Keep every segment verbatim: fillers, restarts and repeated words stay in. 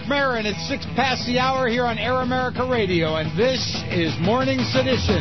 Maron. It's six past the hour here on Air America Radio, and this is Morning Sedition.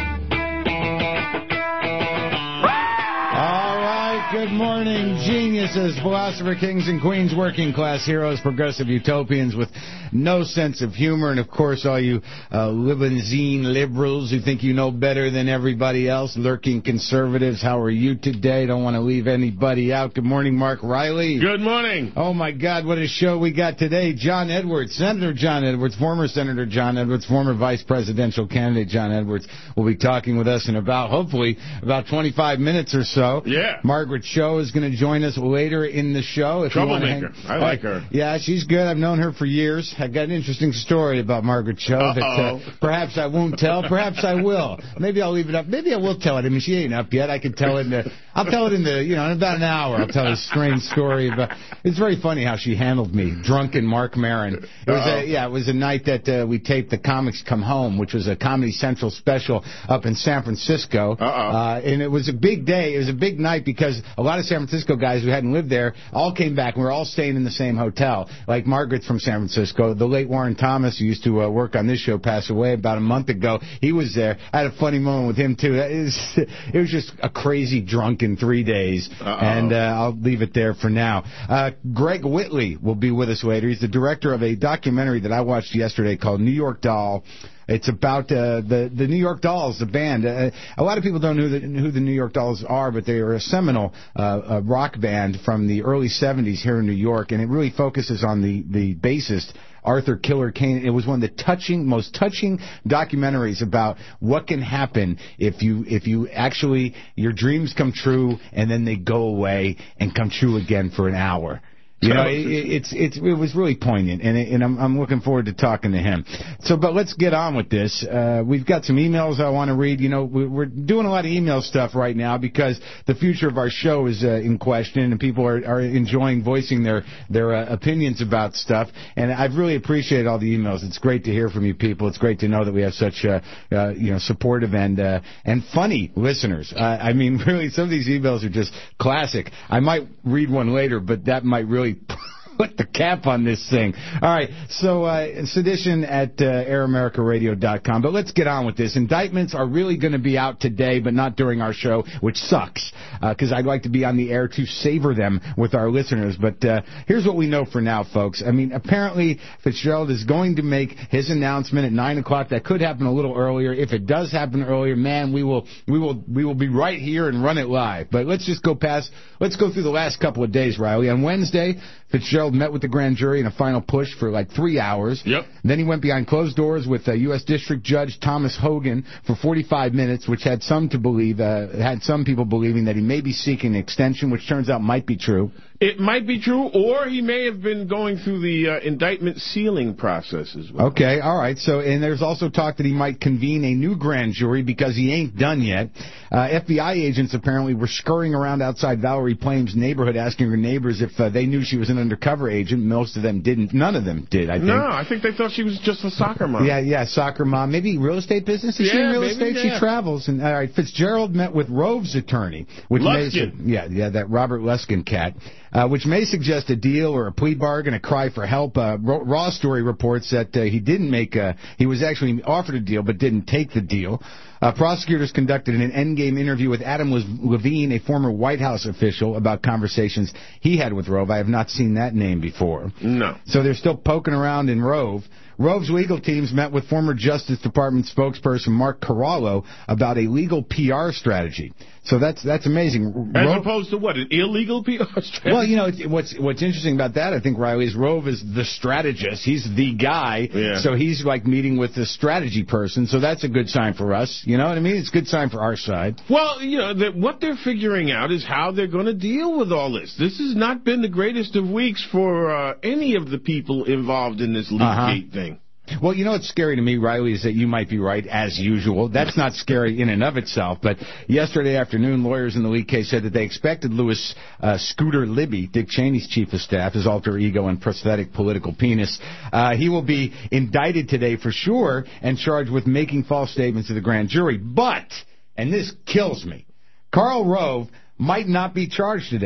All right, good morning, geniuses, philosopher kings and queens, working class heroes, progressive utopians with no sense of humor, and of course all you uh, limousine liberals who think you know better than everybody else, lurking conservatives. How are you today? Don't want to leave anybody out. Good morning, Mark Riley. Good morning. Oh my God, what a show we got today. John Edwards, Senator John Edwards, former Senator John Edwards, former vice presidential candidate John Edwards will be talking with us in about, hopefully, about twenty-five minutes or so. Yeah. Margaret Cho is going to join us later in the show. If Troublemaker. You I like her. Yeah, she's good. I've known her for years. I got an interesting story about Margaret Cho Uh-oh. that uh, perhaps I won't tell. Perhaps I will. Maybe I'll leave it up. Maybe I will tell it. I mean, she ain't up yet. I could tell it in the, I'll tell it in the, you know, in about an hour. I'll tell a strange story about, it's very funny how she handled me, drunken Mark Maron. It was a, yeah, it was a night that uh, we taped the Comics Come Home, which was a Comedy Central special up in San Francisco. Uh-oh. Uh, and it was a big day. It was a big night because a lot of San Francisco guys who hadn't lived there all came back, and we were all staying in the same hotel. Like Margaret's from San Francisco. The late Warren Thomas, who used to uh, work on this show, passed away about a month ago. He was there. I had a funny moment with him, too. It was, it was just a crazy drunken three days, Uh-oh. and uh, I'll leave it there for now. Uh, Greg Whitley will be with us later. He's the director of a documentary that I watched yesterday called New York Doll. It's about uh, the the New York Dolls, the band. Uh, a lot of people don't know who the, who the New York Dolls are, but they are a seminal uh, a rock band from the early seventies here in New York, and it really focuses on the, the bassist, Arthur Killer Kane. It was one of the touching, most touching documentaries about what can happen if you if you actually, your dreams come true and then they go away and come true again for an hour. You know, it, it's it's it was really poignant, and, it, and I'm I'm looking forward to talking to him. So, but let's get on with this. Uh, we've got some emails I want to read. You know, we're doing a lot of email stuff right now because the future of our show is uh, in question, and people are, are enjoying voicing their their uh, opinions about stuff. And I've really appreciated all the emails. It's great to hear from you people. It's great to know that we have such uh, uh, you know supportive and uh, and funny listeners. Uh, I mean, really, some of these emails are just classic. I might read one later, but that might really put the cap on this thing. All right, so uh, sedition at uh, air america radio dot com. But let's get on with this. Indictments are really going to be out today, but not during our show, which sucks, because uh, I'd like to be on the air to savor them with our listeners. But uh, here's what we know for now, folks. I mean, apparently Fitzgerald is going to make his announcement at nine o'clock. That could happen a little earlier. If it does happen earlier, man, we will we will we will be right here and run it live. But let's just go past. Let's go through the last couple of days, Riley. On Wednesday, Fitzgerald met with the grand jury in a final push for like three hours. Yep. Then he went behind closed doors with uh, U S District Judge Thomas Hogan for forty-five minutes, which had some to believe, uh, had some people believing that he may be seeking an extension, which turns out might be true. It might be true, or he may have been going through the uh, indictment sealing process as well. Okay, all right. So, and there's also talk that he might convene a new grand jury because he ain't done yet. Uh, F B I agents apparently were scurrying around outside Valerie Plame's neighborhood asking her neighbors if uh, they knew she was an undercover agent. Most of them didn't. None of them did, I think. No, I think they thought she was just a soccer mom. Yeah, yeah, soccer mom. Maybe real estate business? Is yeah, she in real maybe, estate? Yeah. She travels. And all right, Fitzgerald met with Rove's attorney, which Luskin. may yeah, yeah, that Robert Luskin cat, uh, which may suggest a deal or a plea bargain, a cry for help. Uh, Raw Story reports that uh, he didn't make a, he was actually offered a deal but didn't take the deal. Uh, prosecutors conducted an endgame interview with Adam Levine, a former White House official, about conversations he had with Rove. I have not seen that name before. No. So they're still poking around in Rove. Rove's legal teams met with former Justice Department spokesperson Mark Corallo about a legal P R strategy. So that's that's amazing. As Rove, opposed to what, an illegal P R strategy? well, you know, it's, what's what's interesting about that, I think, Riley, is Rove is the strategist. He's the guy. Yeah. So he's like meeting with the strategy person. So that's a good sign for us. You know what I mean? It's a good sign for our side. Well, you know, the, what they're figuring out is how they're going to deal with all this. This has not been the greatest of weeks for uh, any of the people involved in this Leakgate uh-huh. thing. Well, you know what's scary to me, Riley, is that you might be right, as usual. That's not scary in and of itself, but yesterday afternoon, lawyers in the leak case said that they expected Louis uh, Scooter Libby, Dick Cheney's chief of staff, his alter ego and prosthetic political penis, uh, he will be indicted today for sure and charged with making false statements to the grand jury. But, and this kills me, Karl Rove might not be charged today.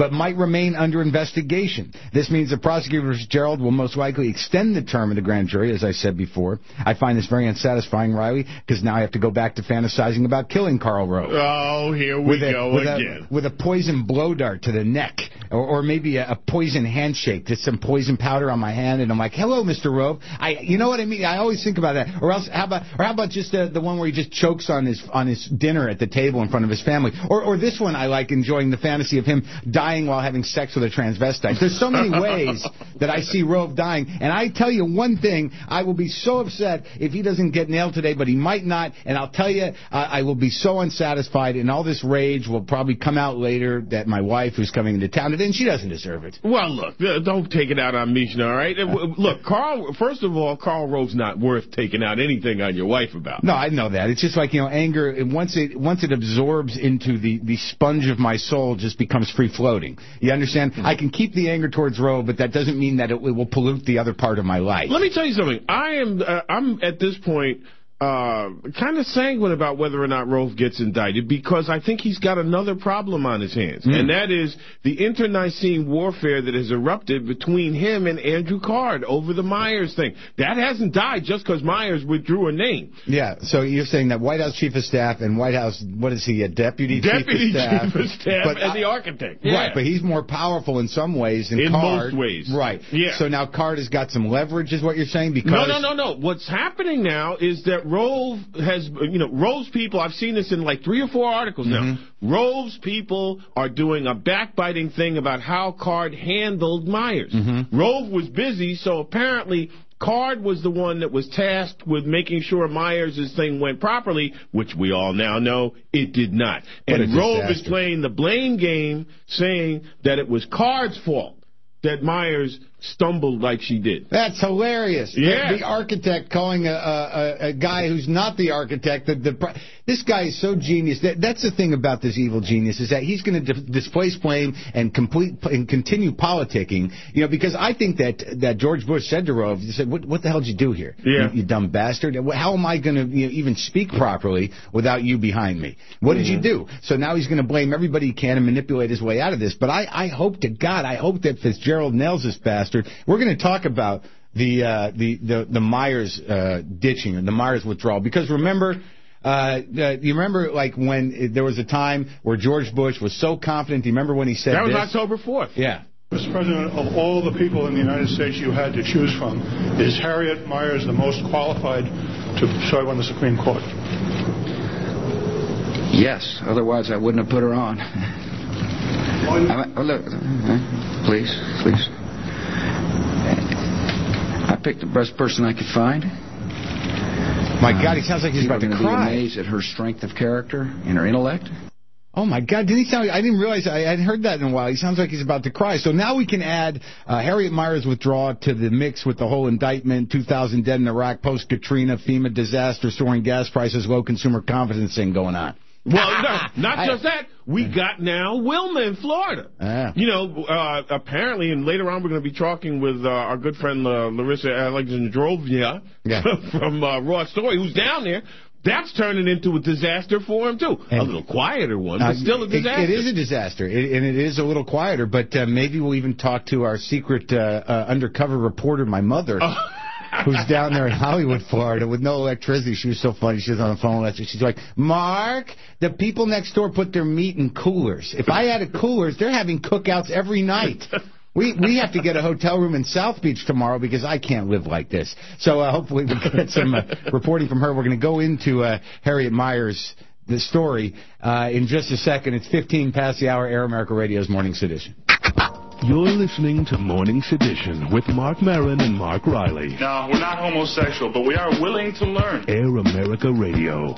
but might remain under investigation. This means the prosecutor Fitzgerald will most likely extend the term of the grand jury, as I said before. I find this very unsatisfying, Riley, because now I have to go back to fantasizing about killing Karl Rove. Oh, here we with go a, with again. A, with a poison blow dart to the neck, or, or maybe a, a poison handshake, just some poison powder on my hand, and I'm like, hello, Mister Rove. I, you know what I mean? I always think about that. Or else, how about, or how about just the, the one where he just chokes on his on his dinner at the table in front of his family? Or, or this one, I like enjoying the fantasy of him dying while having sex with a transvestite. There's so many ways that I see Rove dying, and I tell you one thing, I will be so upset if he doesn't get nailed today, but he might not, and I'll tell you, uh, I will be so unsatisfied, and all this rage will probably come out later that my wife, who's coming into town today, and she doesn't deserve it. Well, look, don't take it out on Mishna, all right? Look, Carl, first of all, Karl Rove's not worth taking out anything on your wife about. No, I know that. It's just like, you know, anger, once it once it absorbs into the, the sponge of my soul, just becomes free-floating. You understand? Mm-hmm. I can keep the anger towards Rove, but that doesn't mean that it, it will pollute the other part of my life. Let me tell you something. I am, uh, I'm at this point uh, kind of sanguine about whether or not Rove gets indicted, because I think he's got another problem on his hands, mm. and that is the internecine warfare that has erupted between him and Andrew Card over the Myers thing. That hasn't died just because Myers withdrew a name. Yeah, so you're saying that White House Chief of Staff and White House, what is he, a Deputy, Deputy Chief of Staff? Chief of Staff but, and the architect. Yeah. Right, but he's more powerful in some ways than in Card. In most ways. Right. Yeah. So now Card has got some leverage, is what you're saying? Because No, no, no, no. What's happening now is that Rove has, you know, Rove's people, I've seen this in like three or four articles now. Mm-hmm. Rove's people are doing a backbiting thing about how Card handled Myers. Mm-hmm. Rove was busy, so apparently Card was the one that was tasked with making sure Myers' thing went properly, which we all now know it did not. What and Rove is playing the blame game, saying that it was Card's fault that Myers stumbled like she did. That's hilarious. Yeah. The, the architect calling a, a, a guy who's not the architect. The, the, this guy is so genius. That, that's the thing about this evil genius, is that he's going to di- displace blame and complete and continue politicking. You know, because I think that that George Bush said to Rove, he said, "What, what the hell did you do here? Yeah. You, you dumb bastard. How am I going to you know, even speak properly without you behind me? What did mm-hmm. you do?" So now he's going to blame everybody he can and manipulate his way out of this. But I, I hope to God, I hope that Fitzgerald nails this bastard. We're going to talk about the uh, the, the the Myers uh, ditching and the Myers withdrawal, because remember, uh, uh, you remember like when it, there was a time where George Bush was so confident. Do you remember when he said that was this? October fourth? Yeah. Mister President, of all the people in the United States you had to choose from, is Harriet Myers the most qualified to serve on the Supreme Court? Yes. Otherwise, I wouldn't have put her on. I, oh, look, please, please. I picked the best person I could find. My God, he sounds like he's People about to are cry. Be amazed at her strength of character and her intellect. Oh, my God. Didn't he sound, I didn't realize, I hadn't heard that in a while. He sounds like he's about to cry. So now we can add uh, Harriet Myers' withdrawal to the mix with the whole indictment, two thousand dead in Iraq, post-Katrina, FEMA disaster, soaring gas prices, low consumer confidence thing going on. Well, no, not just that. We got now Wilma in Florida. Yeah. You know, uh, apparently, and later on we're going to be talking with uh, our good friend uh, Larissa Alexandrovna yeah. from uh, Raw Story, who's down there. That's turning into a disaster for him, too. And a little quieter one, but uh, still a disaster. It, it is a disaster, it, and it is a little quieter, but uh, maybe we'll even talk to our secret uh, uh, undercover reporter, my mother. Oh. Who's down there in Hollywood, Florida, with no electricity. She was so funny. She was on the phone with us. She's like, Mark, the people next door put their meat in coolers. If I had a coolers, they're having cookouts every night. We we have to get a hotel room in South Beach tomorrow because I can't live like this. So uh, hopefully we'll get some uh, reporting from her. We're going to go into uh, Harriet Myers' the story uh, in just a second. It's fifteen past the hour, Air America Radio's Morning Sedition. You're listening to Morning Sedition with Mark Maron and Mark Riley. No, we're not homosexual, but we are willing to learn. Air America Radio.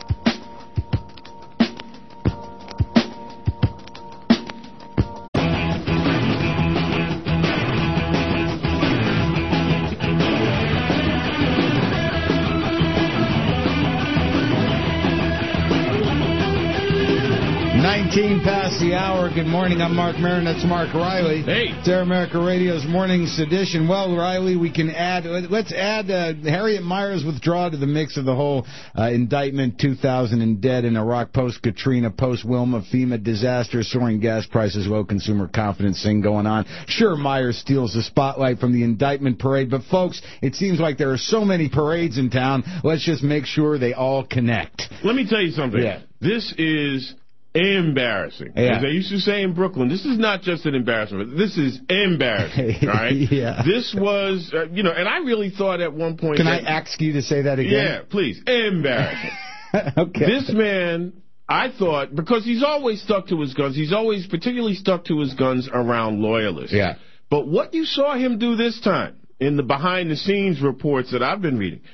eighteen past the hour. Good morning. I'm Mark Maron. That's Mark Riley. Hey. It's Air America Radio's Morning Sedition. Well, Riley, we can add, let's add uh, Harriet Miers' withdrawal to the mix of the whole uh, indictment, two thousand dead in Iraq, post-Katrina, post-Wilma, FEMA disaster, soaring gas prices, low consumer confidence thing going on. Sure, Miers steals the spotlight from the indictment parade, but folks, it seems like there are so many parades in town. Let's just make sure they all connect. Let me tell you something. Yeah. This is embarrassing. Yeah. As they used to say in Brooklyn, this is not just an embarrassment. This is embarrassing. All right? Yeah. This was, uh, you know, and I really thought at one point. Can that, I ask you to say that again? Yeah, please. Embarrassing. Okay. This man, I thought, because he's always stuck to his guns, he's always particularly stuck to his guns around loyalists. Yeah. But what you saw him do this time, in the behind-the-scenes reports that I've been reading,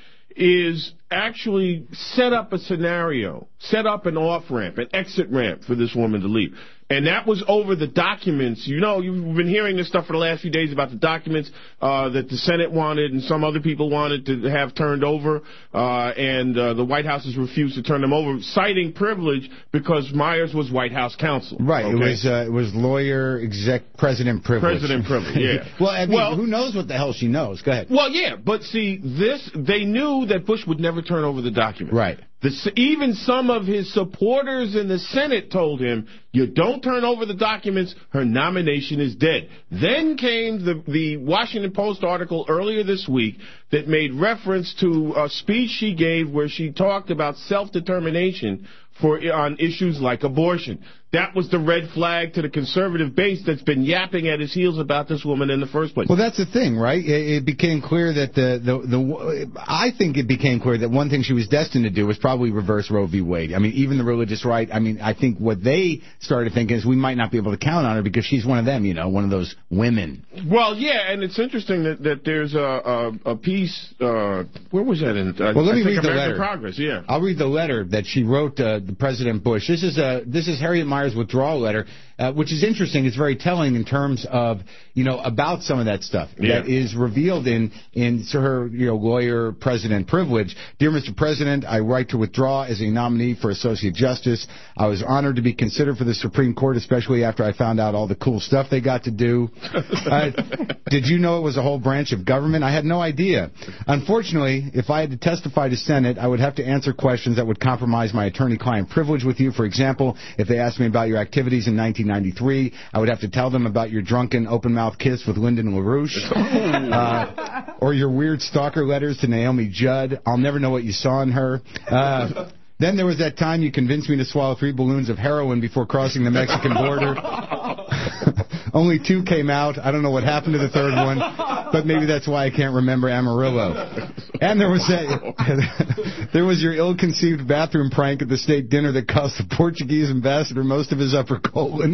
is actually set up a scenario, set up an off-ramp, an exit ramp for this woman to leave. And that was over the documents. You know, you've been hearing this stuff for the last few days about the documents uh, that the Senate wanted and some other people wanted to have turned over, uh, and uh, the White House has refused to turn them over, citing privilege because Miers was White House counsel. Right. Okay? It was uh, it was lawyer, exec, president privilege. President privilege, yeah. well, I mean, well, who knows what the hell she knows? Go ahead. Well, yeah, but see, this, they knew that Bush would never turn over the documents. Right. The, even some of his supporters in the Senate told him, you don't turn over the documents, her nomination is dead. Then came the, the Washington Post article earlier this week that made reference to a speech she gave where she talked about self-determination for on issues like abortion. That was the red flag to the conservative base that's been yapping at his heels about this woman in the first place. Well, that's the thing, right? It, it became clear that the, the the I think it became clear that one thing she was destined to do was probably reverse Roe v. Wade. I mean, even the religious right. I mean, I think what they started thinking is we might not be able to count on her because she's one of them, you know, one of those women. Well, yeah, and it's interesting that, that there's a a, a piece. Uh, where was that in? Uh, well, let me I think read the American letter. Progress. Yeah, I'll read the letter that she wrote uh, the President Bush. This is a this is Harriet Miers' withdrawal letter, uh, which is interesting. It's very telling in terms of, you know, about some of that stuff yeah. that is revealed in in her, you know, lawyer president privilege. Dear Mister President, I write to withdraw as a nominee for Associate Justice. I was honored to be considered for the Supreme Court, especially after I found out all the cool stuff they got to do. uh, did you know it was a whole branch of government? I had no idea. Unfortunately, if I had to testify to Senate, I would have to answer questions that would compromise my attorney-client privilege with you. For example, if they asked me about your activities in nineteen ninety-three, I would have to tell them about your drunken open-mouth kiss with Lyndon LaRouche, uh, or your weird stalker letters to Naomi Judd. I'll never know what you saw in her. Uh, then there was that time you convinced me to swallow three balloons of heroin before crossing the Mexican border. Only two came out. I don't know what happened to the third one, but maybe that's why I can't remember Amarillo. And there was that, there was your ill-conceived bathroom prank at the state dinner that cost the Portuguese ambassador most of his upper colon.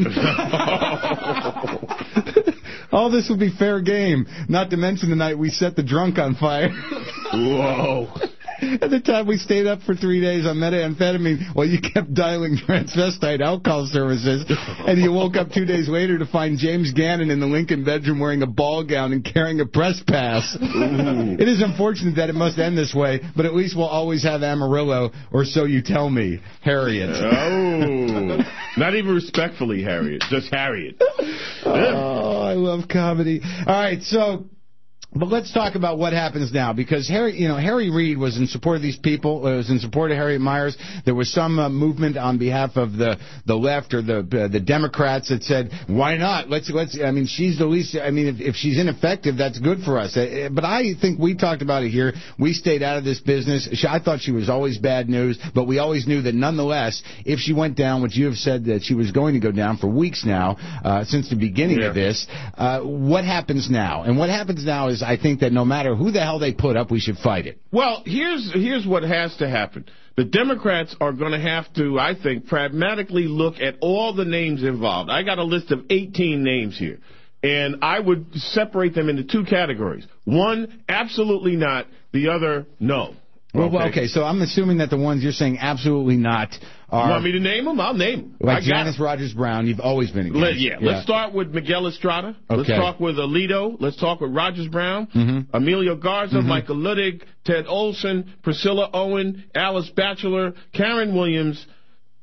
All this would be fair game, not to mention the night we set the drunk on fire. Whoa. At the time we stayed up for three days on methamphetamine while you kept dialing transvestite alcohol services, and you woke up two days later to find James Gannon in the Lincoln bedroom wearing a ball gown and carrying a press pass. Ooh. It is unfortunate that it must end this way, but at least we'll always have Amarillo, or so you tell me, Harriet. Oh, not even respectfully, Harriet, just Harriet. Oh, I love comedy. All right, so... But let's talk about what happens now, because Harry, you know, Harry Reid was in support of these people, was in support of Harriet Miers. There was some uh, movement on behalf of the the left or the uh, the Democrats that said, why not? Let's let's. I mean, she's the least. I mean, if, if she's ineffective, that's good for us. Uh, but I think we talked about it here. We stayed out of this business. She, I thought she was always bad news, but we always knew that nonetheless, if she went down, which you have said that she was going to go down for weeks now, uh, since the beginning yeah. of this, uh, what happens now? And what happens now is, I think that no matter who the hell they put up, we should fight it. Well, here's here's what has to happen. The Democrats are going to have to, I think, pragmatically look at all the names involved. I got a list of eighteen names here, and I would separate them into two categories. One, absolutely not. The other, no. Well, okay. well, okay, so I'm assuming that the ones you're saying absolutely not are... You want me to name them? I'll name them. Like Janice Rogers Brown, you've always been against. Let, yeah. yeah, let's start with Miguel Estrada. Okay. Let's talk with Alito. Let's talk with Rogers Brown, mm-hmm. Emilio Garza, mm-hmm. Michael Luttig, Ted Olson, Priscilla Owen, Alice Batchelor, Karen Williams,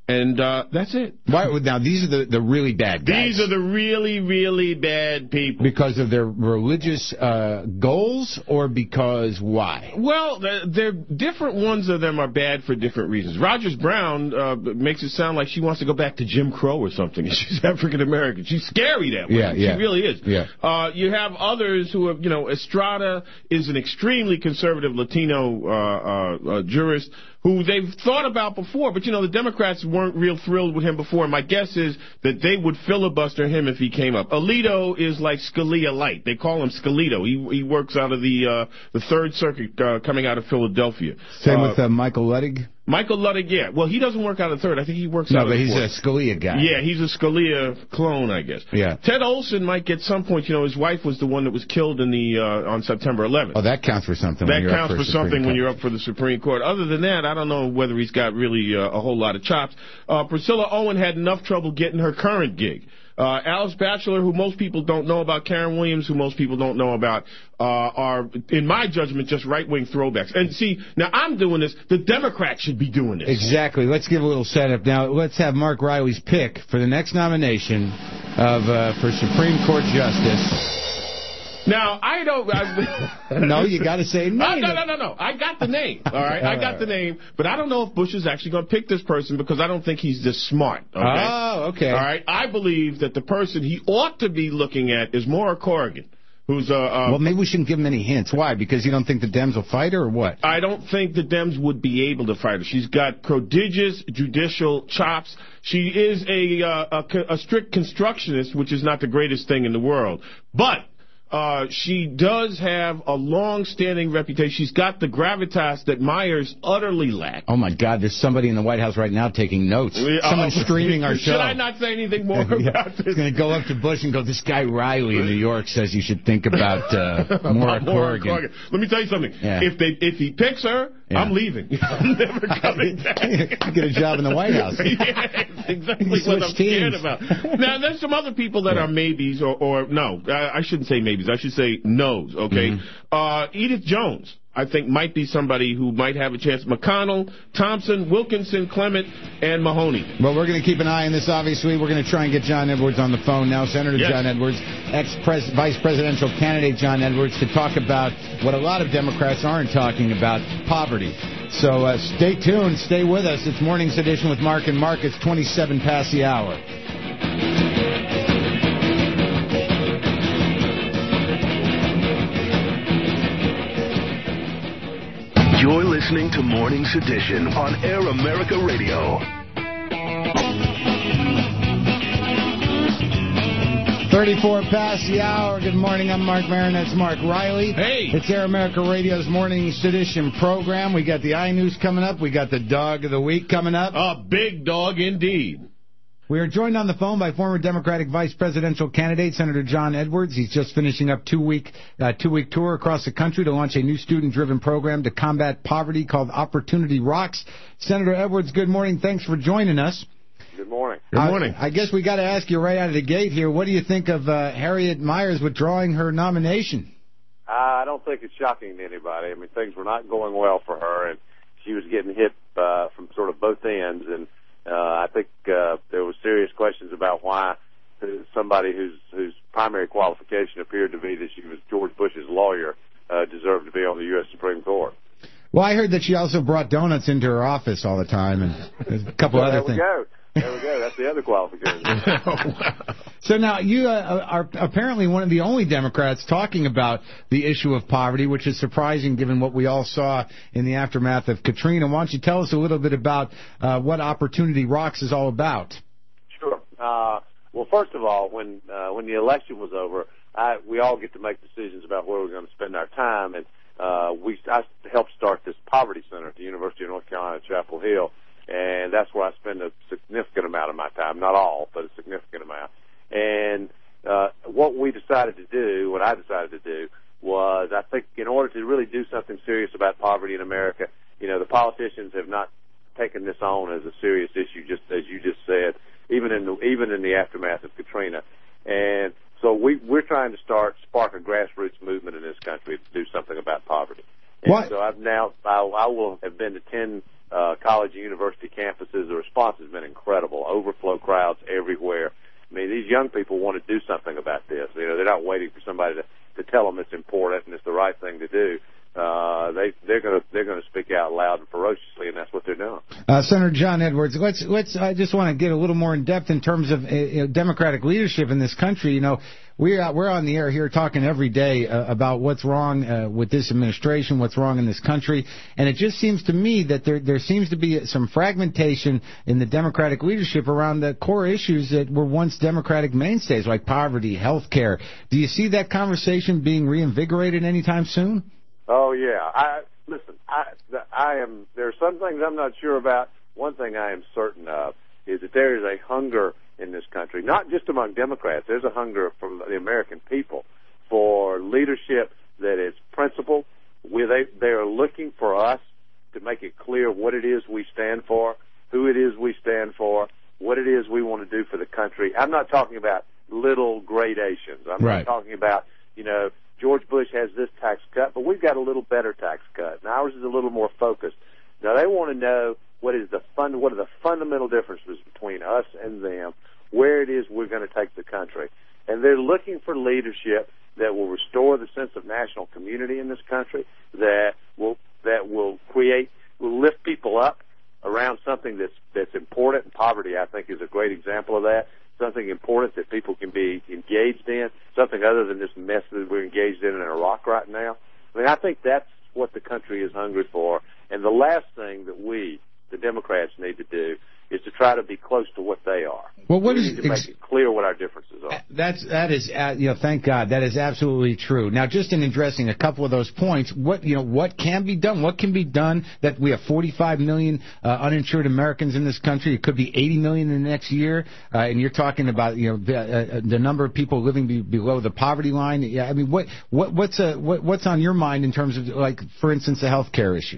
And uh, that's it. Why, now, these are the, the really bad guys. These are the really, really bad people. Because of their religious uh, goals, or because why? Well, they're different ones of them are bad for different reasons. Rogers Brown uh, makes it sound like she wants to go back to Jim Crow or something. She's African American. She's scary that way. Yeah, yeah. She really is. Yeah. Uh, you have others who have, you know, Estrada is an extremely conservative Latino uh, uh, uh, jurist who they've thought about before, but, you know, the Democrats weren't real thrilled with him before. My guess is that they would filibuster him if he came up. Alito is like Scalia light. They call him Scalito. He he works out of the uh, the Third Circuit uh, coming out of Philadelphia. Same uh, with uh, Michael Luttig? Michael Luttig, yeah. Well, he doesn't work out of Third. I think he works no, out of No, but he's fourth. a Scalia guy. Yeah, he's a Scalia clone, I guess. Yeah. Ted Olson might get some point. You know, his wife was the one that was killed in the uh, on September eleventh. Oh, that counts for something. That when you're counts up for, for something Supreme when Court. you're up for the Supreme Court. Other than that, I don't know whether he's got really uh, a whole lot of chops. Uh, Priscilla Owen had enough trouble getting her current gig. Uh, Alice Batchelor, who most people don't know about, Karen Williams, who most people don't know about, uh, are, in my judgment, just right-wing throwbacks. And see, now I'm doing this. The Democrats should be doing this. Exactly. Let's give a little setup. Now, let's have Mark Riley's pick for the next nomination of uh, for Supreme Court Justice. Now, I don't... I, no, you got to say name. Uh, no, no, no, no. I got the name, all right? I got the name, but I don't know if Bush is actually going to pick this person because I don't think he's this smart, okay? Oh, okay. All right? I believe that the person he ought to be looking at is Maura Corrigan, who's a... Uh, well, maybe we shouldn't give him any hints. Why? Because you don't think the Dems will fight her, or what? I don't think the Dems would be able to fight her. She's got prodigious judicial chops. She is a, uh, a, a strict constructionist, which is not the greatest thing in the world. But... Uh, she does have a long-standing reputation. She's got the gravitas that Myers utterly lacked. Oh, my God. There's somebody in the White House right now taking notes. Uh, Someone's streaming our show. Should I not say anything more yeah. about this? He's going to go up to Bush and go, this guy Riley in New York says you should think about uh, Maura Corrigan. Corrigan. Let me tell you something. Yeah. If they if he picks her, yeah. I'm leaving. I'm never coming back. Get a job in the White House. Yeah, exactly what I'm scared about. Now, there's some other people that yeah. are maybes, or, or no, I, I shouldn't say maybes. I should say no's, okay? Mm-hmm. uh, Edith Jones, I think, might be somebody who might have a chance. McConnell, Thompson, Wilkinson, Clement, and Mahoney. Well, we're going to keep an eye on this, obviously. We're going to try and get John Edwards on the phone now. Senator yes. John Edwards, ex-vice presidential candidate John Edwards, to talk about what a lot of Democrats aren't talking about, poverty. So uh, stay tuned. Stay with us. It's Morning's Edition with Mark and Mark. It's twenty-seven past the hour. You're listening to Morning's Edition on Air America Radio. thirty-four past the hour. Good morning. I'm Mark Maron. That's Mark Riley. Hey. It's Air America Radio's Morning's Edition program. We got the iNews coming up. We got the Dog of the Week coming up. A big dog indeed. We are joined on the phone by former Democratic vice presidential candidate Senator John Edwards. He's just finishing up two-week uh, two-week tour across the country to launch a new student-driven program to combat poverty called Opportunity Rocks. Senator Edwards, good morning. Thanks for joining us. Good morning. Good morning. I, I guess we got to ask you right out of the gate here, what do you think of uh, Harriet Miers withdrawing her nomination? Uh, I don't think it's shocking to anybody. I mean, things were not going well for her, and she was getting hit uh, from sort of both ends, and Uh, I think uh, there was serious questions about why somebody whose whose primary qualification appeared to be that she was George Bush's lawyer uh, deserved to be on the U S Supreme Court. Well, I heard that she also brought donuts into her office all the time, and a couple well, other there things. We go. There we go. That's the other qualification. So now you uh, are apparently one of the only Democrats talking about the issue of poverty, which is surprising given what we all saw in the aftermath of Katrina. Why don't you tell us a little bit about uh, what Opportunity Rocks is all about? Sure. Uh, well, first of all, when uh, when the election was over, I, we all get to make decisions about where we're going to spend our time, and uh, we I helped start this poverty center at the University of North Carolina at Chapel Hill. And that's where I spend a significant amount of my time, not all, but a significant amount. And uh, what we decided to do, what I decided to do, was I think in order to really do something serious about poverty in America, you know, the politicians have not taken this on as a serious issue, just as you just said, even in the, even in the aftermath of Katrina. And so we, we're trying to start, spark a grassroots movement in this country to do something about poverty. And what? so I've now, I, I will have been to ten uh, college and university campuses. The response has been incredible. Overflow crowds everywhere. I mean, these young people want to do something about this. You know, they're not waiting for somebody to, to tell them it's important and it's the right thing to do. Uh, they they're going to they're going to speak out loud and ferociously, and that's what they're doing. Uh, Senator John Edwards, let's let's. I just want to get a little more in depth in terms of uh, you know, Democratic leadership in this country. You know, we're uh, we're on the air here talking every day uh, about what's wrong uh, with this administration, what's wrong in this country, and it just seems to me that there there seems to be some fragmentation in the Democratic leadership around the core issues that were once Democratic mainstays, like poverty, health care. Do you see that conversation being reinvigorated anytime soon? Oh yeah, I listen. I I am. There are some things I'm not sure about. One thing I am certain of is that there is a hunger in this country, not just among Democrats. There's a hunger from the American people for leadership that is principled. Where they they are looking for us to make it clear what it is we stand for, who it is we stand for, what it is we want to do for the country. I'm not talking about little gradations. I'm right. not talking about you know. George Bush has this tax cut, but we've got a little better tax cut, and ours is a little more focused. Now, they want to know what is the fund, what are the fundamental differences between us and them, where it is we're going to take the country. And they're looking for leadership that will restore the sense of national community in this country, that will that will create, will lift people up around something that's that's important. And poverty, I think, is a great example of that. Something important that people can be engaged in, something other than this mess that we're engaged in in Iraq right now. I mean, I think that's what the country is hungry for. And the last thing that we, the Democrats, need to do is to try to be close to what they are. Well, what we is need to make it clear what our differences are. That's that is uh, you know, thank God, that is absolutely true. Now, just in addressing a couple of those points, what you know, what can be done? What can be done that we have forty-five million uh, uninsured Americans in this country? It could be eighty million in the next year, uh, and you're talking about you know the, uh, the number of people living be, below the poverty line. Yeah, I mean, what what what's a what, what's on your mind in terms of, like, for instance, the health care issue?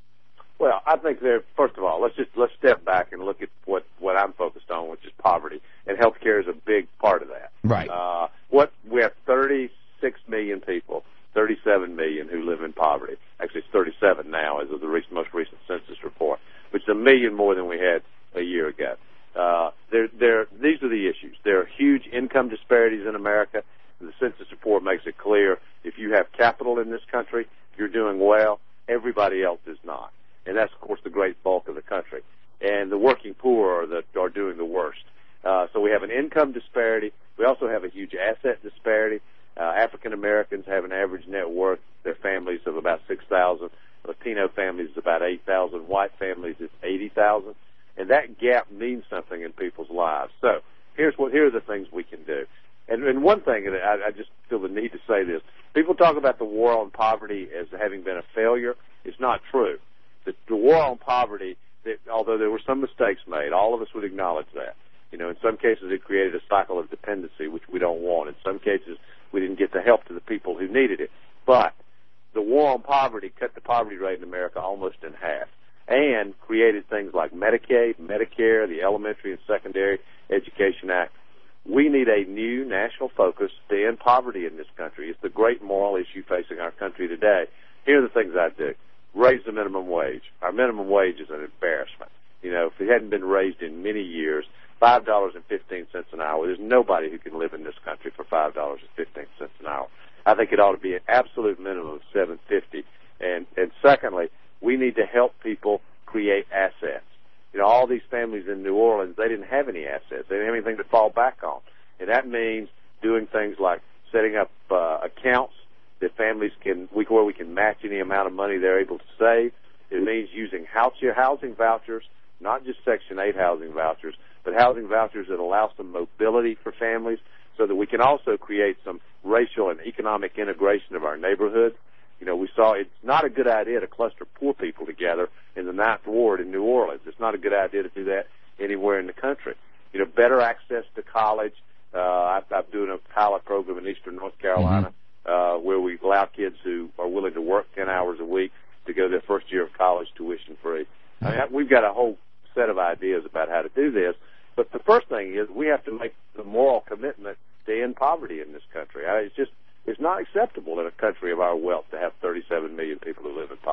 Well, I think there. First of all, let's just let's step back and look at what what I'm focused on, which is poverty, and healthcare is a big part of that. Right. Uh, what we have thirty-six million people, thirty-seven million who live in poverty. Actually, it's thirty-seven now, as of the recent, most recent census report, which is a million more than we had a year ago. Uh, there, there. These are the issues. There are huge income disparities in America. The census report makes it clear: if you have capital in this country, you're doing well. Everybody else is not. And that's, of course, the great bulk of the country. And the working poor are, the, are doing the worst. Uh, so we have an income disparity. We also have a huge asset disparity. Uh, African Americans have an average net worth, their families, of about six thousand. Latino families is about eight thousand. White families is eighty thousand. And that gap means something in people's lives. So here's what here are the things we can do. And, and one thing, and I, I just feel the need to say this: people talk about the war on poverty as having been a failure. It's not true. The, the war on poverty, that, although there were some mistakes made, all of us would acknowledge that. You know, in some cases it created a cycle of dependency, which we don't want. In some cases we didn't get the help to the people who needed it. But the war on poverty cut the poverty rate in America almost in half, and created things like Medicaid, Medicare, the Elementary and Secondary Education Act. We need a new national focus to end poverty in this country. It's the great moral issue facing our country today. Here are the things I do. Raise the minimum wage. Our minimum wage is an embarrassment. You know, if it hadn't been raised in many years, five dollars and fifteen cents an hour, there's nobody who can live in this country for five dollars and fifteen cents an hour. I think it ought to be an absolute minimum of seven fifty. And, and secondly, we need to help people create assets. You know, all these families in New Orleans, they didn't have any assets. They didn't have anything to fall back on. And that means doing things like setting up uh, accounts that families can, we, where we can match any amount of money they're able to save. It means using house, housing vouchers, not just Section eight housing vouchers, but housing vouchers that allow some mobility for families, so that we can also create some racial and economic integration of our neighborhoods. You know, we saw it's not a good idea to cluster poor people together in the Ninth Ward in New Orleans. It's not a good idea to do that anywhere in the country. You know, better access to college. Uh, I, I'm doing a pilot program in eastern North Carolina. Mm-hmm. Uh, where we allow kids who are willing to work ten hours a week to go their first year of college tuition free. I mean, we've got a whole set of ideas about how to do this. But the first thing is we have to make the moral commitment to end poverty in this country. I, it's just, it's not acceptable in a country of our wealth to have thirty-seven million people who live in poverty.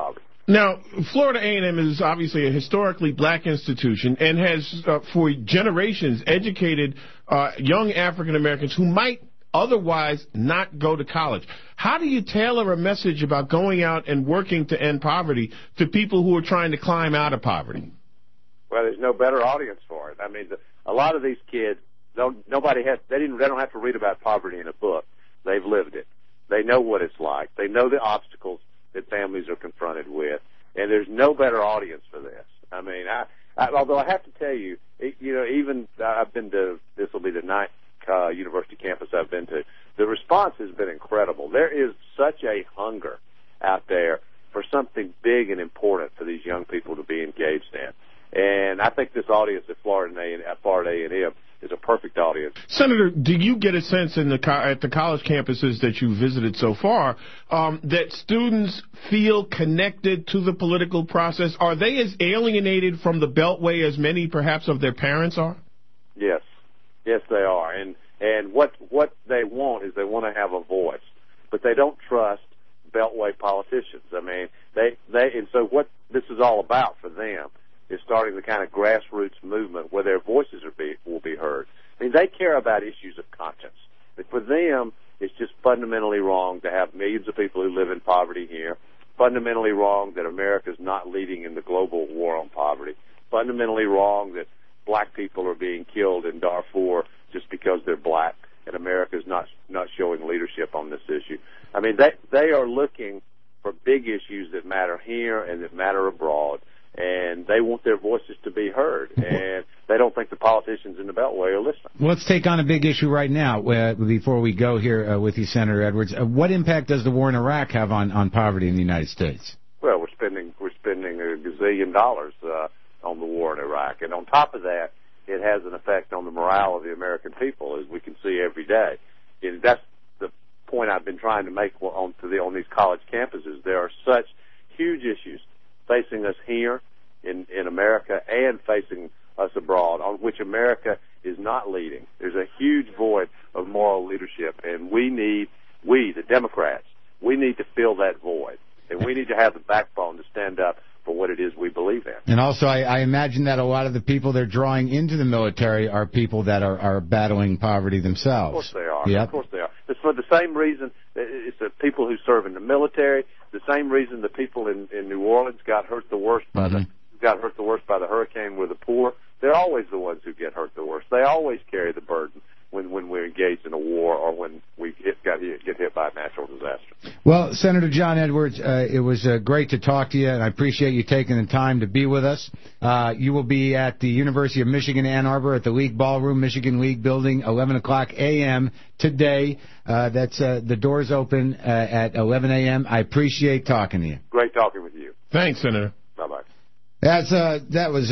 Now, Florida A and M is obviously a historically black institution and has, uh, for generations, educated uh, young African Americans who might otherwise not go to college. How do you tailor a message about going out and working to end poverty to people who are trying to climb out of poverty? Well, there's no better audience for it. I mean, the, a lot of these kids don't. Nobody has. They didn't. They don't have to read about poverty in a book. They've lived it. They know what it's like. They know the obstacles that families are confronted with, and there's no better audience for this. I mean, I, I although I have to tell you, it, you know, even uh, I've been to. This will be the ninth uh, university campus I've been to. The response has been incredible. There is such a hunger out there for something big and important for these young people to be engaged in. And I think this audience at Florida A and M, Florida A and M is a perfect audience. Senator, do you get a sense in the co- at the college campuses that you visited so far um, that students feel connected to the political process? Are they as alienated from the Beltway as many perhaps of their parents are? Yes. Yes, they are. And and what what they want is they want to have a voice, but they don't trust Beltway politicians. I mean, they, they and so what this is all about for them is starting the kind of grassroots movement where their voices are be, will be heard. I mean, they care about issues of conscience. But for them, it's just fundamentally wrong to have millions of people who live in poverty here, fundamentally wrong that America's not leading in the global war on poverty, fundamentally wrong that black people are being killed in Darfur just because they're black, and America's not not showing leadership on this issue. I mean, they, they are looking for big issues that matter here and that matter abroad, and they want their voices to be heard, and they don't think the politicians in the Beltway are listening. Let's take on a big issue right now uh, before we go here uh, with you, Senator Edwards. Uh, what impact does the war in Iraq have on, on poverty in the United States? Well, we're spending we're spending a gazillion dollars uh, on the war in Iraq, and on top of that, it has an effect on the morale of the American people, as we can see every day. And that's the point I've been trying to make on to the on these college campuses. There are such huge issues facing us here in, in America and facing us abroad, on which America is not leading. There's a huge void of moral leadership, and we need, we, the Democrats, we need to fill that void, and we need to have the backbone to stand up for what it is we believe in. And also, I, I imagine that a lot of the people they're drawing into the military are people that are, are battling poverty themselves. Of course they are. Yep. Of course they are. It's for the same reason. It's the people who serve in the military. The same reason the people in, in New Orleans got hurt the worst by mm-hmm. the got hurt the worst by the hurricane were the poor. They're always the ones who get hurt the worst. They always carry the burden when, when we're engaged in a war or when we hit, got hit, get hit by a natural disaster. Well, Senator John Edwards, uh, it was uh, great to talk to you, and I appreciate you taking the time to be with us. Uh, you will be at the University of Michigan, Ann Arbor, at the League Ballroom, Michigan League Building, eleven o'clock a m today. Uh, that's uh, the doors open uh, at eleven a m I appreciate talking to you. Great talking with you. Thanks, Senator. Bye-bye. That's uh, that was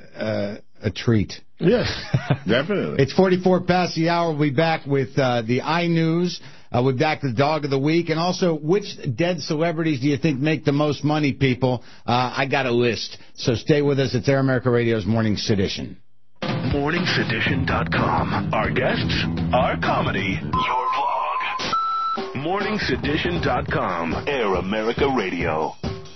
a, a, a treat. Yes, definitely. It's forty-four past the hour. We'll be back with uh, the iNews. Uh, we'll be back with Dog of the Week. And also, which dead celebrities do you think make the most money, people? Uh, I got a list. So stay with us. It's Air America Radio's Morning Sedition. morning sedition dot com. Our guests, our comedy, your blog. morning sedition dot com. Air America Radio.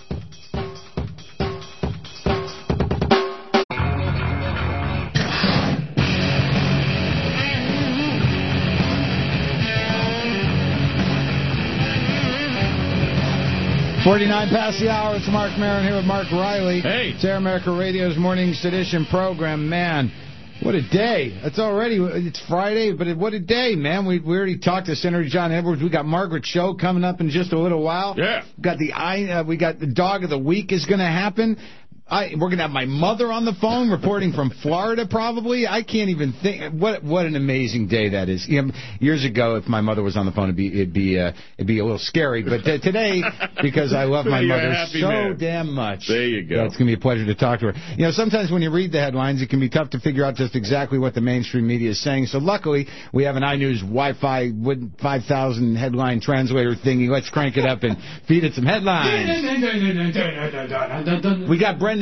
forty-nine past the hour. It's Mark Maron here with Mark Riley. Hey. It's Air America Radio's Morning Sedition program. Man, what a day. It's already, it's Friday, but what a day, man. We, we already talked to Senator John Edwards. We got Margaret Cho coming up in just a little while. Yeah. We got the, uh, we got the Dog of the Week is going to happen. I, we're going to have my mother on the phone reporting from Florida, probably. I can't even think. What what an amazing day that is. You know, years ago, if my mother was on the phone, it'd be it'd be uh, it'd be a little scary. But uh, today, because I love my You're mother so man. damn much, there you go. Yeah, it's going to be a pleasure to talk to her. You know, sometimes when you read the headlines, it can be tough to figure out just exactly what the mainstream media is saying. So luckily, we have an iNews Wi-Fi five thousand headline translator thingy. Let's crank it up and feed it some headlines. We got Brendan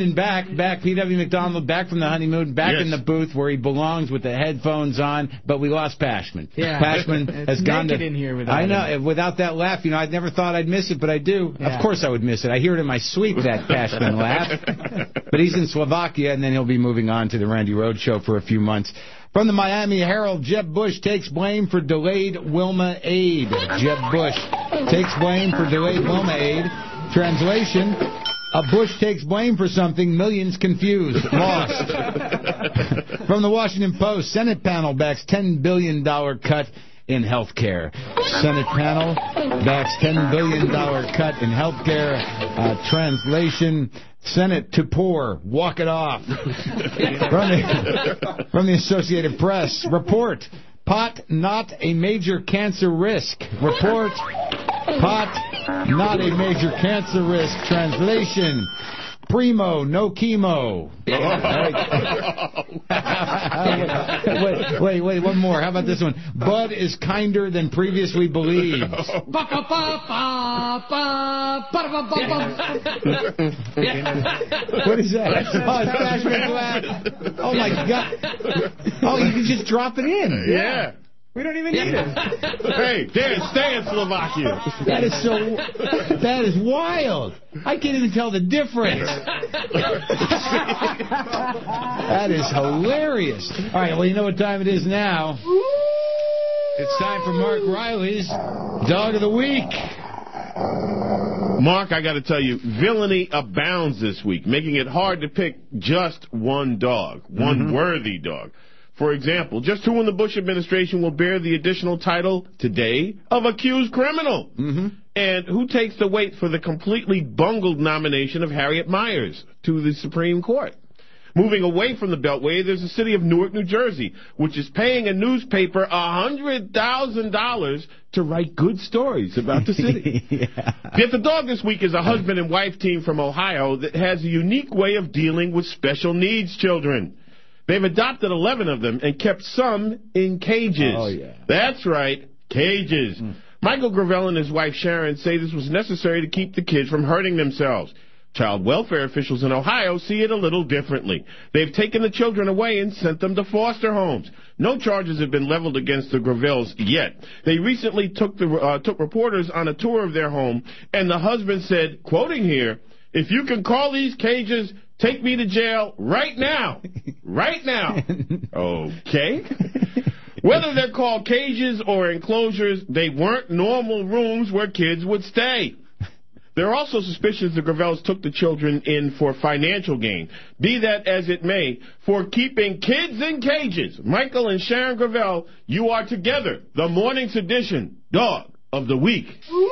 and back, back, P W McDonald, back from the honeymoon, back Yes. in the booth where he belongs with the headphones on, but we lost Pashman. Yeah. Pashman It's has gone to... naked in here without I know, him. without that laugh, you know, I never thought I'd miss it, but I do. Yeah. Of course I would miss it. I hear it in my sleep, that Pashman laugh. But he's in Slovakia, and then he'll be moving on to the Randy Rhoads Show for a few months. From the Miami Herald, Jeb Bush takes blame for delayed Wilma aid. Jeb Bush takes blame for delayed Wilma aid. Translation, a Bush takes blame for something, millions confused, lost. From the Washington Post, Senate panel backs ten billion dollars cut in health care. Senate panel backs ten billion dollars cut in health care. Uh, translation, Senate to poor, walk it off. From the, from the Associated Press, report, pot not a major cancer risk. Report, pot not a major cancer risk. Translation, primo, no chemo. wait, wait, wait, one more. How about this one? Bud is kinder than previously believed. What is that? Oh, it's Pashman's laugh. Oh, my God. Oh, you can just drop it in. Yeah. We don't even need it. Hey, Dan, stay in Slovakia. That is so... That is wild. I can't even tell the difference. That is hilarious. All right, well, you know what time it is now. It's time for Mark Riley's Dog of the Week. Mark, I got to tell you, villainy abounds this week, making it hard to pick just one dog, one mm-hmm. worthy dog. For example, just who in the Bush administration will bear the additional title today of accused criminal? Mm-hmm. And who takes the weight for the completely bungled nomination of Harriet Miers to the Supreme Court? Moving away from the Beltway, there's the city of Newark, New Jersey, which is paying a newspaper one hundred thousand dollars to write good stories about the city. Yeah. Yet the dog this week is a husband and wife team from Ohio that has a unique way of dealing with special needs children. They've adopted eleven of them and kept some in cages. Oh, yeah. That's right, cages. Mm. Michael Gravel and his wife Sharon say this was necessary to keep the kids from hurting themselves. Child welfare officials in Ohio see it a little differently. They've taken the children away and sent them to foster homes. No charges have been leveled against the Gravels yet. They recently took the uh, took reporters on a tour of their home, and the husband said, quoting here, "If you can call these cages, take me to jail right now. Right now." Okay. Whether they're called cages or enclosures, they weren't normal rooms where kids would stay. There are also suspicions the Gravels took the children in for financial gain. Be that as it may, for keeping kids in cages, Michael and Sharon Gravel, you are together the Morning Sedition Dog of the Week.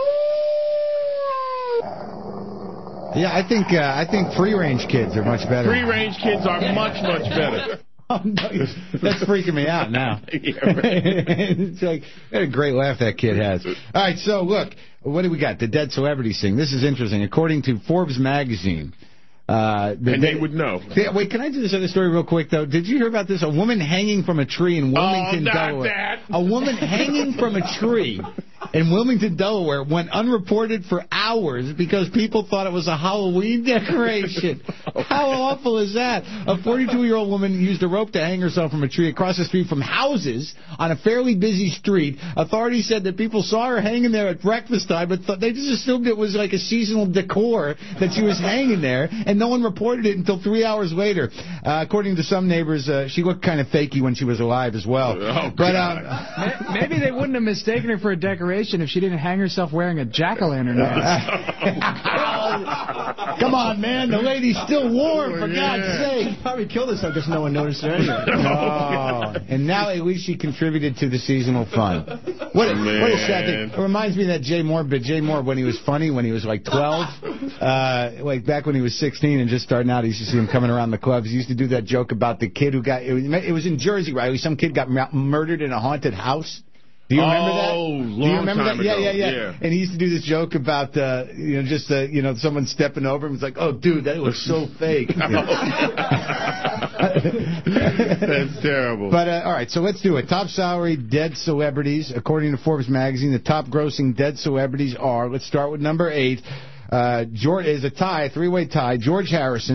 Yeah, I think uh, I think free-range kids are much better. Free-range kids are much, much better. Oh, no, that's freaking me out now. Yeah, right. It's like, what a great laugh that kid has. All right, so look, what do we got? The dead celebrities thing. This is interesting. According to Forbes magazine, uh, the, and they would know. They, wait, can I do this other story real quick though? Did you hear about this? A woman hanging from a tree in Wilmington, oh, not Delaware. That. A woman hanging from a tree in Wilmington, Delaware, went unreported for hours because people thought it was a Halloween decoration. How awful is that? A forty-two-year-old woman used a rope to hang herself from a tree across the street from houses on a fairly busy street. Authorities said that people saw her hanging there at breakfast time, but th- they just assumed it was like a seasonal decor that she was hanging there, and no one reported it until three hours later. Uh, according to some neighbors, uh, she looked kind of fakey when she was alive as well. Oh, but um, maybe they wouldn't have mistaken her for a decoration if she didn't hang herself wearing a jack-o'-lantern mask. Come on, man. The lady's still warm, for yeah. God's sake. She probably killed herself because no one noticed her anyway. Oh, and now at least she contributed to the seasonal fun. What a, what a sad thing. It reminds me of that Jay Moore bit. Jay Moore, when he was funny, when he was like twelve, uh, like back when he was sixteen and just starting out, he used to see him coming around the clubs. He used to do that joke about the kid who got, it was, it was in Jersey, Riley. Some kid got murdered in a haunted house. Do you remember that? Oh, long Do you remember time that? Yeah, ago. yeah, yeah, yeah. And he used to do this joke about, uh, you know, just, uh, you know, someone stepping over him. It's like, oh, dude, that looks so fake. That's terrible. But, uh, all right, so let's do it. Top salary dead celebrities. According to Forbes magazine, the top grossing dead celebrities are, let's start with number eight. Uh, George is a tie, three-way tie. George Harrison,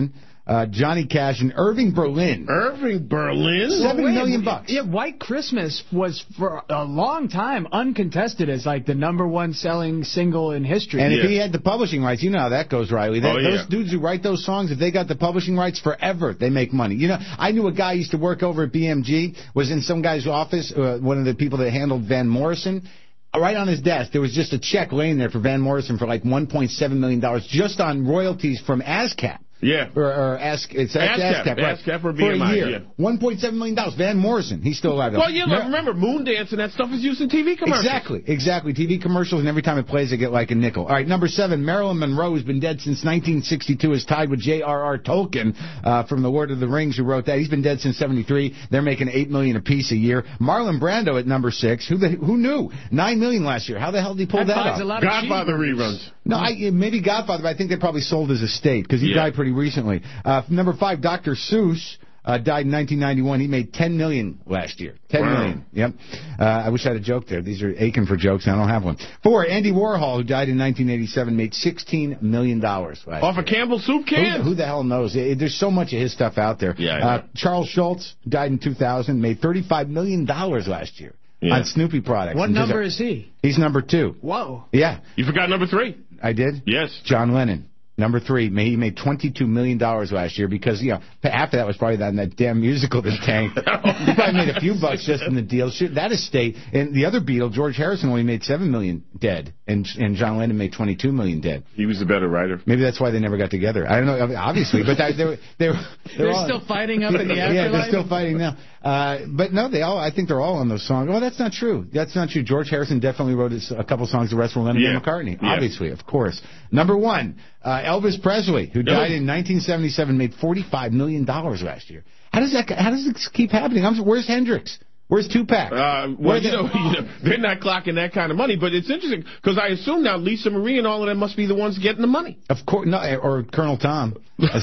uh, Johnny Cash, and Irving Berlin. Irving Berlin? Seven Well, wait, million bucks. Yeah, White Christmas was for a long time uncontested as like the number one selling single in history. And Yeah. if he had the publishing rights, you know how that goes, Riley. They, Oh, yeah. Those dudes who write those songs, if they got the publishing rights forever, they make money. You know, I knew a guy who used to work over at B M G, was in some guy's office, uh, one of the people that handled Van Morrison. Right on his desk, there was just a check laying there for Van Morrison for like one point seven million dollars just on royalties from ASCAP. Yeah. Or, or Ask, it's ASCAP, ASCAP, right? ASCAP or For B M I, a year. yeah. one point seven million dollars. Van Morrison, he's still alive. though. Well, yeah, Mer- remember, Moondance and that stuff is used in T V commercials. Exactly, exactly. T V commercials, and every time it plays, they get like a nickel. All right, number seven, Marilyn Monroe, who's been dead since nineteen sixty-two, is tied with J R R. Tolkien uh, from The Lord of the Rings, who wrote that. He's been dead since seventy-three. They're making eight million dollars apiece a year. Marlon Brando at number six. Who the, who knew? nine million dollars last year. How the hell did he pull That that, buys off? a lot of Godfather cheeseburgers. reruns. No, I, maybe Godfather, but I think they probably sold his estate because he Yeah. died pretty recently. Uh, number five, Doctor Seuss uh, died in nineteen ninety-one. He made ten million dollars last year. ten Wow. million. Yep. Uh, I wish I had a joke there. These are aching for jokes, and I don't have one. Four, Andy Warhol, who died in nineteen eighty-seven, made sixteen million dollars last Off year. a Campbell soup Who, can? who the hell knows? It, there's so much of his stuff out there. Yeah, I uh, know. Charles Schultz died in two thousand, made thirty-five million dollars last year Yeah. on Snoopy products. What And number he's, is he? he's number two. Whoa. Yeah, You forgot number three. I did? Yes. John Lennon. Number three, he made twenty-two million dollars last year because, you know, half of that was probably that, that damn musical that tanked. He probably made a few bucks just in the deal. Shoot, that estate. And the other Beatle, George Harrison, only made seven million dollars dead, and and John Lennon made twenty-two million dollars dead. He was the better writer. Maybe that's why they never got together. I don't know, obviously, but they, they were... They were They're all, still fighting up in the afterlife? Yeah, they're still fighting now. Uh, but no, they all. I think they're all on those songs. Well, that's not true. That's not true. George Harrison definitely wrote a couple songs. The rest were Lennon Yeah. and McCartney. Yeah. Obviously, of course. Number one, uh, Elvis Presley, who died in nineteen seventy-seven, made forty-five million dollars last year. How does that? How does this keep happening? I'm, where's Hendrix? Where's Tupac? Uh, well, Where you the- know, you know, they're not clocking that kind of money, but it's interesting because I assume now Lisa Marie and all of them must be the ones getting the money. Of course, no, or Colonel Tom.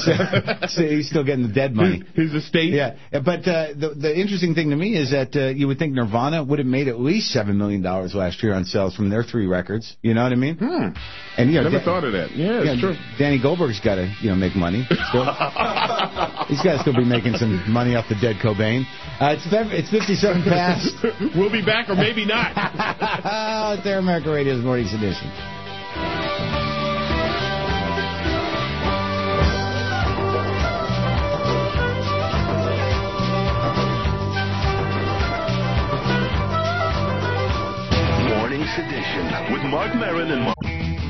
So he's still getting the dead money. His estate. Yeah, but uh, the the interesting thing to me is that uh, you would think Nirvana would have made at least seven million dollars last year on sales from their three records. You know what I mean? Hmm. And you know, Never Da- thought of that. Yeah, it's yeah, true. Danny Goldberg's got to you know make money. Still. He's got to still be making some money off the dead Cobain. Uh, it's fif- it's fifty-seven past. We'll be back or maybe not. It's Air America Radio's Morning's Edition. Morning Sedition with Mark Maron and Mark.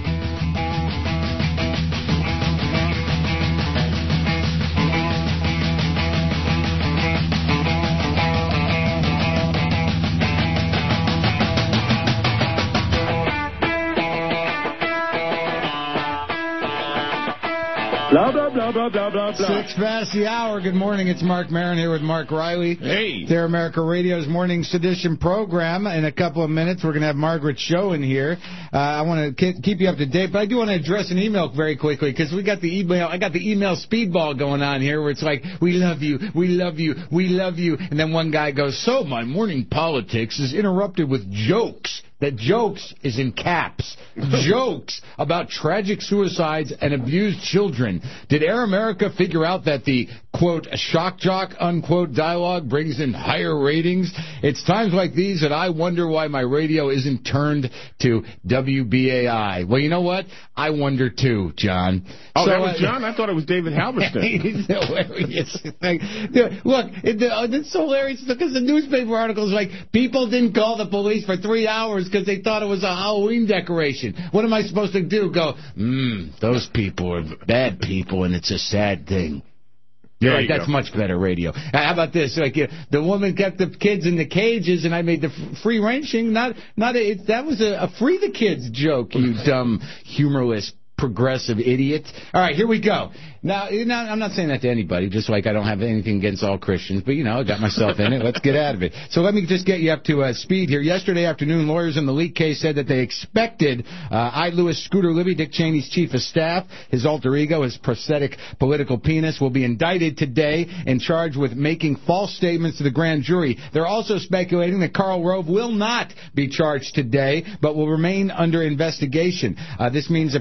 Blah, blah, blah, blah, blah, blah, blah. Six past the hour. Good morning. It's Mark Maron here with Mark Riley. Hey. It's Air America Radio's Morning Sedition program. In a couple of minutes, we're going to have Margaret Show in here. Uh, I want to keep you up to date, but I do want to address an email very quickly because we got the email. I got the email speedball going on here where it's like, we love you, we love you, we love you. And then one guy goes, so my morning politics is interrupted with jokes. That jokes is in caps. Jokes about tragic suicides and abused children. Did Air America figure out that the, quote, shock jock, unquote, dialogue brings in higher ratings? It's times like these that I wonder why my radio isn't turned to W B A I. Well, you know what? I wonder too, John. Oh, So, that was uh, John? I thought it was David Halberstam. He's hilarious. Dude, look, it, uh, it's so hilarious because the newspaper article is like, people didn't call the police for three hours because they thought it was a Halloween decoration. What am I supposed to do? Go, mmm, those people are bad people and it's a sad thing. You're There right, you that's go. much better radio. How about this? Like uh, the woman kept the kids in the cages, and I made the f- free range thing. Not, not a, it, that was a, a free the kids joke. You dumb, humorless, progressive idiot. All right, here we go. Now, you know, I'm not saying that to anybody, just like I don't have anything against all Christians, but, you know, I got myself in it. Let's get out of it. So let me just get you up to uh, speed here. Yesterday afternoon, lawyers in the leak case said that they expected uh, I. Lewis Scooter Libby, Dick Cheney's chief of staff, his alter ego, his prosthetic political penis, will be indicted today and charged with making false statements to the grand jury. They're also speculating that Karl Rove will not be charged today, but will remain under investigation. Uh, this means the prosecutor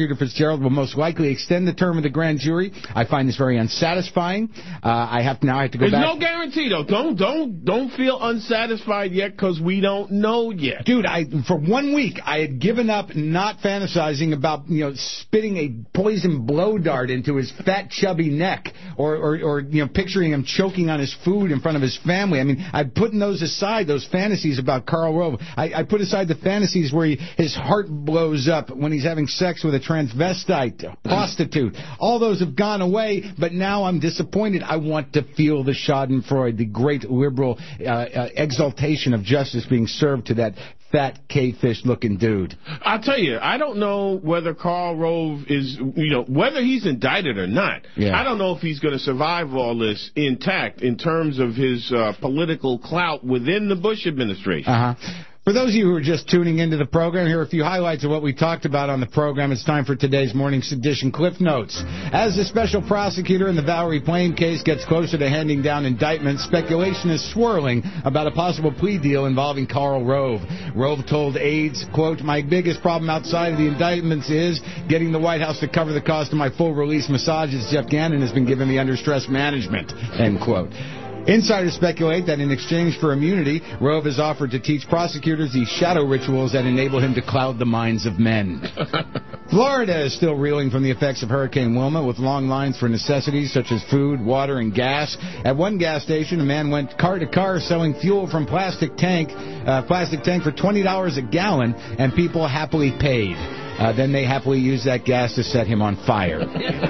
Prosecutor Fitzgerald will most likely extend the term of the grand jury. I find this very unsatisfying. Uh, I have now I have to go There's back. There's no guarantee, though. Don't don't don't feel unsatisfied yet because we don't know yet. Dude, I for one week I had given up not fantasizing about you know spitting a poison blow dart into his fat chubby neck or or, or you know picturing him choking on his food in front of his family. I mean, I'm putting those aside, those fantasies about Karl Rove. I, I put aside the fantasies where he, his heart blows up when he's having sex with a transvestite, a prostitute. All those have gone away, but now I'm disappointed. I want to feel the Schadenfreude, the great liberal uh, uh, exaltation of justice being served to that fat cavefish-looking dude. I'll tell you, I don't know whether Karl Rove is, you know, whether he's indicted or not. Yeah. I don't know if he's going to survive all this intact in terms of his uh, political clout within the Bush administration. Uh-huh. For those of you who are just tuning into the program, here are a few highlights of what we talked about on the program. It's time for today's Morning Sedition Cliff Notes. As the special prosecutor in the Valerie Plame case gets closer to handing down indictments, speculation is swirling about a possible plea deal involving Karl Rove. Rove told aides, quote, "My biggest problem outside of the indictments is getting the White House to cover the cost of my full-release massages Jeff Gannon has been giving me under stress management," end quote. Insiders speculate that in exchange for immunity, Rove has offered to teach prosecutors these shadow rituals that enable him to cloud the minds of men. Florida is still reeling from the effects of Hurricane Wilma, with long lines for necessities such as food, water, and gas. At one gas station, a man went car to car selling fuel from plastic tank, uh, plastic tank for twenty dollars a gallon, and people happily paid. Uh, then they happily used that gas to set him on fire.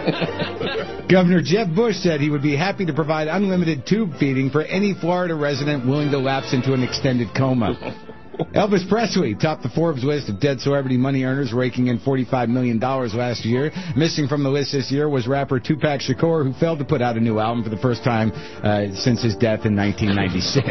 Governor Jeb Bush said he would be happy to provide unlimited tube feeding for any Florida resident willing to lapse into an extended coma. Elvis Presley topped the Forbes list of dead celebrity money earners, raking in forty-five million dollars last year. Missing from the list this year was rapper Tupac Shakur, who failed to put out a new album for the first time uh, since his death in nineteen ninety-six.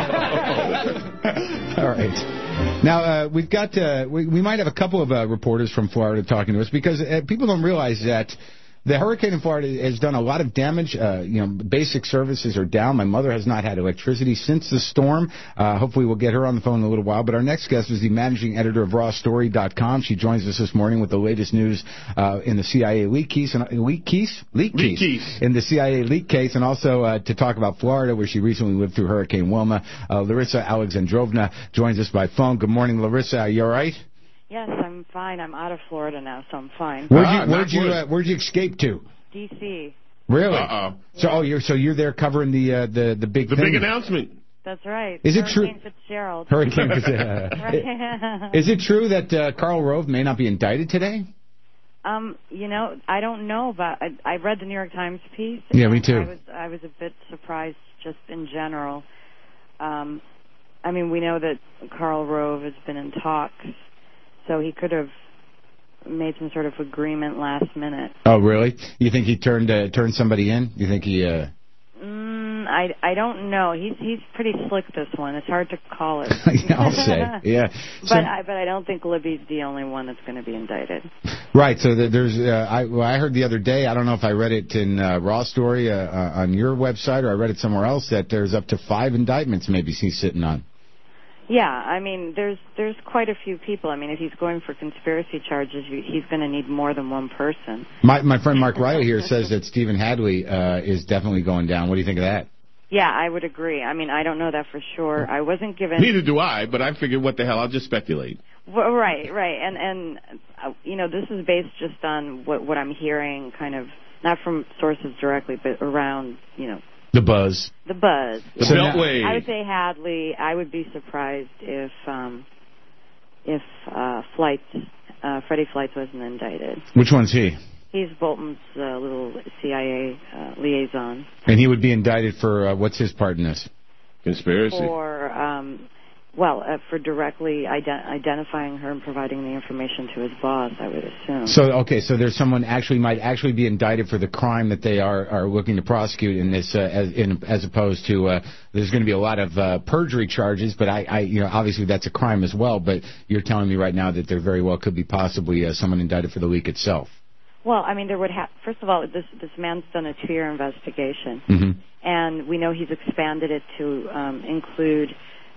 All right. Now, uh, we've got, uh, we, we might have a couple of uh, reporters from Florida talking to us, because uh, people don't realize that the hurricane in Florida has done a lot of damage. Uh, you know, basic services are down. My mother has not had electricity since the storm. Uh, hopefully we'll get her on the phone in a little while. But our next guest is the managing editor of raw story dot com. She joins us this morning with the latest news uh, in the C I A leak case. And, leak case? Leak, leak case. case. In the C I A leak case. And also uh, to talk about Florida, where she recently lived through Hurricane Wilma. Uh, Larissa Alexandrovna joins us by phone. Good morning, Larissa. Are you all right? Yes, I'm fine. I'm out of Florida now, so I'm fine. Where'd you, Ah, where'd you, good. uh, where'd you escape to? D C Really? Uh-oh. So, oh, you're so you're there covering the uh, the the big The thing. big announcement. That's right. Is it Hurricane true? Fitzgerald. Hurricane Fitzgerald. Right. Is it true that uh, Karl Rove may not be indicted today? Um, you know, I don't know, but I, I read the New York Times piece. Yeah, me too. I was I was a bit surprised just in general. Um, I mean, we know that Karl Rove has been in talks, so he could have made some sort of agreement last minute. Oh, really? You think he turned uh, turned somebody in? You think he? Uh... Mm, I, I don't know. He's he's pretty slick, this one. It's hard to call it. I'll say, yeah. But So, I but I don't think Libby's the only one that's going to be indicted. right. So the, there's. Uh, I well, I heard the other day. I don't know if I read it in uh, Raw Story uh, uh, on your website or I read it somewhere else that there's up to five indictments maybe he's sitting on. Yeah, I mean, there's there's quite a few people. I mean, if he's going for conspiracy charges, he's going to need more than one person. My my friend Mark Riley here says that Stephen Hadley uh, is definitely going down. What do you think of that? Yeah, I would agree. I mean, I don't know that for sure. I wasn't given. Neither do I, but I figured, what the hell? I'll just speculate. Well, right, right, and and uh, you know, this is based just on what what I'm hearing, kind of not from sources directly, but around, you know. The buzz. The buzz. The yeah. Beltway. I would say Hadley. I would be surprised if um, if uh, Flights, uh, Freddie Flights wasn't indicted. Which one's he? He's Bolton's uh, little C I A uh, liaison. And he would be indicted for uh, what's his part in this? Conspiracy. For um, well, uh, for directly ident- identifying her and providing the information to his boss, I would assume. So, okay, so there's someone actually might actually be indicted for the crime that they are, are looking to prosecute in this, uh, as, in, as opposed to uh, there's going to be a lot of uh, perjury charges, but I, I, you know, obviously that's a crime as well. But you're telling me right now that there very well could be possibly uh, someone indicted for the leak itself. Well, I mean, there would have. First of all, this this man's done a two-year investigation, Mm-hmm. and we know he's expanded it to um, include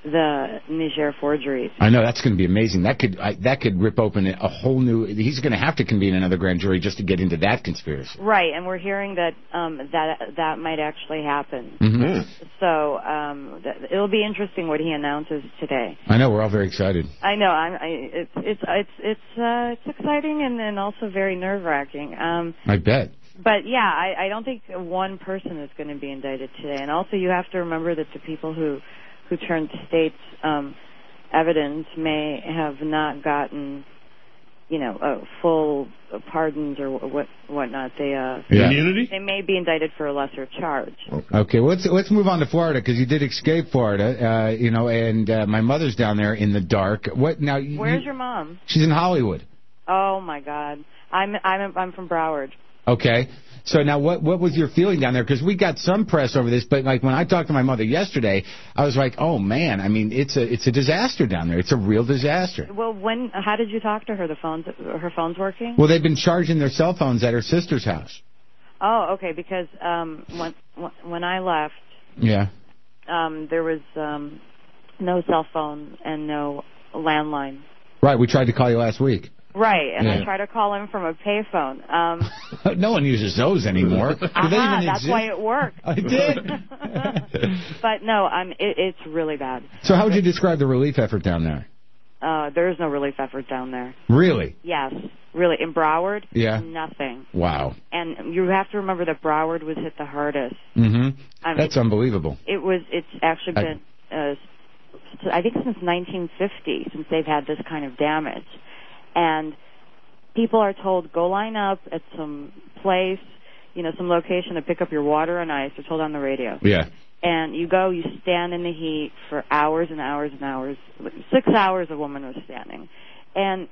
the Niger forgeries. I know, that's going to be amazing. That could I, that could rip open a whole new... He's going to have to convene another grand jury just to get into that conspiracy. Right, and we're hearing that um, that that might actually happen. Mm-hmm. So um, th- it'll be interesting what he announces today. I know, we're all very excited. I know, I'm, I, it's it's it's it's uh, it's exciting and, and also very nerve-wracking. Um, I bet. But yeah, I, I don't think one person is going to be indicted today. And also, you have to remember that the people who who turned state's um, evidence may have not gotten, you know, uh, full pardons or what whatnot. They uh, yeah. immunity. They may be indicted for a lesser charge. Okay, okay well, let's let's move on to Florida because you did escape Florida, uh, you know, and uh, my mother's down there in the dark. What now? You, Where's your mom? She's in Hollywood. Oh my God, I'm I'm I'm from Broward. Okay. So now what what was your feeling down there? Because we got some press over this, but like when I talked to my mother yesterday, I was like, oh, man, I mean, it's a it's a disaster down there. It's a real disaster. Well, when how did you talk to her? The phone's, her phone's working? Well, they've been charging their cell phones at her sister's house. Oh, okay, because um, when when I left, yeah, um, there was um, no cell phone and no landline. Right, we tried to call you last week. Right, and yeah. I tried to call him from a payphone. Um, no one uses those anymore. Do uh-huh, they even that's exist? why it worked. I did. But no, um, it, it's really bad. So how would you describe the relief effort down there? Uh, there is no relief effort down there. Really? Yes, really. In Broward, yeah. nothing. Wow. And you have to remember that Broward was hit the hardest. Mm-hmm. I mean, That's unbelievable. It was. It's actually been, I, uh, I think, since nineteen fifty since they've had this kind of damage, and people are told, go line up at some place, you know, some location to pick up your water and ice. They're told on the radio. Yeah. And you go, you stand in the heat for hours and hours and hours. Six hours a woman was standing. And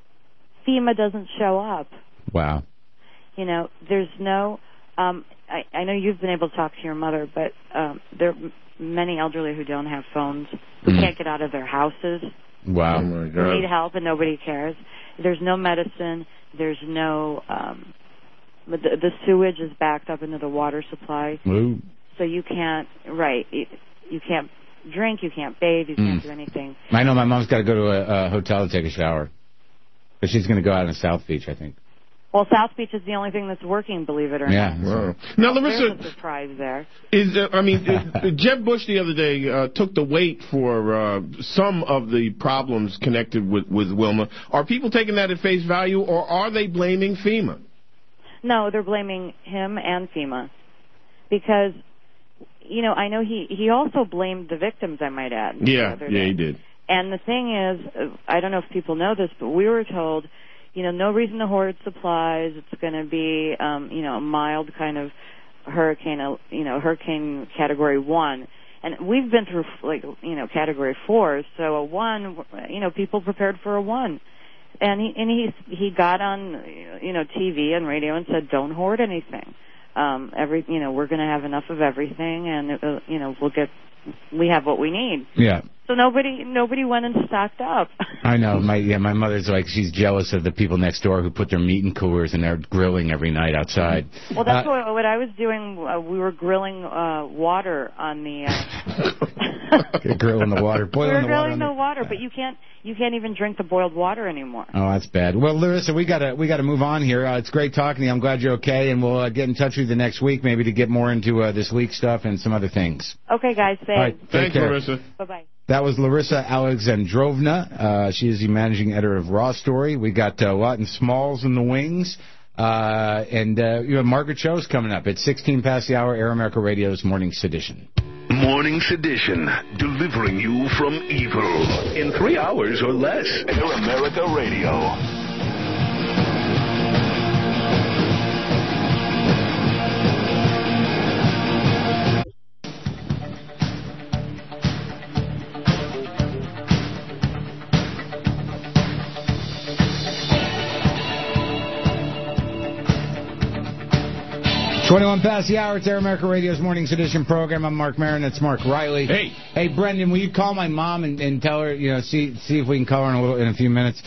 FEMA doesn't show up. Wow. You know, there's no, um, I, I know you've been able to talk to your mother, but um, there are many elderly who don't have phones, who mm. can't get out of their houses. Wow. Oh my God. Who need help and nobody cares. There's no medicine. There's no, um, the, the sewage is backed up into the water supply. Ooh. So you can't, right, you, you can't drink, you can't bathe, you can't mm. do anything. I know my mom's got to go to a, a hotel to take a shower. But she's going to go out on South Beach, I think. Well, South Beach is the only thing that's working, believe it or yeah. not. Wow. Now, Larissa, there's a surprise there. Is uh, I mean, uh, Jeb Bush the other day uh, took the weight for uh, some of the problems connected with, with Wilma. Are people taking that at face value, or are they blaming FEMA? No, they're blaming him and FEMA. Because, you know, I know he, he also blamed the victims, I might add. Yeah, yeah, he did. And the thing is, I don't know if people know this, but we were told, you know, no reason to hoard supplies. It's going to be, um, you know, a mild kind of hurricane, you know, hurricane category one. And we've been through, like, you know, category four. So a one, you know, people prepared for a one. And he and he he got on, you know, T V and radio and said, don't hoard anything. Um, every, you know, we're going to have enough of everything, and uh, you know, we'll get, we have what we need. Yeah. So nobody nobody went and stocked up. I know. My yeah, my mother's like, she's jealous of the people next door who put their meat in coolers and they're grilling every night outside. Well, that's uh, what, what I was doing. Uh, we were grilling uh, water on the. Uh, grilling the water, boiling we were the water. grilling the, the water, but you can't you can't even drink the boiled water anymore. Oh, that's bad. Well, Larissa, we gotta we gotta move on here. Uh, it's great talking to you. I'm glad you're okay, and we'll uh, get in touch with you next week, maybe to get more into uh, this leak stuff and some other things. Okay, guys. Thanks. All right, Thanks, care. Larissa. Bye bye. That was Larissa Alexandrovna. Uh, she is the managing editor of Raw Story. We got uh, Lawton Smalls in the wings. Uh, and uh, you know, Margaret Cho's coming up at sixteen past the hour, Air America Radio's Morning Sedition. Morning Sedition, delivering you from evil in three hours or less. Air America Radio. twenty-one past the hour, it's Air America Radio's Morning Sedition program. I'm Mark Maron, that's Mark Riley. Hey. Hey, Brendan, will you call my mom and, and tell her, you know, see see if we can call her in a little in a few minutes?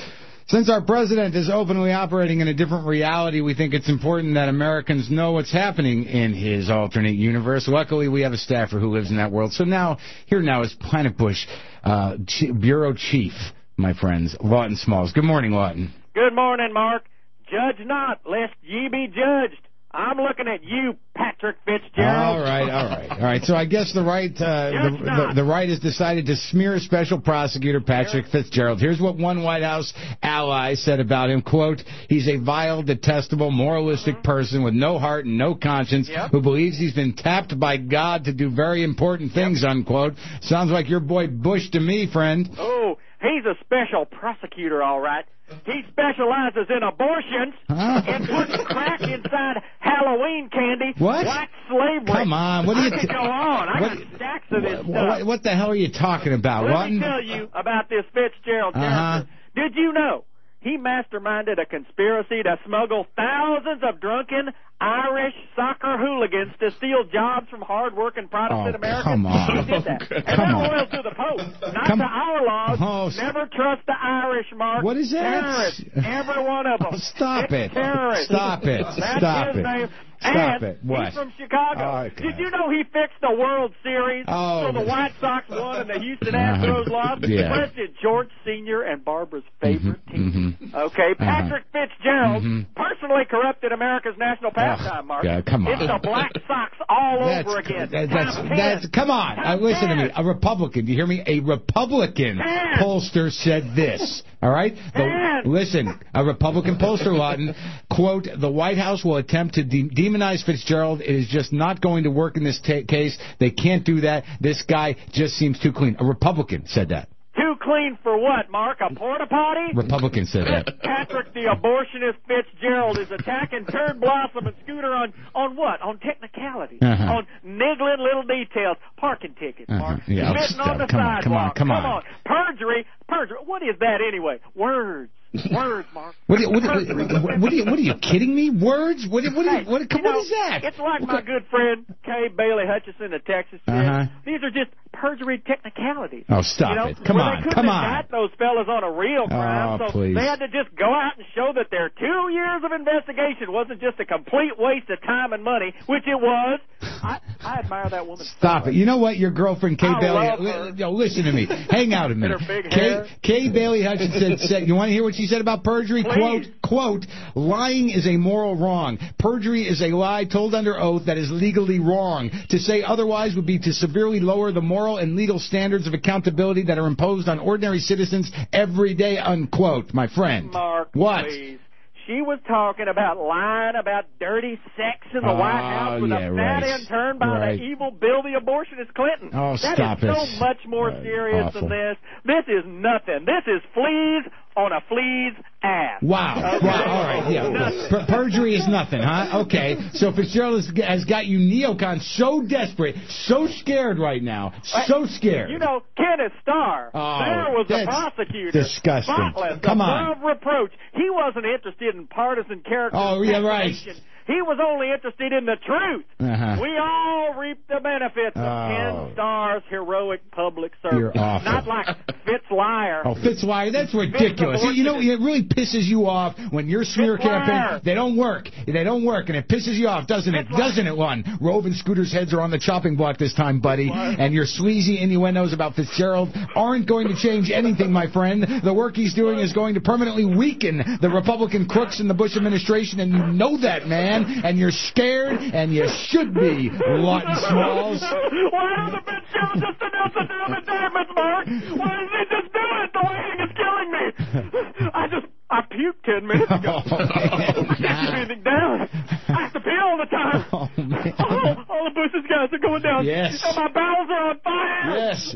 Since our president is openly operating in a different reality, we think it's important that Americans know what's happening in his alternate universe. Luckily, we have a staffer who lives in that world. So now, here now is Planet Bush uh, Bureau Chief, my friends, Lawton Smalls. Good morning, Lawton. Good morning, Mark. Judge not, lest ye be judged. I'm looking at you, Patrick Fitzgerald. All right, all right, all right. So I guess the right, uh, the, the, the right has decided to smear Special Prosecutor Patrick Fitzgerald. Here's what one White House ally said about him: "Quote: He's a vile, detestable, moralistic mm-hmm. person with no heart and no conscience, yep. who believes he's been tapped by God to do very important things." Yep. Unquote. Sounds like your boy Bush to me, friend. Oh, he's a special prosecutor, all right. He specializes in abortions huh? and putting crack inside Halloween candy. What? White slavery. Come on. What do you I could go on. I what, got stacks of this what, stuff. What, what the hell are you talking about? Let what? me tell you about this Fitzgerald character. Uh-huh. Did you know he masterminded a conspiracy to smuggle thousands of drunken Irish soccer hooligans to steal jobs from hard-working Protestant oh, Americans? Come on. He did that. Okay. And come they're on. loyal to the Pope, not come to our laws. Oh, Never trust the Irish, Mark. What is that? Terrorists. Every one of them. Oh, stop it's it. Terrorists. Stop it. That's Stop his it. name. Stop and it. What? He's from Chicago. Oh, okay. Did you know he fixed the World Series oh, so the White Sox won and the Houston Astros uh-huh. lost? Yeah. President George Senior and Barbara's favorite mm-hmm, team. Mm-hmm. Okay, Patrick uh-huh. Fitzgerald mm-hmm. personally corrupted America's national pastime, Mark. Yeah, come on. It's the Black Sox all that's, over again. That, that's, that's, come on. Uh, listen to me. A Republican, do you hear me? A Republican ten. pollster said this. All right? The, listen, a Republican pollster, Lawton, quote, "The White House will attempt to de- demonize Fitzgerald. It is just not going to work in this t- case. They can't do that. This guy just seems too clean." A Republican said that. Too clean for what, Mark? A porta potty? Republican said that. Patrick the abortionist Fitzgerald is attacking Turd Blossom and Scooter on, on what? On technicalities. Uh-huh. On niggling little details. Parking tickets, Mark. Uh-huh. Yeah, Spitting on the come sidewalk. on, come on, come on. Perjury. Perjury. What is that anyway? Words. Words, Mark. What are you, what, what, what, are you, what are you kidding me? Words? What, what, are you, what, hey, you what know, is that? It's like what my good friend Kay Bailey Hutchison of Texas said. Uh-huh. These are just perjury technicalities. Oh, stop you know, it. Come on, come on. They couldn't those fellas on a real crime, oh, so please. they had to just go out and show that their two years of investigation wasn't just a complete waste of time and money, which it was. I, I admire that woman. Stop so it. You know what? Your girlfriend, Kay I Bailey. love her. Li- yo, listen to me. Hang out a minute. Her big Kay, hair. Kay Bailey Hutchinson said, you want to hear what she said about perjury? Please. Quote, quote, "Lying is a moral wrong. Perjury is a lie told under oath that is legally wrong. To say otherwise would be to severely lower the moral and legal standards of accountability that are imposed on ordinary citizens every day," unquote, my friend. Mark, what? Please. She was talking about lying about dirty sex in the oh, White House with yeah, a fat right. intern by right. the evil Bill the abortionist Clinton. Oh, that stop is it. so much more uh, serious awful. than this. This is nothing. This is fleas on a flea's ass. Wow. Okay? Wow. All right. Yeah. Per- perjury is nothing, huh? Okay. So Fitzgerald has, has got you neocons so desperate, so scared right now, so scared. You know, Kenneth Starr, oh, there was the that's prosecutor. disgusting. Spotless, Come above on. reproach. He wasn't interested in partisan character. Oh, yeah, right. He was only interested in the truth. Uh-huh. We all reap the benefits of Oh. Ken Starr's heroic public service. You're awful. Not like Fitz Liar. Oh, Fitzwire, that's ridiculous. Fitz You know, it really pisses you off when your smear Fitzwire. campaign, they don't work. They don't work, and it pisses you off, doesn't it? Fitzwire. Doesn't it, Lon? Rove and Scooter's heads are on the chopping block this time, buddy. Fitzwire. And your sleazy innuendos about Fitzgerald aren't going to change anything, my friend. The work he's doing is going to permanently weaken the Republican crooks in the Bush administration, and you know that, man. And you're scared, and you should be, Lawton Smalls. Why don't the Fitzgerald just announce a damn indictment, Mark? Why doesn't he just do it? The waiting is killing me. I just, I puked ten minutes ago. Oh, man. Can't anything down. I have to pee all the time. Oh, man. All, all the Bush's guys are going down. Yes. And my bowels are on fire. Yes.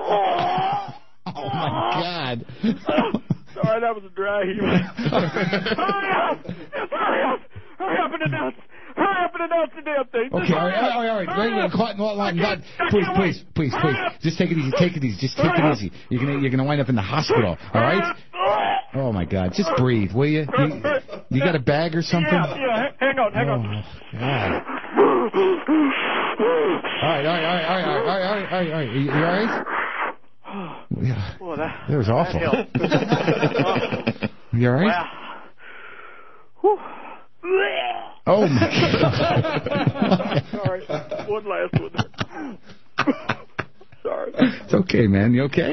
Oh, my God. Sorry, that was a dry heave. Hurry up! Yes, hurry up! Hurry up and announce! Hurry up and announce the damn thing! Okay, all right, all right, all right. Wait, wait, caught in what line? God, please, please, please, please. Just take it easy. Take it easy. Just take it easy. You're gonna, you're gonna wind up in the hospital. All right? Oh my God! Just breathe, will you? You, you got a bag or something? Yeah, yeah. Hang on, hang oh, on. God. All right, all right, all right, all right, all right, all right, all right, all right. You, you all right? Yeah. Well, that, that was awful. That helped. You all right? Well, oh, my God. Sorry. One last one there. Sorry. It's okay, man. You okay?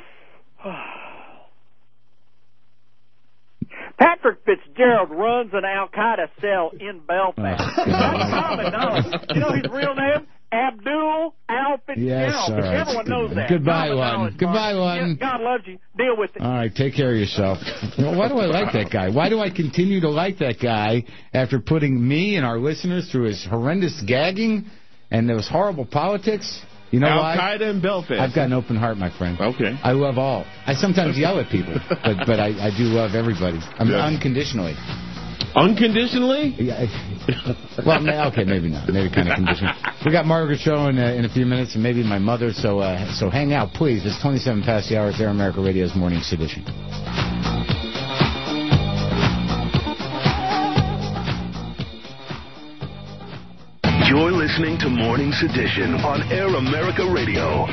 Patrick Fitzgerald runs an Al-Qaeda cell in Belfast. Oh, you know his real name? Abdul Al Fitzgerald. Yes, all right. Everyone knows that. Goodbye, Common one. knowledge, Goodbye, Mark. one. Yeah, God loves you. Deal with it. All right, take care of yourself. Well, why do I like that guy? Why do I continue to like that guy after putting me and our listeners through his horrendous gagging and those horrible politics? You know why? Al-Qaeda in Belfast. I've got an open heart, my friend. Okay. I love all. I sometimes yell at people, but but I, I do love everybody. I mean, Yeah. unconditionally. Unconditionally? Yeah. Well, ma- okay, maybe not. Maybe kind of conditional. We got Margaret Show in, uh, in a few minutes, and maybe my mother. So uh, so hang out, please. It's twenty-seven past the hour. It's Air America Radio's Morning Sedition. You're listening to Morning Sedition on Air America Radio.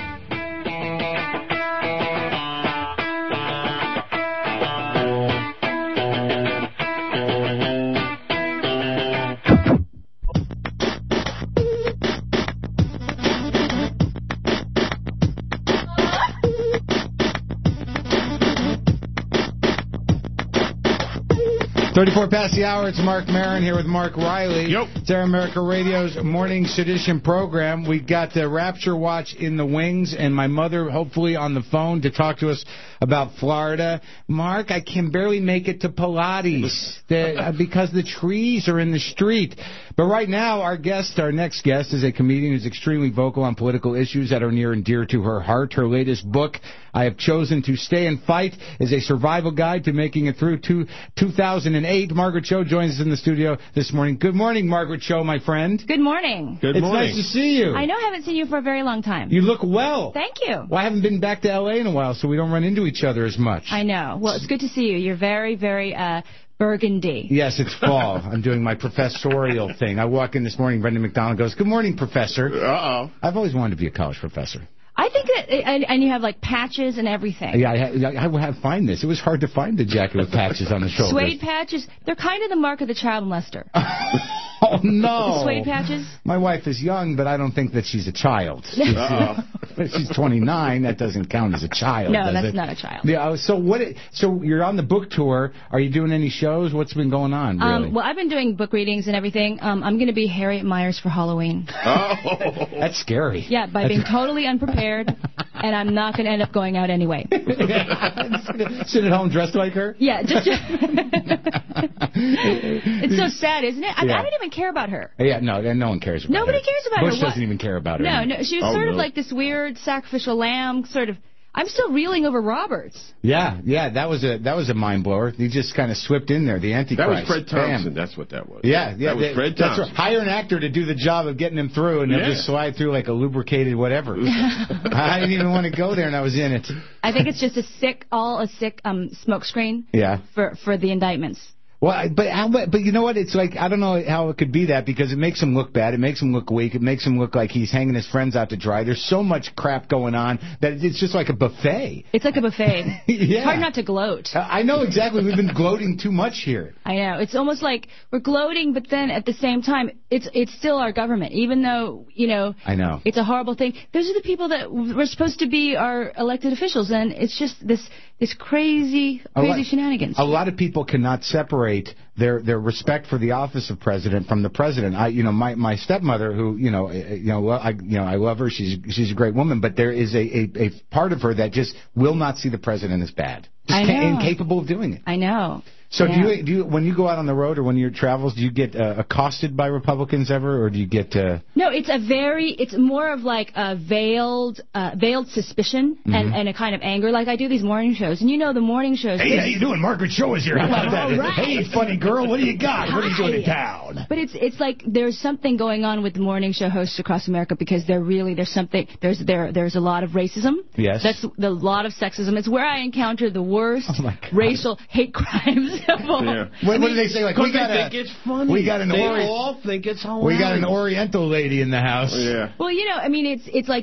thirty-four past the hour. It's Mark Maron here with Mark Riley. Yep. It's Air America Radio's Morning Sedition program. We got the Rapture Watch in the wings, and my mother hopefully on the phone to talk to us about Florida. Mark, I can barely make it to Pilates the, uh, because the trees are in the street. But right now, our guest, our next guest, is a comedian who's extremely vocal on political issues that are near and dear to her heart. Her latest book, I Have Chosen to Stay and Fight, is a survival guide to making it through to two thousand eight. Margaret Cho joins us in the studio this morning. Good morning, Margaret Cho, my friend. Good morning. Good it's morning. nice to see you. I know I haven't seen you for a very long time. You look well. Thank you. Well, I haven't been back to L A in a while, so we don't run into each other as much. I know. Well, it's good to see you. You're very, very uh, burgundy. Yes, it's fall. I'm doing my professorial thing. I walk in this morning, Brendan McDonald goes, "Good morning, professor." Uh-oh. I've always wanted to be a college professor. I think that, and, and you have like patches and everything. Yeah, I, had, I would have find this. It was hard to find the jacket with patches on the shoulders. Suede patches, they're kind of the mark of the child molester. Oh, no. The suede patches? My wife is young, but I don't think that she's a child. She's, uh, she's twenty-nine. That doesn't count as a child, No, does that's it? not a child. Yeah. So what? It, so you're on the book tour. Are you doing any shows? What's been going on, really? Um, well, I've been doing book readings and everything. Um, I'm going to be Harriet Myers for Halloween. Oh. That's scary. Yeah, by being totally unprepared, and I'm not going to end up going out anyway. Sit at home dressed like her? Yeah. Just, it's so sad, isn't it? I, Yeah. I don't even care about her. Yeah, no, no one cares about her. Nobody cares about her. Bush What- doesn't even care about her. No, no, she was Oh, sort no. of like this weird sacrificial lamb, sort of. I'm still reeling over Roberts. Yeah, yeah, that was a that was a mind blower. He just kind of slipped in there, the Antichrist. That was Fred Thompson. Bam. That's what that was. Yeah, yeah. That was they- Fred that's Thompson. right. Hire an actor to do the job of getting him through, and Yeah. they'll just slide through like a lubricated whatever. I didn't even want to go there, and I was in it. I think it's just a sick, all a sick um, smokescreen Yeah. for, for the indictments. Well, I- but how- but but you know what? It's like I don't know how it could be that because it makes him look bad. It makes him look weak. It makes him look like he's hanging his friends out to dry. There's so much crap going on that it's just like a buffet. It's like a buffet. Yeah. It's hard not to gloat. I know exactly. We've been gloating too much here. I know. It's almost like we're gloating, but then at the same time, it's it's still our government, even though, you know, I know. it's a horrible thing. Those are the people that were supposed to be our elected officials, and it's just this this crazy, A crazy lot- shenanigans. A lot of people cannot separate their their respect for the office of president from the president. I, you know, my my stepmother, who you know, uh, you know, well, I you know, I love her. She's she's a great woman, but there is a a, a part of her that just will not see the president as bad. Just I ca- know. incapable of doing it. I know. So Yeah. do you do you when you go out on the road or when you're travels, do you get uh, accosted by Republicans ever, or do you get? Uh, No, it's a very, it's more of like a veiled, uh, veiled suspicion Mm-hmm. and, and a kind of anger. Like I do these morning shows, and you know the morning shows. Hey, how you doing? Margaret Cho is here. How about that? All right. Hey, funny girl, what do you got? What are you doing in Hi. town? But it's it's like there's something going on with the morning show hosts across America because they're really there's something there's there there's a lot of racism. Yes. That's the lot of sexism. It's where I encounter the worst Oh, my God. racial hate crimes of all. Yeah. What, what do they say? Like we Because got they a think it's funny. we got an They Ori- all think it's hilarious. we got an Oriental lady in the house. Yeah. Well, you know, I mean, it's it's like they'll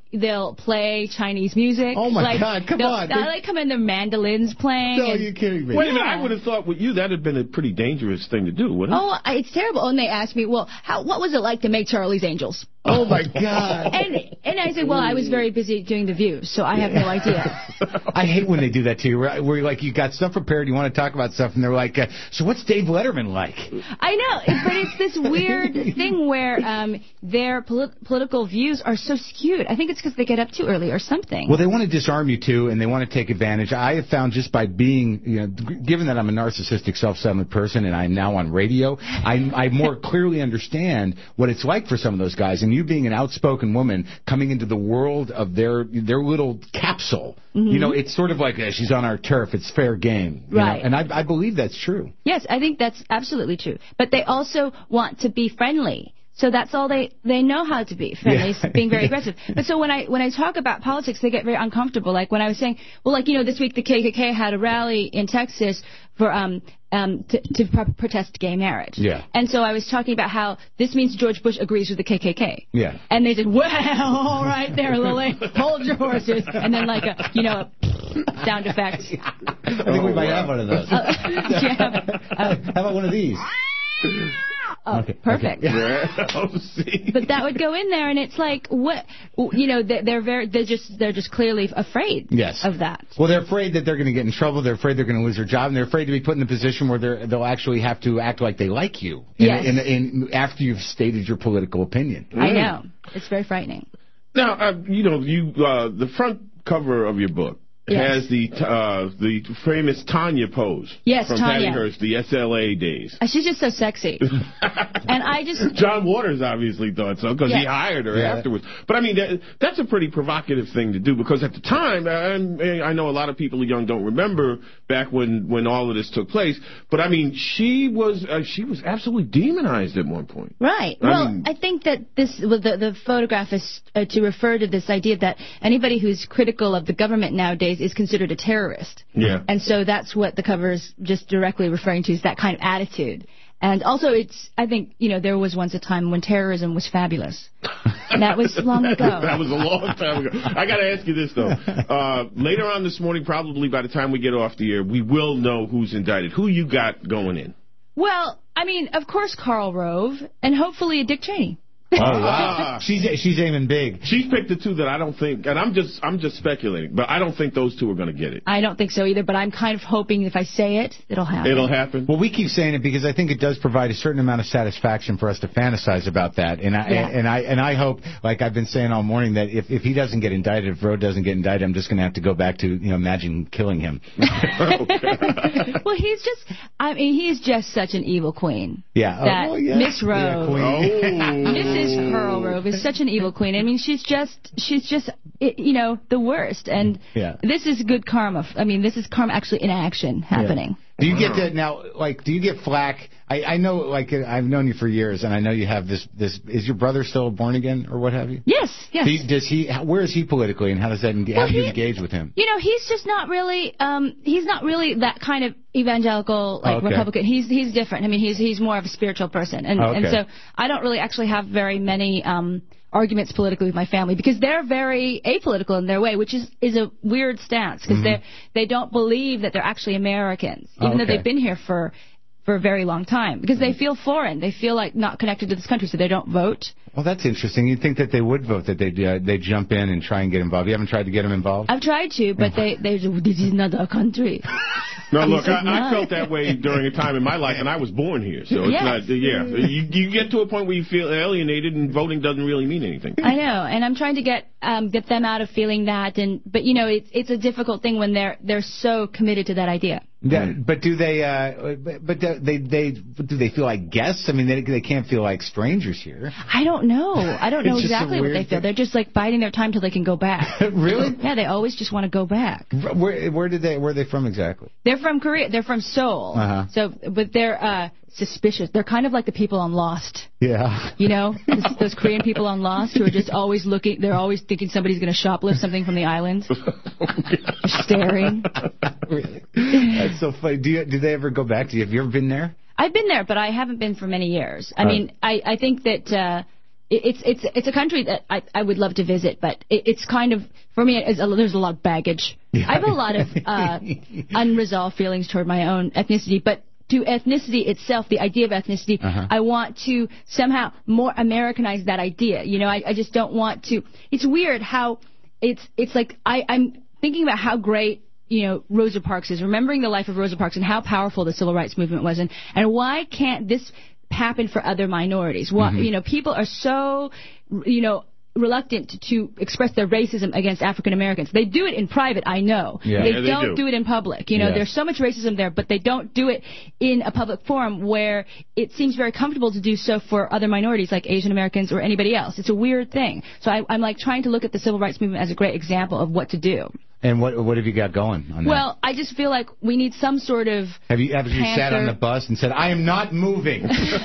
they'll play Chinese music. Oh, my like, God, come on. I like come in their mandolins playing. No, and, you're kidding me. Wait a minute, Yeah. I would have thought with you that had been a pretty dangerous thing to do, wouldn't it? Oh, I- it's terrible. And they asked me, well, how, what was it like to make Charlie's Angels? Oh, my God. And and I said, well, I was very busy doing The View, so I have no idea. I hate when they do that to you, where, where like you got stuff prepared, you want to talk about stuff, and they're like, uh, so what's Dave Letterman like? I know, it- but it's this weird thing where um, their polit- political views are so skewed. I think it's because they get up too early or something. Well, they want to disarm you, too, and they want to take advantage. I have found just by being, you know, given that I'm a narcissistic, self-centered person, and I'm now on radio, I, I more clearly understand what it's like for some of those guys. And you being an outspoken woman coming into the world of their their little capsule, Mm-hmm. you know, it's sort of like, eh, she's on our turf, it's fair game. you Right. know? And I, I believe that's true. Yes, I think that's absolutely true. But they also want to be friendly. So that's all they they know how to be, friendly, Yeah. being very aggressive. But so when I when I talk about politics, they get very uncomfortable. Like when I was saying, well, like, you know, this week the K K K had a rally in Texas for um um to, to pro- protest gay marriage. Yeah. And so I was talking about how this means George Bush agrees with the K K K. Yeah. And they said, well, all right there, Lily, hold your horses. And then like a, you know, a sound effect. I think we might have one of those. Uh, yeah. Uh, How about one of these? Oh, Okay, perfect. Oh, see. But that would go in there, and it's like, what, you know, they're, they're very, they're just, they're just clearly afraid Yes. of that. Well, they're afraid that they're going to get in trouble. They're afraid they're going to lose their job, and they're afraid to be put in a position where they're, they'll actually have to act like they like you. In, Yes. in, in, after you've stated your political opinion. I know. It's very frightening. Now, uh, you know, you uh, the front cover of your book Yes. has the uh, the famous Tanya pose. Yes, from Tanya. Patty Hearst, the S L A days. Uh, She's just so sexy. And I just... John Waters obviously thought so because he Yes. hired her Yeah. afterwards. But I mean, that, that's a pretty provocative thing to do because at the time, and I know a lot of people young don't remember back when, when all of this took place. But I mean, she was uh, she was absolutely demonized at one point. Right. I Well, mean- I think that this, well, the, the photograph is uh, to refer to this idea that anybody who's critical of the government nowadays is considered a terrorist. Yeah. And so that's what the cover is just directly referring to, is that kind of attitude. And also, it's, I think, you know, there was once a time when terrorism was fabulous. And that was long ago. That was a long time ago. I got to ask you this, though. Uh, later on this morning, probably by the time we get off the air, we will know who's indicted. Who you got going in? Well, I mean, of course, Karl Rove, and hopefully Dick Cheney. Oh, wow. she's she's aiming big. She's picked the two that I don't think, and I'm just I'm just speculating, but I don't think those two are going to get it. I don't think so either, but I'm kind of hoping if I say it, it'll happen. It'll happen. Well, we keep saying it because I think it does provide a certain amount of satisfaction for us to fantasize about that, and I Yeah. and I and I hope, like I've been saying all morning, that if if he doesn't get indicted, if Roe doesn't get indicted, I'm just going to have to go back to you know imagine killing him. Well, he's just, I mean, he is just such an evil queen. Yeah. That Oh, yeah. Miss Rove, Yeah, queen. Oh. Missus Karl Rove is such an evil queen. I mean, she's just, she's just, i- you know, the worst. And Yeah. this is good karma. I mean, this is karma actually in action happening. Do you get that now? Like, do you get flack? I, I know, like, I've known you for years, and I know you have this. This is your brother still born again, or what have you? Yes, yes. Do you- does he? Where is he politically, and how does that? How Well, do you he- engage with him? You know, he's just not really. Um, he's not really that kind of evangelical, like Okay. Republican. He's he's different. I mean, he's he's more of a spiritual person, and Okay. and so I don't really actually have very many um, arguments politically with my family because they're very apolitical in their way, which is is a weird stance because Mhm. they they don't believe that they're actually Americans, even Oh, though okay. they've been here for. for a very long time because they feel foreign. They feel like not connected to this country, so they don't vote. Well, that's interesting. You'd think that they would vote, that they'd uh, they'd jump in and try and get involved. You haven't tried to get them involved? I've tried to, but they they this is not our country. No, He look, said I, I no. felt that way during a time in my life, and I was born here, so it's Yes. not. Yeah, you, you get to a point where you feel alienated, and voting doesn't really mean anything. I know, and I'm trying to get um, get them out of feeling that, and but you know, it's it's a difficult thing when they're they're so committed to that idea. Yeah, but do they? Uh, but but do they they do they feel like guests? I mean, they they can't feel like strangers here. I don't know. I don't know It's just a exactly what weird they feel. thing. They're just like biding their time till they can go back. Really? Yeah, they always just want to go back. Where where did they where are they from exactly? They're from Korea. They're from Seoul. Uh-huh. So, but they're uh, suspicious. They're kind of like the people on Lost. Yeah. You know, those, those Korean people on Lost who are just always looking. They're always thinking somebody's going to shoplift something from the island. Just staring. Really? That's so funny. Do you do they ever go back to you? Have you ever been there? I've been there, but I haven't been for many years. I Oh. mean, I, I think that uh, it, it's it's it's a country that I I would love to visit, but it, it's kind of for me. It's a, there's a lot of baggage. Yeah. I have a lot of uh, unresolved feelings toward my own ethnicity, but to ethnicity itself, the idea of ethnicity, uh-huh. I want to somehow more Americanize that idea. You know, I, I just don't want to. It's weird how it's it's like I, I'm thinking about how great, you know, Rosa Parks is, remembering the life of Rosa Parks and how powerful the civil rights movement was, and, and why can't this happen for other minorities? Why, mm-hmm. you know, people are so, you know, reluctant to express their racism against African Americans. They do it in private, I know. Yeah. They yeah, don't they do. do it in public. You know, yeah. there's so much racism there, but they don't do it in a public forum where it seems very comfortable to do so for other minorities like Asian Americans or anybody else. It's a weird thing. So I, I'm like trying to look at the civil rights movement as a great example of what to do. And what what have you got going on that? Well, I just feel like we need some sort of Have you have you sat on the bus and said, I am not moving?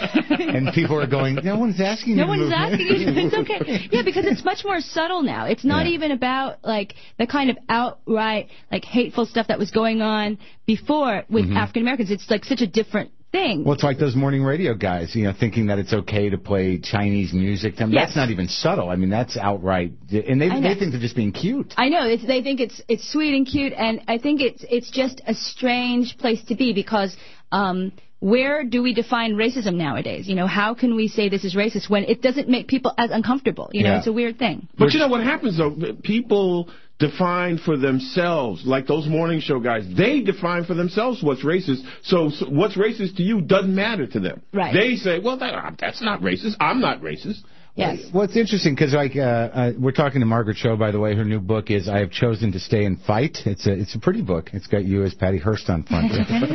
And people are going, no one's asking no you to one's move. asking you. It's okay. Yeah, because it's much more subtle now. It's not yeah. even about, like, the kind of outright, like, hateful stuff that was going on before with mm-hmm. African Americans. It's, like, such a different thing. Well, it's like those morning radio guys, you know, thinking that it's okay to play Chinese music. I mean, yes. That's not even subtle. I mean, that's outright, and they they think they're just being cute. I know. It's, they think it's it's sweet and cute, and I think it's it's just a strange place to be because um, where do we define racism nowadays? You know, how can we say this is racist when it doesn't make people as uncomfortable? You know, yeah. It's a weird thing. But you know what happens though? People define for themselves, like those morning show guys, they define for themselves what's racist. So, so what's racist to you doesn't matter to them. Right. They say, well, that, that's not racist. I'm not racist. Yes. Well, it's interesting because like uh, uh, we're talking to Margaret Cho, by the way. Her new book is "I Have Chosen to Stay and Fight." It's a it's a pretty book. It's got you as Patty Hearst on front.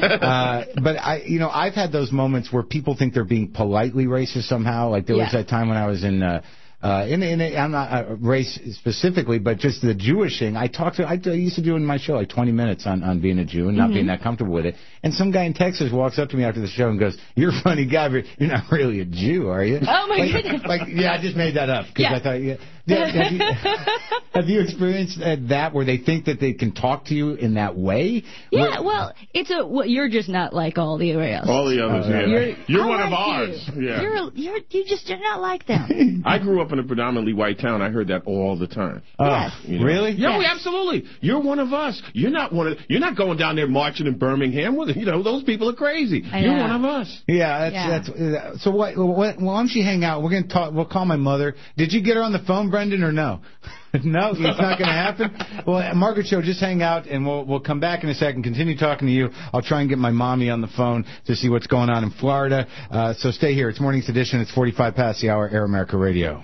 uh, but I, you know, I've had those moments where people think they're being politely racist somehow. Like there yeah. was that time when I was in. Uh, Uh, in, in, I'm not uh, race specifically, but just the Jewish thing. I talked to, I, I used to do in my show like twenty minutes on, on being a Jew and not mm-hmm. being that comfortable with it. And some guy in Texas walks up to me after the show and goes, "You're a funny guy, but you're not really a Jew, are you?" Oh my like, goodness! Like, yeah, I just made that up because yeah. I thought, yeah. yeah have, you, have you experienced uh, that where they think that they can talk to you in that way? Yeah, where, well, it's a well, you're just not like all the others. All the others, uh, yeah. You're, you're one like of ours. You. Yeah. You're you're you just you're not like them. I grew up in a predominantly white town. I heard that all the time. Oh, yes. You know? Really? Yeah, yes. absolutely. You're one of us. You're not one of. You're not going down there marching in Birmingham with. You know, those people are crazy. I You're know. one of us. Yeah, that's Yeah. that's. Uh, so what? What? Why don't you hang out? We're gonna talk. We'll call my mother. Did you get her on the phone, Brendan, or no? No, it's not going to happen. Well, Margaret Cho, just hang out, and we'll we'll come back in a second. Continue talking to you. I'll try and get my mommy on the phone to see what's going on in Florida. Uh, so stay here. It's Morning's Edition. It's forty-five past the hour. Air America Radio.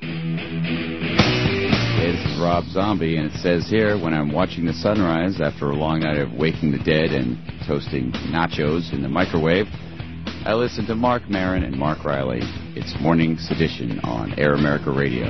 Hey, this is Rob Zombie, and it says here, when I'm watching the sunrise after a long night of waking the dead and toasting nachos in the microwave, I listen to Mark Maron and Mark Riley. It's Morning's Edition on Air America Radio.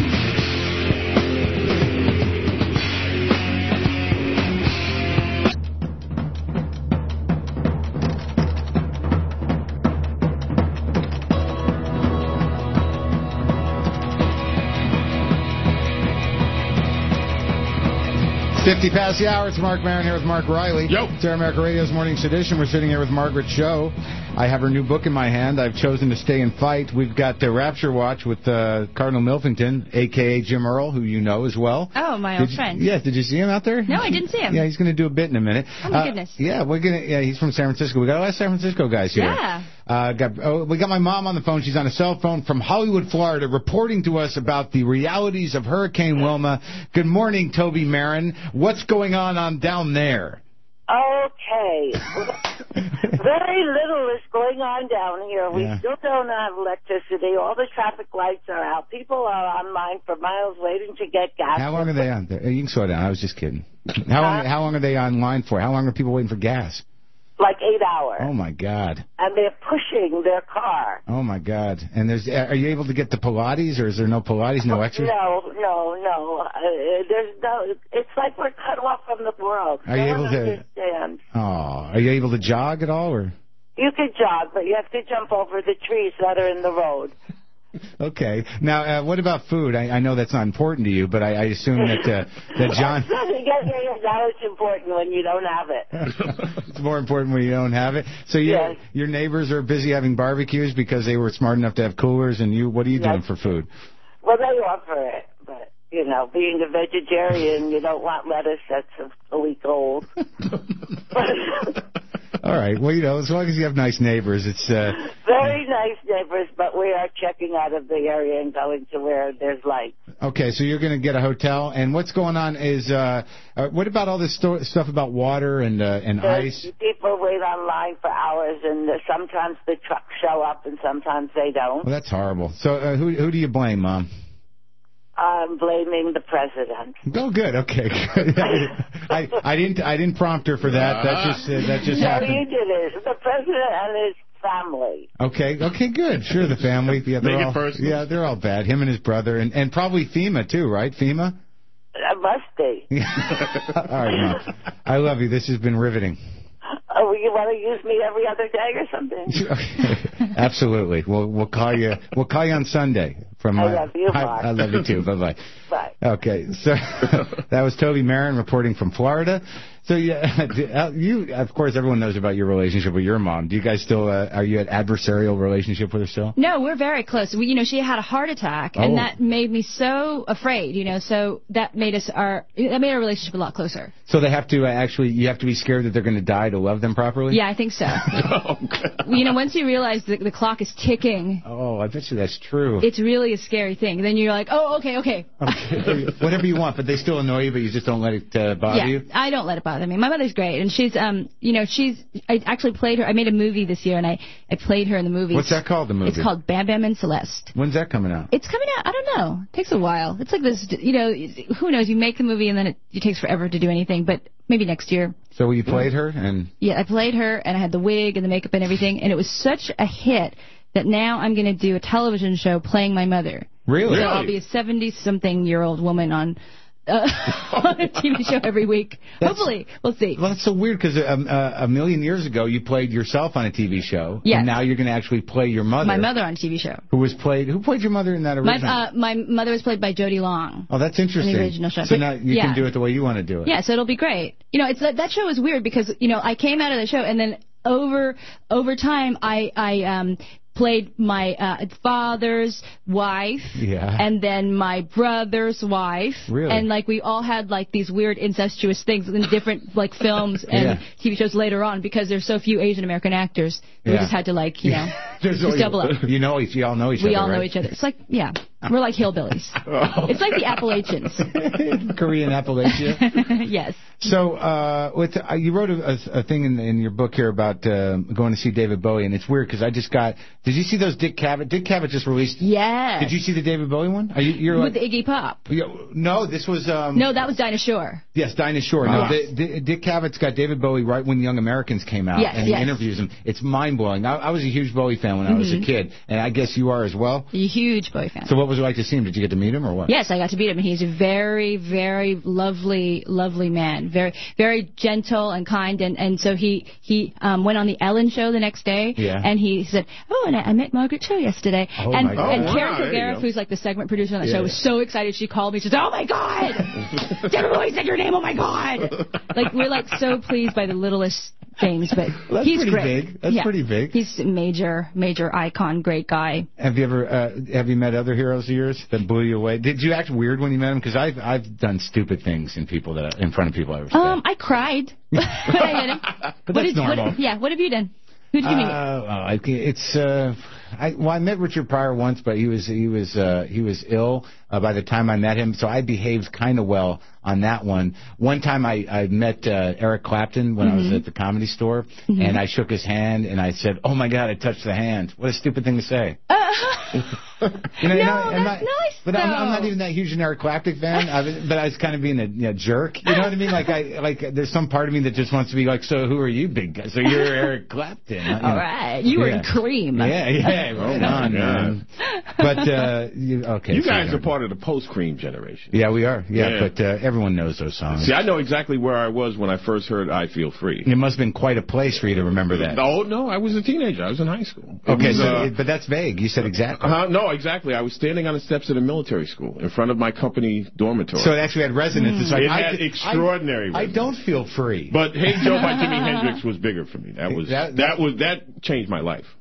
fifty past the hour. It's Mark Maron here with Mark Riley. Yo. It's Air America Radio's Morning's Edition. We're sitting here with Margaret Cho. I have her new book in my hand. I've chosen to stay and fight. We've got the Rapture Watch with uh, Cardinal Milfington, a k a. Jim Earl, who you know as well. Oh, my did old you, friend. Yes, did you see him out there? No, I didn't see him. Yeah, he's going to do a bit in a minute. Oh, my uh, goodness. Yeah, we're gonna. Yeah, he's from San Francisco. We got a lot of San Francisco guys here. Yeah. Uh, got, oh, we got my mom on the phone. She's on a cell phone from Hollywood, Florida, reporting to us about the realities of Hurricane Wilma. Good morning, Toby Maron. What's going on, on down there? Okay. Very little is going on down here. We Yeah. still don't have electricity. All the traffic lights are out. People are online for miles waiting to get gas. How long are they on there? You can slow down. I was just kidding. How long, how long are they online for? How long are people waiting for gas? Like eight hours. Oh, my God. And they're pushing their car. Oh, my God. And there's, are you able to get the Pilates, or is there no Pilates, no exercise? No, no, no. Uh, there's no. It's like we're cut off from the world. Are no you able one to? understands. Oh, are you able to jog at all, or? You could jog, but you have to jump over the trees that are in the road. Okay. Now, uh, what about food? I, I know that's not important to you, but I, I assume that uh, that John. Now it's important when you don't have it. It's more important when you don't have it. So you, Yes. your neighbors are busy having barbecues because they were smart enough to have coolers, and you, what are you Yes. doing for food? Well, they offer it, but, you know, being a vegetarian, you don't want lettuce that's a week old. All right. Well, you know, as long as you have nice neighbors, it's... Uh... Very nice neighbors, but we are checking out of the area and going to where there's light. Okay, so you're going to get a hotel, and what's going on is, uh, uh, what about all this sto- stuff about water and uh, and There's ice? People wait online for hours, and uh, sometimes the trucks show up, and sometimes they don't. Well, that's horrible. So uh, who who do you blame, Mom? I'm blaming the president. Oh, good. Okay. I I didn't I didn't prompt her for that. That just uh, that just no, happened. you did it. The president and his family. Okay. Okay. Good. Sure. The family. Yeah. They're Make it all, personal. Yeah. They're all bad. Him and his brother, and and probably FEMA too, right? FEMA. It must be. All right, Mom. I love you. This has been riveting. Oh, you want to use me every other day or something? Absolutely. We'll we'll call you. We'll call you on Sunday. From I uh, love you, Mark. I, I love you too. Bye bye. Bye. Okay, so that was Toby Marin reporting from Florida. So yeah, you of course everyone knows about your relationship with your mom. Do you guys still uh, are you at adversarial relationship with her still? No, we're very close. We, you know, she had a heart attack, and Oh. that made me so afraid. You know, so that made us our that made our relationship a lot closer. So they have to uh, actually you have to be scared that they're going to die to love them properly. Yeah, I think so. You know, once you realize that the clock is ticking, Oh, I bet you that's true. it's really a scary thing. Then you're like, oh, okay, okay. Okay. Whatever you want, but they still annoy you, but you just don't let it uh, bother Yeah, you. I don't let it bother me. My mother's great, and she's, um, you know, she's. I actually played her. I made a movie this year, and I, I played her in the movie. What's that called? The movie? It's called Bam Bam and Celeste. When's that coming out? It's coming out. I don't know. It takes a while. It's like this. You know, who knows? You make the movie, and then it, it takes forever to do anything. But maybe next year. So you played her, and Yeah, I played her, and I had the wig and the makeup and everything, and it was such a hit that now I'm going to do a television show playing my mother. Really? So I'll be a seventy-something-year-old woman on uh, on a T V show every week. That's- Hopefully. We'll see. Well, that's so weird because um, uh, a million years ago you played yourself on a T V show, Yes. and now you're going to actually play your mother. My mother on a T V show. Who was played? Who played your mother in that My, original? uh, my mother was played by Jodie Long. oh, that's interesting. in the original show. So But, now you yeah. can do it the way you want to do it. Yeah, so it'll be great. You know, it's that, that show was weird because, you know, I came out of the show and then over over time I I um played my uh, father's wife Yeah. and then my brother's wife. Really? And like we all had like these weird incestuous things in different like films and Yeah. T V shows later on because there's so few Asian American actors. We Yeah. just had to like, you know, There's just always- double up. You know, each, you all know each We other. all know right? each other. It's like, yeah, we're like hillbillies. It's like the Appalachians. Korean Appalachia. Yes. So, uh, with uh, you wrote a, a, a thing in, in your book here about uh, going to see David Bowie, and it's weird because I just got. Did you see those Dick Cavett? Dick Cavett just released. Yes. Did you see the David Bowie one? Are you, you're With like, Iggy Pop. Yeah, no, this was. Um, No, that was Dinah Shore. Yes, Dinah Shore. No, Ah. the, the, Dick Cavett's got David Bowie right when Young Americans came out, Yes, and he yes. interviews him. It's mind blowing. I, I was a huge Bowie fan when I was a Mhm. kid, and I guess you are as well. A huge Bowie fan. So, what was it like to see him? Did you get to meet him or what? Yes, I got to meet him, and he's a very, very lovely, lovely man. Very, very gentle and kind, and and so he he um, went on the Ellen show the next day, Yeah. and he said, "Oh, and I, I met Margaret Cho yesterday." Oh, and my God. and Oh, Karen wow, there you Kilgariff, go. who's like the segment producer on the Yeah. show, was so excited. She called me. She said, "Oh my God, David Bowie said your name. Oh my God!" Like we're like so pleased by the littlest things, but Well, that's he's pretty great. big. That's Yeah. pretty big. He's a major, major icon, great guy. Have you ever uh, have you met other heroes of yours that blew you away? Did you act weird when you met them? Because I've I've done stupid things in people that I, in front of people I respect. Um, I cried when I met him. But what that's did, normal. What, yeah, what have you done? Who did you meet? Uh, well, I- it's uh, I well, I met Richard Pryor once, but he was he was uh, he was ill uh, by the time I met him, so I behaved kind of well on that one. One time I I met uh, Eric Clapton when I was Mhm. at the Comedy Store, Mhm. and I shook his hand and I said, "Oh my God, I touched the hand." What a stupid thing to say. You know, no, you know, am that's I- nice. But I'm, I'm not though. even that huge an Eric Clapton fan. I was, but I was kind of being a you know, jerk. You know what I mean? Like I like there's some part of me that just wants to be like, so who are you, big guy? So you're Eric Clapton. You know? All right, you were Yeah. in Cream. Yeah, yeah, right on, man. But uh, you, okay, You so guys yeah. are part of the post-Cream generation. Yeah, we are. Yeah, Yeah. but uh, everyone knows those songs. See, I know exactly where I was when I first heard I Feel Free. It must have been quite a place for you to remember that. Oh, no, I was a teenager. I was in high school. It Okay, was, so, uh, but that's vague. You said exactly. uh, no, exactly. I was standing on the steps of the military school in front of my company dormitory. So it actually had resonance. It's like it I, had I- extraordinary I, resonance. don't feel free. But Hey Joe by Jimi Hendrix was bigger for me. That was That- that, was that changed my life.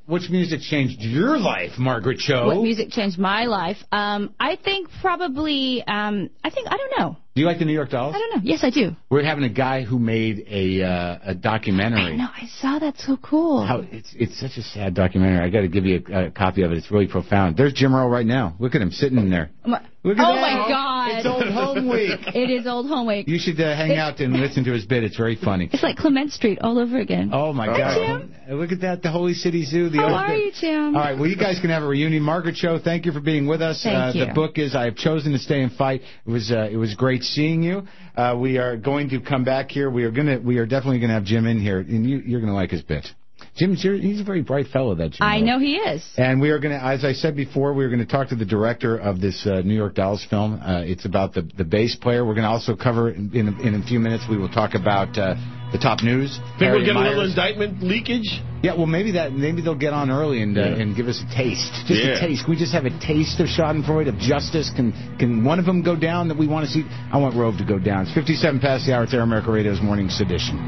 which music changed your life, Margaret Cho? What music changed my life? Um, I think probably, um, I think, I don't know. Do you like the New York Dolls? I don't know. Yes, I do. We're having a guy who made a uh, a documentary. I know. I saw that. So cool. How it's it's such a sad documentary. I got to give you a, a copy of it. It's really profound. There's Jim Earl right now. Look at him sitting in there. My, Look at oh that. my God! It's Old Home Week. It is Old Home Week. You should uh, hang it, out and listen to his bit. It's very funny. It's like Clement Street all over again. Oh my Hi, God! Jim. Look at that. The Holy City Zoo. The How old are bit. you, Jim? All right. Well, you guys can have a reunion. Margaret Cho, thank you for being with us. Thank uh, you. The book is "I Have Chosen to Stay and Fight." It was uh, it was great seeing you. Uh, we are going to come back here. We are gonna we are definitely gonna have Jim in here, and you, you're gonna like his bit. Jim's he's a very bright fellow, that Jim. I know he is. And we are going to, as I said before, we are going to talk to the director of this uh, New York Dolls film. Uh, it's about the the bass player. We're going to also cover in, in, in a few minutes. We will talk about uh, the top news. Think Harriet we'll get Myers. a little indictment leakage? Yeah, well, maybe that maybe they'll get on early and uh, Yeah. and give us a taste, just Yeah. a taste. Can we just have a taste of Schadenfreude, of justice? Can can one of them go down that we want to see? I want Rove to go down. It's fifty-seven past the hour. It's Air America Radio's Morning Sedition.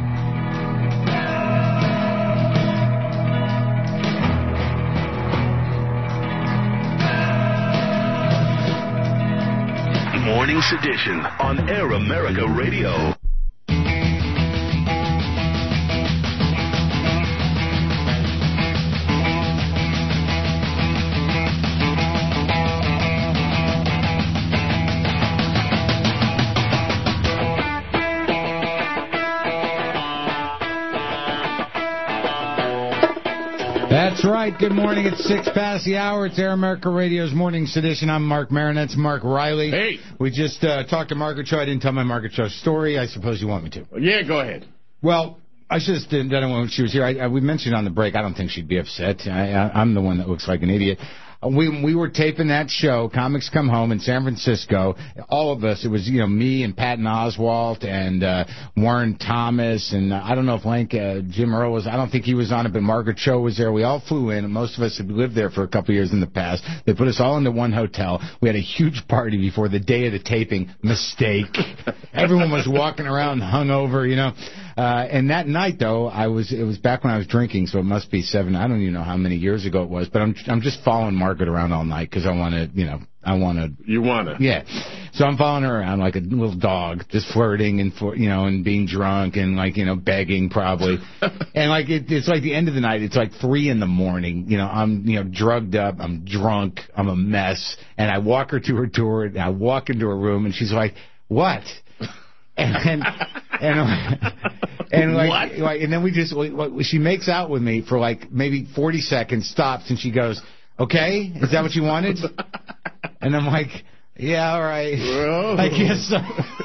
Morning Sedition on Air America Radio. That's right. Good morning. It's six past the hour. It's Air America Radio's Morning Sedition. I'm Mark Maron. That's Mark Riley. Hey. We just uh, talked to Margaret Cho. I didn't tell my Margaret Cho story. I suppose you want me to. Yeah, go ahead. Well, I should have done it when she was here. I, I, we mentioned on the break, I don't think she'd be upset. I, I, I'm the one that looks like an idiot. We we were taping that show, Comics Come Home, in San Francisco. All of us, it was, you know, me and Patton Oswalt and uh, Warren Thomas, and uh, I don't know if Lank, uh, Jim Earl was, I don't think he was on it, but Margaret Cho was there. We all flew in, and most of us had lived there for a couple of years in the past. They put us all into one hotel. We had a huge party before the day of the taping. Mistake. Everyone was walking around hungover, you know. Uh, and that night, though, I was it was back when I was drinking, so it must be seven. I don't even know how many years ago it was, but I'm I'm just following Margaret around all night because I want to, you know, I want to. You want to? Yeah. So I'm following her around like a little dog, just flirting and for you know and being drunk and like you know begging probably, and like it, it's like the end of the night. It's like three in the morning. You know, I'm you know drugged up, I'm drunk, I'm a mess, and I walk her to her tour. And I walk into her room, and she's like, "What?" And and and like, What? like and then we just she makes out with me for like maybe forty seconds, stops, and she goes, "Okay, is that what you wanted?" And I'm like, "Yeah, all right, I guess so."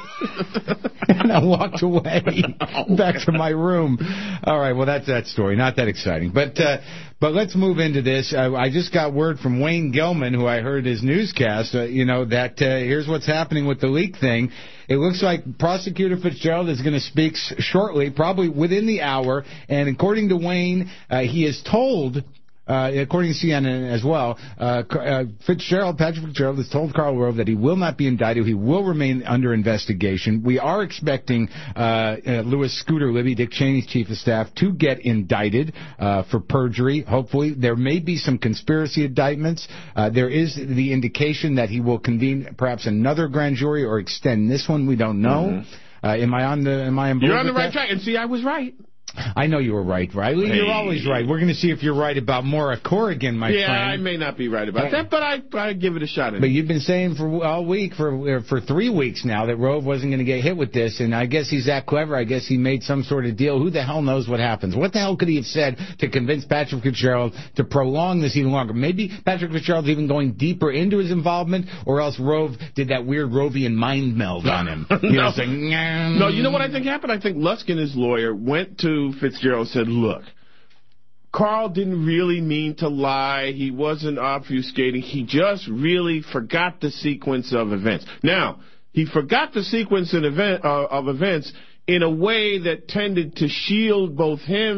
And I walked away back to my room. All right, well that's that story. Not that exciting, but uh, but let's move into this. Uh, I just got word from Wayne Gilman, who I heard his newscast. Uh, you know that uh, here's what's happening with the leak thing. It looks like Prosecutor Fitzgerald is going to speak s- shortly, probably within the hour. And according to Wayne, uh, he is told, uh, according to C N N as well, uh, uh, Fitzgerald, Patrick Fitzgerald has told Karl Rove that he will not be indicted. He will remain under investigation. We are expecting uh, uh, Louis Scooter Libby, Dick Cheney's chief of staff, to get indicted uh, for perjury. Hopefully, there may be some conspiracy indictments. Uh, there is the indication that he will convene perhaps another grand jury or extend this one. We don't know. Mm-hmm. Uh, am I on the? Am I on board You're on the with right that? track. And see, I was right. I know you were right, Riley. Hey. You're always right. We're going to see if you're right about Maura Corrigan, my yeah, friend. I may not be right about that, but I I give it a shot. But you've been saying for all week, for for three weeks now, that Rove wasn't going to get hit with this, and I guess he's that clever. I guess he made some sort of deal. Who the hell knows what happens? What the hell could he have said to convince Patrick Fitzgerald to prolong this even longer? Maybe Patrick Fitzgerald's even going deeper into his involvement, or else Rove did that weird Rovian mind meld on him. You no. know, saying, no, you know what I think happened? I think Luskin, his lawyer, went to Fitzgerald and said, look, Carl didn't really mean to lie. He wasn't obfuscating. He just really forgot the sequence of events. Now, he forgot the sequence of, event, uh, of events in a way that tended to shield both him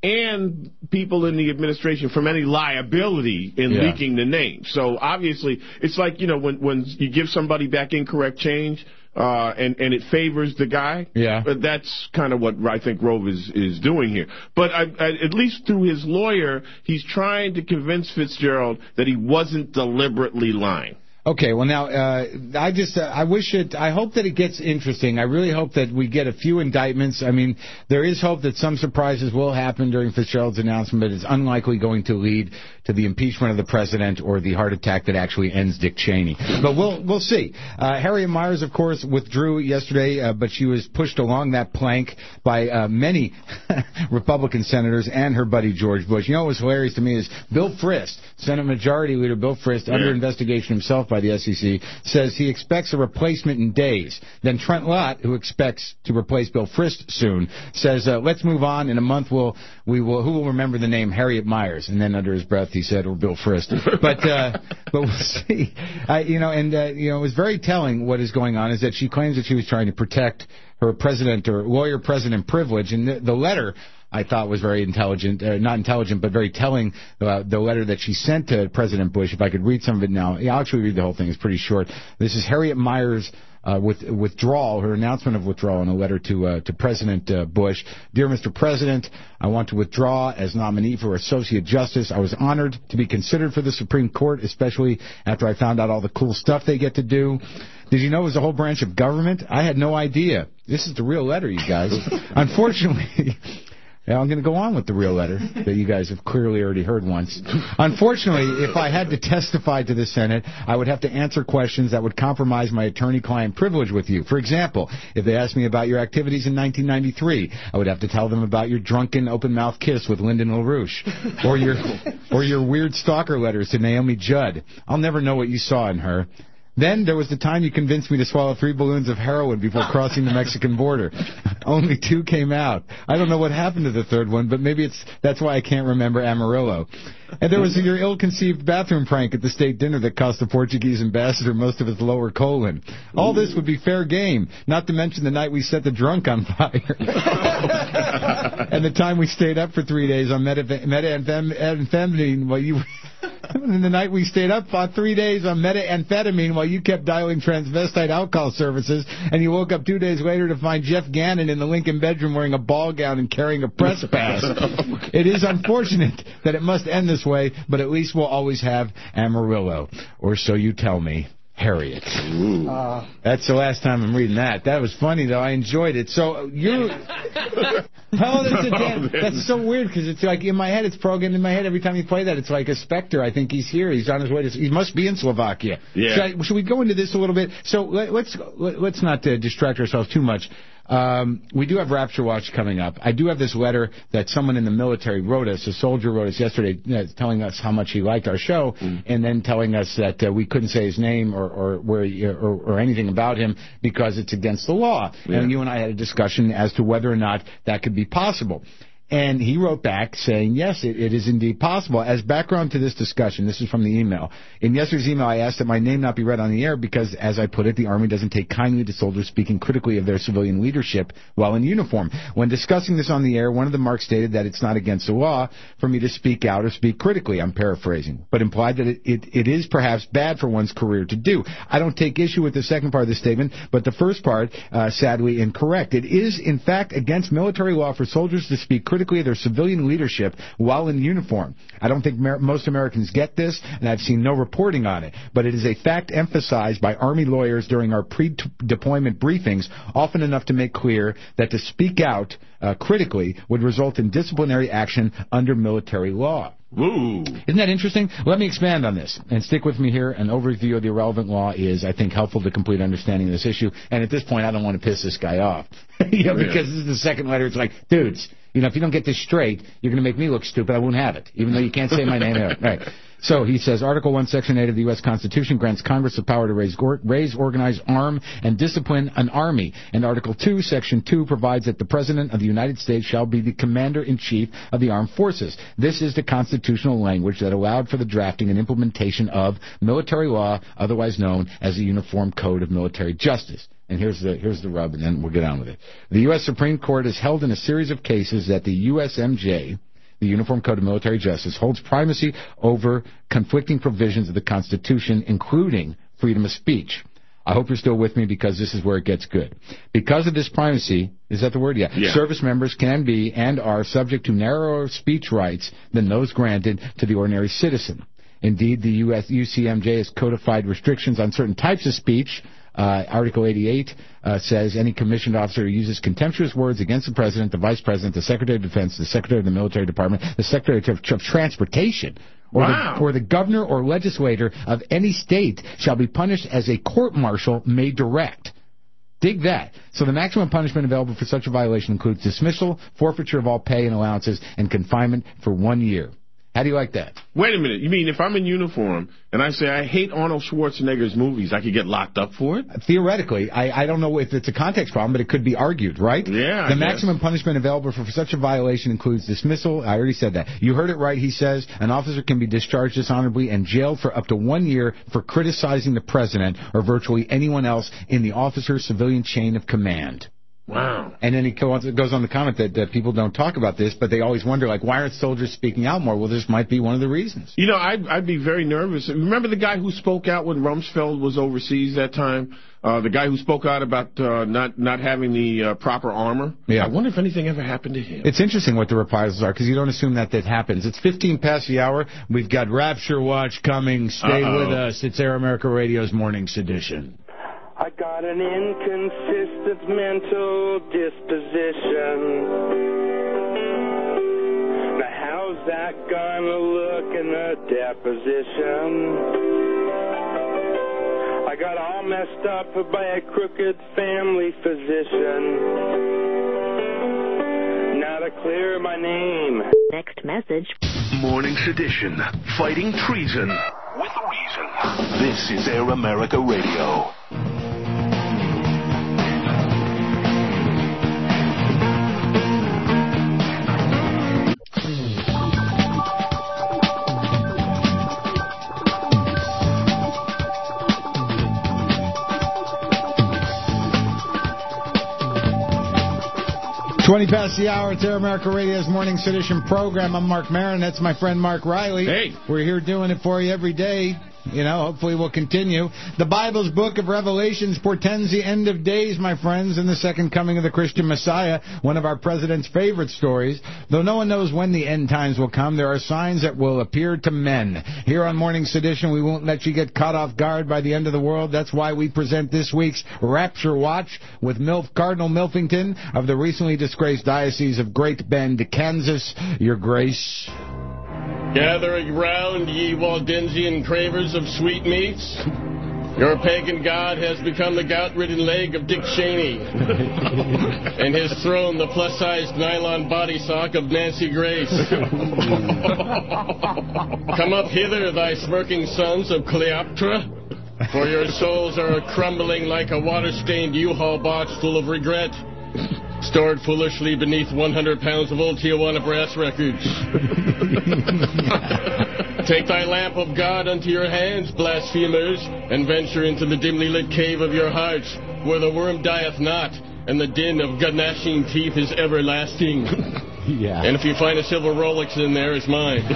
and people in the administration from any liability in Yeah. leaking the name. So obviously, it's like, you know, when, when you give somebody back incorrect change, uh, and, and it favors the guy. Yeah. But that's kind of what I think Rove is, is doing here. But I, I, at least through his lawyer, he's trying to convince Fitzgerald that he wasn't deliberately lying. Okay, well now, uh, I just, uh, I wish it, I hope that it gets interesting. I really hope that we get a few indictments. I mean, there is hope that some surprises will happen during Fitzgerald's announcement, but it's unlikely going to lead to the impeachment of the president or the heart attack that actually ends Dick Cheney. But we'll, we'll see. Uh, Harriet Miers, of course, withdrew yesterday, uh, but she was pushed along that plank by, uh, many Republican senators and her buddy George Bush. You know what was hilarious to me is Bill Frist, Senate Majority Leader Bill Frist, yeah. under investigation himself by the S E C, says he expects a replacement in days. Then Trent Lott, who expects to replace Bill Frist soon, says, uh, let's move on. In a month, we'll, we will, who will remember the name Harriet Miers? And then under his breath, he said, or Bill Frist. But, uh, but we'll see. I, you know, and, uh, you know, it was very telling what is going on is that she claims that she was trying to protect her president or lawyer president privilege. And the, the letter, I thought was very intelligent, uh, not intelligent, but very telling, uh, the letter that she sent to President Bush. If I could read some of it now. Yeah, I'll actually read the whole thing. It's pretty short. This is Harriet Miers' uh, with, withdrawal, her announcement of withdrawal in a letter to uh, to President uh, Bush. Dear Mister President, I want to withdraw as nominee for Associate Justice. I was honored to be considered for the Supreme Court, especially after I found out all the cool stuff they get to do. Did you know it was a whole branch of government? I had no idea. This is the real letter, you guys. Unfortunately... Yeah, I'm going to go on with the real letter that you guys have clearly already heard once. Unfortunately, if I had to testify to the Senate, I would have to answer questions that would compromise my attorney-client privilege with you. For example, if they asked me about your activities in nineteen ninety-three, I would have to tell them about your drunken open-mouth kiss with Lyndon LaRouche, or your, or your weird stalker letters to Naomi Judd. I'll never know what you saw in her. Then there was the time you convinced me to swallow three balloons of heroin before crossing the Mexican border. Only two came out. I don't know what happened to the third one, but maybe it's that's why I can't remember Amarillo. And there was your ill-conceived bathroom prank at the state dinner that cost the Portuguese ambassador most of his lower colon. All this would be fair game, not to mention the night we set the drunk on fire. And the time we stayed up for three days on methamphetamine while you... And the night we stayed up for three days on methamphetamine while you kept dialing transvestite alcohol services, and you woke up two days later to find Jeff Gannon in the Lincoln bedroom wearing a ball gown and carrying a press pass. It is unfortunate that it must end this way, but at least we'll always have Amarillo. Or so you tell me. Harriet. Uh, That's the last time I'm reading that. That was funny, though. I enjoyed it. So, you're... Hell, that's, a damn, that's so weird, because it's like, in my head, it's programmed in my head every time you play that. It's like a specter. I think he's here. He's on his way to... He must be in Slovakia. Yeah. Should, I, should we go into this a little bit? So, let, let's let's not uh, distract ourselves too much. Um, we do have Rapture Watch coming up. I do have this letter that someone in the military wrote us, a soldier wrote us yesterday, uh, telling us how much he liked our show, mm. and then telling us that uh, we couldn't say his name or or, where he, or or anything about him because it's against the law. Yeah. And you and I had a discussion as to whether or not that could be possible. And he wrote back saying, yes, it, it is indeed possible. As background to this discussion, this is from the email. In yesterday's email, I asked that my name not be read on the air because, as I put it, the Army doesn't take kindly to soldiers speaking critically of their civilian leadership while in uniform. When discussing this on the air, one of the marks stated that it's not against the law for me to speak out or speak critically. I'm paraphrasing, but implied that it, it, it is perhaps bad for one's career to do. I don't take issue with the second part of the statement, but the first part, uh, sadly, incorrect. It is, in fact, against military law for soldiers to speak critically of their civilian leadership while in uniform. I don't think mer- most Americans get this, and I've seen no reporting on it, but it is a fact emphasized by Army lawyers during our pre-deployment briefings, often enough to make clear that to speak out uh, critically would result in disciplinary action under military law. Ooh. Isn't that interesting? Let me expand on this, and stick with me here. An overview of the irrelevant law is, I think, helpful to complete understanding of this issue, and at this point, I don't want to piss this guy off. you know, because this is the second letter. It's like, dudes, you know, if you don't get this straight, you're going to make me look stupid. I won't have it, even though you can't say my name. Right. So he says, Article one, Section eight of the U S Constitution grants Congress the power to raise, raise, organize, arm, and discipline an army. And Article two, Section two provides that the President of the United States shall be the Commander-in-Chief of the Armed Forces. This is the constitutional language that allowed for the drafting and implementation of military law, otherwise known as the Uniform Code of Military Justice. And here's the here's the rub, and then we'll get on with it. The U S Supreme Court has held in a series of cases that the U S M J the Uniform Code of Military Justice, holds primacy over conflicting provisions of the Constitution, including freedom of speech. I hope you're still with me because this is where it gets good. Because of this primacy, is that the word? Yeah. yeah. Service members can be and are subject to narrower speech rights than those granted to the ordinary citizen. Indeed, the U S U C M J has codified restrictions on certain types of speech. Uh, Article eighty-eight uh, says any commissioned officer who uses contemptuous words against the President, the Vice President, the Secretary of Defense, the Secretary of the Military Department, the Secretary of, of Transportation, or, wow. the, or the governor or legislator of any state shall be punished as a court-martial may direct. Dig that. So the maximum punishment available for such a violation includes dismissal, forfeiture of all pay and allowances, and confinement for one year. How do you like that? Wait a minute. You mean if I'm in uniform and I say I hate Arnold Schwarzenegger's movies, I could get locked up for it? Theoretically. I, I don't know if it's a context problem, but it could be argued, right? Yeah, The I maximum guess. punishment available for such a violation includes dismissal. I already said that. You heard it right. He says an officer can be discharged dishonorably and jailed for up to one year for criticizing the president or virtually anyone else in the officer-civilian chain of command. Wow. And then he goes on to comment that, that people don't talk about this, but they always wonder, like, why aren't soldiers speaking out more? Well, this might be one of the reasons. You know, I'd, I'd be very nervous. Remember the guy who spoke out when Rumsfeld was overseas that time? Uh, the guy who spoke out about uh, not not having the uh, proper armor? Yeah. I wonder if anything ever happened to him. It's interesting what the reprisals are, because you don't assume that that happens. It's fifteen past the hour. We've got Rapture Watch coming. Stay Uh-oh. with us. It's Air America Radio's Morning Sedition. I got an inconsistent mental disposition. Now how's that gonna look in the deposition? I got all messed up by a crooked family physician. Now to clear my name. Next message. Morning Sedition. Fighting treason with reason. This is Air America Radio. twenty past the hour. It's Air America Radio's Morning Sedition program. I'm Mark Maron. That's my friend Mark Riley. Hey. We're here doing it for you every day. You know, hopefully we'll continue. The Bible's book of Revelations portends the end of days, my friends, and the second coming of the Christian Messiah, one of our president's favorite stories. Though no one knows when the end times will come, there are signs that will appear to men. Here on Morning Sedition, we won't let you get caught off guard by the end of the world. That's why we present this week's Rapture Watch with Milf Cardinal Milfington of the recently disgraced Diocese of Great Bend, Kansas. Your Grace. Gathering round, ye Waldensian cravers of sweetmeats. Your pagan god has become the gout-ridden leg of Dick Cheney, and his throne the plus-sized nylon body sock of Nancy Grace. Come up hither, thy smirking sons of Cleopatra, for your souls are crumbling like a water-stained U-Haul box full of regret, stored foolishly beneath one hundred pounds of old Tijuana brass records. Take thy lamp of God unto your hands, blasphemers, and venture into the dimly lit cave of your hearts, where the worm dieth not, and the din of gnashing teeth is everlasting. Yeah. And if you find a silver Rolex in there, it's mine.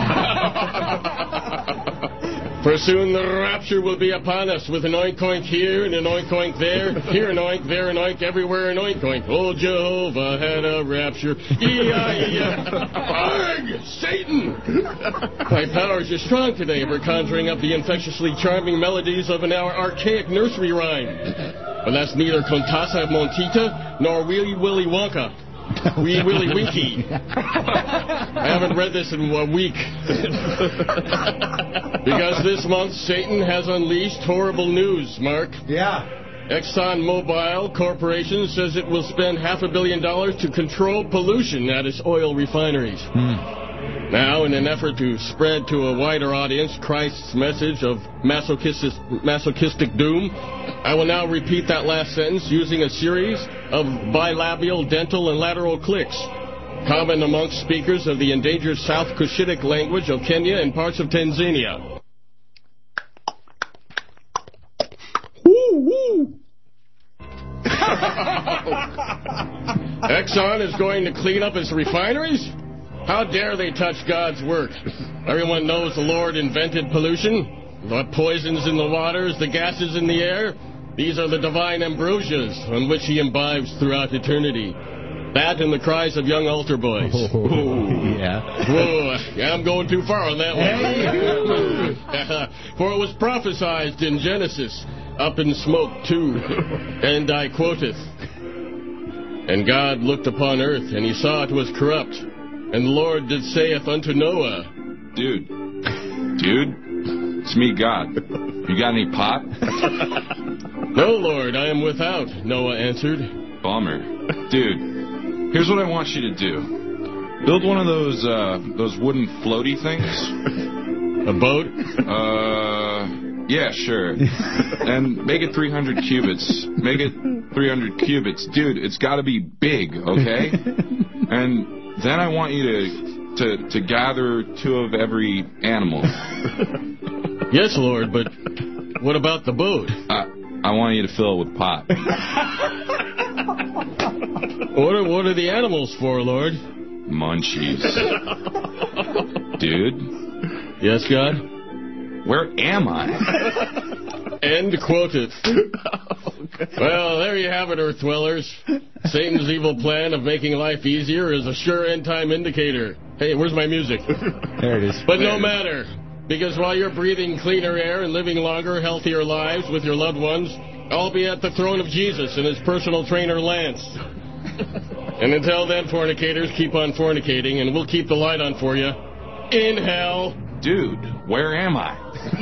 For soon the rapture will be upon us, with an oink-oink here and an oink-oink there, here an oink, there an oink, everywhere an oink-oink. Oh, Jehovah had a rapture. E I E Arg! Satan! My powers are strong today for conjuring up the infectiously charming melodies of an archaic nursery rhyme. But that's neither Contessa Montita nor Willy Willy Wonka. Wee Willy Winky. I haven't read this in a week. Because this month, Satan has unleashed horrible news, Mark. Yeah. ExxonMobil Corporation says it will spend half a billion dollars to control pollution at its oil refineries. Mm. Now, in an effort to spread to a wider audience Christ's message of masochistic, masochistic doom, I will now repeat that last sentence using a series of bilabial, dental, and lateral clicks, common amongst speakers of the endangered South Cushitic language of Kenya and parts of Tanzania. Exxon is going to clean up its refineries? How dare they touch God's work? Everyone knows the Lord invented pollution, the poisons in the waters, the gases in the air. These are the divine ambrosias on which he imbibes throughout eternity. That and the cries of young altar boys. Oh, yeah. Whoa, yeah, I'm going too far on that one. For it was prophesied in Genesis, up in smoke too, and I quoteth, and God looked upon earth, and he saw it was corrupt, and the Lord did saith unto Noah, Dude, dude, it's me, God. You got any pot? No, Lord, I am without, Noah answered. Bummer. Dude, here's what I want you to do. Build one of those, uh, those wooden floaty things. A boat? Uh, yeah, sure. And make it three hundred cubits. Make it three hundred cubits. Dude, it's got to be big, okay? And then I want you to, to, to gather two of every animal. Yes, Lord, but what about the boat? Uh, I want you to fill it with pot. What are, what are the animals for, Lord? Munchies. Dude? Yes, God? Where am I? End quoted. Well, there you have it, Earth Dwellers. Satan's evil plan of making life easier is a sure end-time indicator. Hey, where's my music? There it is. But no matter, because while you're breathing cleaner air and living longer, healthier lives with your loved ones, I'll be at the throne of Jesus and his personal trainer, Lance. And until then, fornicators, keep on fornicating, and we'll keep the light on for you. In hell. Dude, where am I?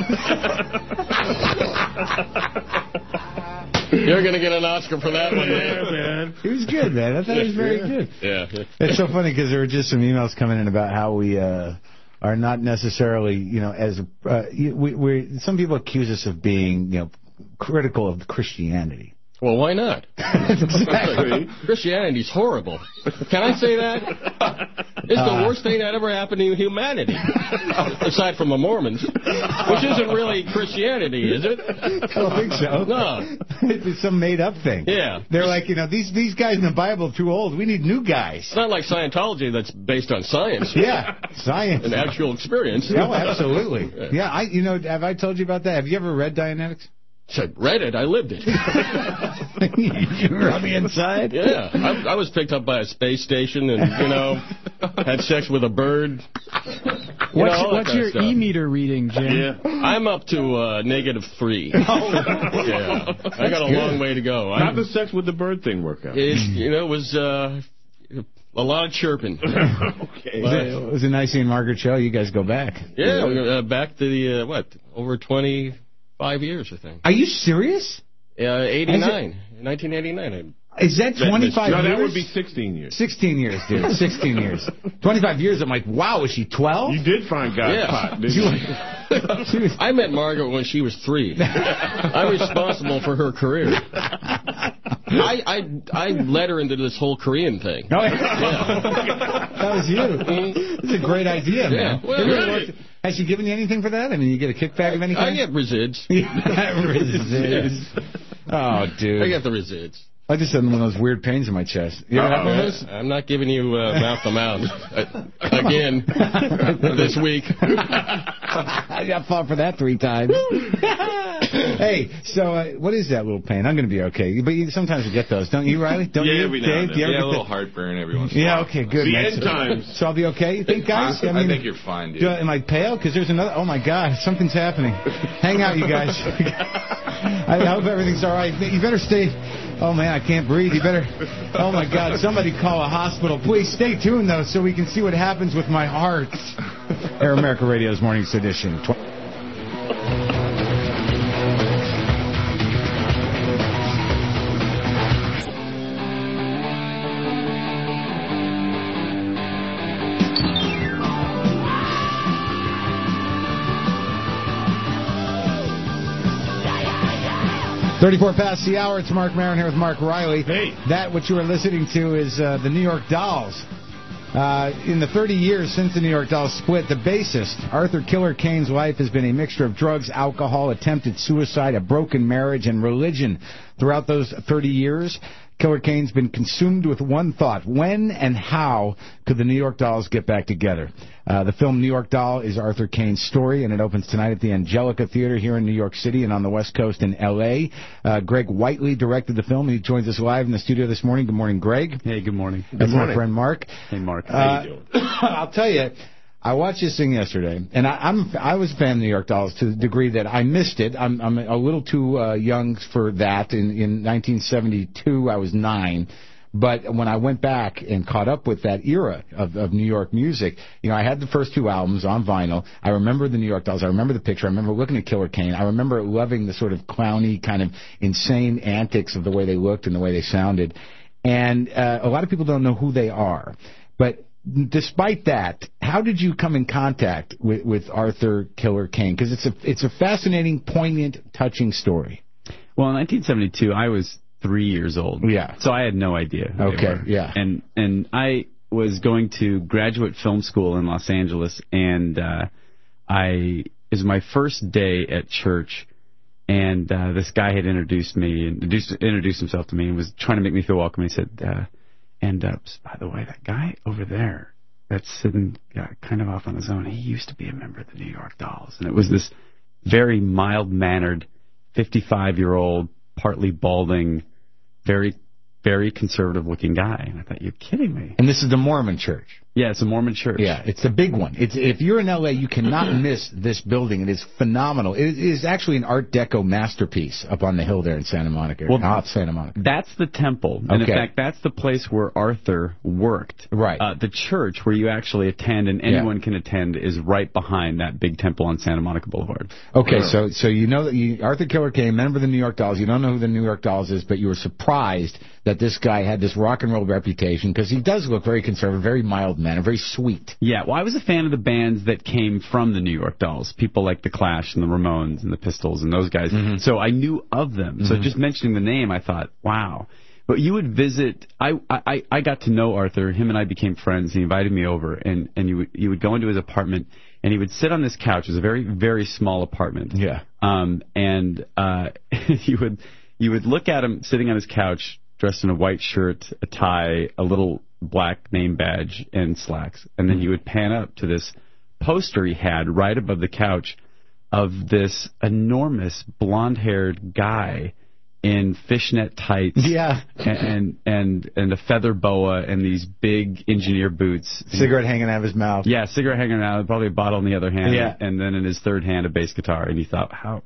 You're going to get an Oscar for that one, yeah, man. He was good, man. I thought he was very yeah. good. Yeah. It's so funny because there were just some emails coming in about how we uh, are not necessarily, you know, as uh, we we some people accuse us of being, you know, critical of Christianity. Well, why not? Exactly. Christianity's horrible. Can I say that? It's the uh, worst thing that ever happened to humanity. Aside from the Mormons. Which isn't really Christianity, is it? I don't think so. No. It's some made-up thing. Yeah. They're like, you know, these these guys in the Bible are too old. We need new guys. It's not like Scientology that's based on science. Yeah, science. And actual experience. Oh, absolutely. Yeah, I. you know, have I told you about that? Have you ever read Dianetics? I read it. I lived it. You were on the inside? Yeah. I, I was picked up by a space station and, you know, had sex with a bird. You what's know, what's your E-meter reading, Jim? Yeah. I'm up to uh, negative three. Oh. Yeah. I got a good. long way to go. How did the sex with the bird thing work out? It, you know, it was uh, a lot of chirping. Okay. Was it, it was a nice seeing Margaret show. You guys go back. Yeah, uh, back to the, uh, what, over twenty-five years, I think. Are you serious? Uh, eighty-nine. nineteen eighty-nine. Is that twenty-five no, years? No, that would be sixteen years. sixteen years, dude. sixteen years. twenty-five years, I'm like, wow, is she twelve? You did find God's yeah. pot, didn't you? I met Margaret when she was three. I'm responsible for her career. I, I I led her into this whole Korean thing. Oh, yeah. Yeah. That was you. Mm-hmm. That's a great idea, man. Yeah, well, really. Has she given you anything for that? I mean, you get a kickback of any kind? I get resids. Resids. Oh, dude. I get the resids. I just had one of those weird pains in my chest. You ever have one of those? I'm not giving you uh, mouth to mouth uh, again this week. I got fought for that three times. Hey, so uh, what is that little pain? I'm going to be okay. But you, sometimes you get those, don't you, Riley? Don't yeah, you, every Dave? now and then. You Yeah, a little heartburn every once in a while. Yeah, okay, good. The man. end times. So I'll be okay, you think, guys? I, I, mean, I think you're fine, dude. Do I, am I pale? Because there's another... Oh, my God, something's happening. Hang out, you guys. I hope everything's all right. You better stay... Oh, man, I can't breathe. You better... Oh, my God, somebody call a hospital. Please stay tuned, though, so we can see what happens with my heart. Air America Radio's Morning Sedition. thirty-four past the hour. It's Mark Maron here with Mark Riley. Hey. That, what you are listening to, is uh, the New York Dolls. Uh, in the thirty years since the New York Dolls split, the bassist, Arthur Killer Kane's life has been a mixture of drugs, alcohol, attempted suicide, a broken marriage, and religion. Throughout those thirty years, Killer Kane's been consumed with one thought. When and how could the New York Dolls get back together? Uh, the film New York Doll is Arthur Kane's story, and it opens tonight at the Angelica Theater here in New York City and on the West Coast in L A Uh, Greg Whiteley directed the film. He joins us live in the studio this morning. Good morning, Greg. Hey, good morning. That's good morning. my friend Mark. Hey, Mark. How Uh, you doing? I'll tell you, I watched this thing yesterday, and I, I'm I was a fan of New York Dolls to the degree that I missed it. I'm I'm a little too uh, young for that. In in nineteen seventy-two, I was nine. But when I went back and caught up with that era of, of New York music, you know, I had the first two albums on vinyl. I remember the New York Dolls. I remember the picture. I remember looking at Killer Kane. I remember loving the sort of clowny, kind of insane antics of the way they looked and the way they sounded. And uh, a lot of people don't know who they are. But despite that, how did you come in contact with, with Arthur Killer Kane? Because it's a, it's a fascinating, poignant, touching story. Well, in nineteen seventy-two, I was three years old. Yeah. So I had no idea who Okay, they were. yeah. And and I was going to graduate film school in Los Angeles, and uh, I it was my first day at church, and uh, this guy had introduced me, introduced, introduced himself to me, and was trying to make me feel welcome. He said, uh, and uh, by the way, that guy over there that's sitting uh, kind of off on his own, he used to be a member of the New York Dolls. And it was this very mild-mannered, fifty-five-year-old, partly balding, very, very conservative-looking guy. And I thought, you're kidding me. And this is the Mormon church. Yeah, it's a Mormon church. Yeah, it's the big one. It's if you're in L A, you cannot miss this building. It is phenomenal. It is actually an Art Deco masterpiece up on the hill there in Santa Monica. Well, Well, Santa Monica. That's the temple. And Okay. in fact, that's the place where Arthur worked. Right. Uh, the church where you actually attend and anyone can attend is right behind that big temple on Santa Monica Boulevard. Okay, so so you know that you, Arthur Killer Kane, member of the New York Dolls. You don't know who the New York Dolls is, but you were surprised that this guy had this rock and roll reputation because he does look very conservative, very mild mannered, very sweet. Yeah, well, I was a fan of the bands that came from the New York Dolls, people like the Clash and the Ramones and the Pistols and those guys. Mm-hmm. So I knew of them. So Mhm. just mentioning the name, I thought, wow. But you would visit. I, I I got to know Arthur. Him and I became friends. He invited me over, and and you would you would go into his apartment, and he would sit on this couch. It was a very very small apartment. Yeah. Um and uh you would you would look at him sitting on his couch, dressed in a white shirt, a tie, a little black name badge, and slacks. And then you would pan up to this poster he had right above the couch of this enormous blonde-haired guy in fishnet tights, yeah, and and and a feather boa and these big engineer boots, Cigarette hanging out of his mouth. yeah, cigarette hanging out, probably a bottle in the other hand, Yeah. and then in his third hand a bass guitar. And you thought, how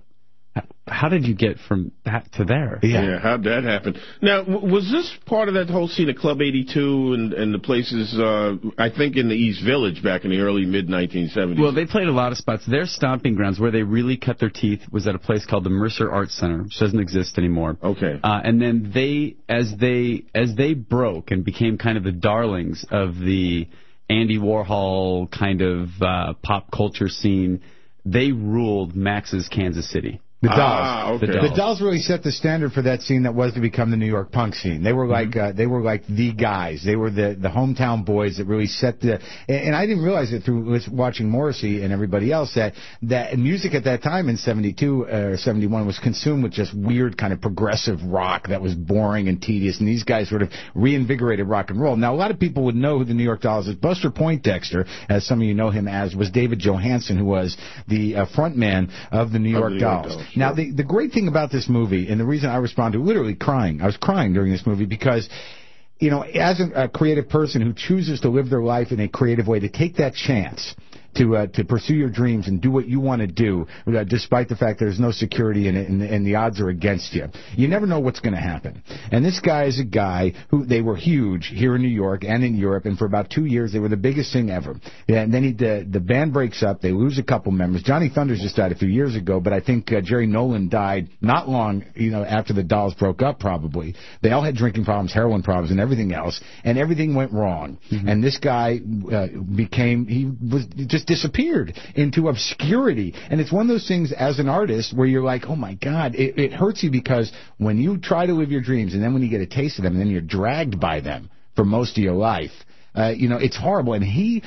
how did you get from that to there? Yeah, how'd that happen? Now, w- was this part of that whole scene of Club eighty-two and, and the places, uh, I think in the East Village back in the early, mid nineteen seventies? Well, they played a lot of spots. Their stomping grounds, where they really cut their teeth, was at a place called the Mercer Arts Center, which doesn't exist anymore. Okay. Uh, and then they, as they, as they broke and became kind of the darlings of the Andy Warhol kind of uh, pop culture scene, they ruled Max's Kansas City. The Dolls. Ah, okay. The Dolls. The Dolls really set the standard for that scene that was to become the New York punk scene. They were like uh, they were like the guys. They were the the hometown boys that really set the. And, and I didn't realize it through watching Morrissey and everybody else that that music at that time in seventy-two or seventy-one was consumed with just weird kind of progressive rock that was boring and tedious. And these guys sort of reinvigorated rock and roll. Now a lot of people would know who the New York Dolls is. Buster Poindexter, as some of you know him as, was David Johansen, who was the uh, front man of the New York the New York Dolls. Dolls. Now, the, the great thing about this movie, and the reason I responded, literally crying, I was crying during this movie because, you know, as a, a creative person who chooses to live their life in a creative way, to take that chance to uh, to pursue your dreams and do what you want to do, uh, despite the fact there's no security in it and, and the odds are against you. You never know what's going to happen. And this guy is a guy who, they were huge here in New York and in Europe, and for about two years they were the biggest thing ever. Yeah, and then he, the, the band breaks up, they lose a couple members. Johnny Thunders just died a few years ago, but I think uh, Jerry Nolan died not long, you know, after the Dolls broke up probably. They all had drinking problems, heroin problems, and everything else, and everything went wrong. Mm-hmm. And this guy uh, became, he was just disappeared into obscurity. And it's one of those things as an artist where you're like, oh my God, it, it hurts you because when you try to live your dreams and then when you get a taste of them and then you're dragged by them for most of your life, uh, you know, it's horrible. And he,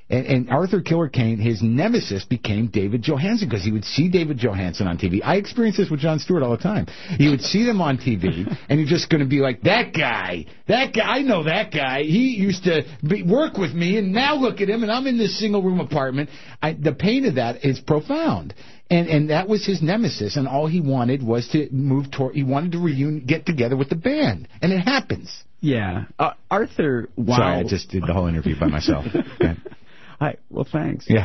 And, and Arthur Killer Kane, his nemesis became David Johansen because he would see David Johansen on T V. I experience this with Jon Stewart all the time. He would see them on T V, and you're just going to be like, that guy, that guy, I know that guy. He used to be, work with me, and now look at him, and I'm in this single-room apartment. I, the pain of that is profound. And and that was his nemesis, and all he wanted was to move toward, he wanted to reunion, get together with the band, and it happens. Yeah. Uh, Arthur, wow. Sorry, I just did the whole interview by myself. Hi. Well, thanks. Yeah.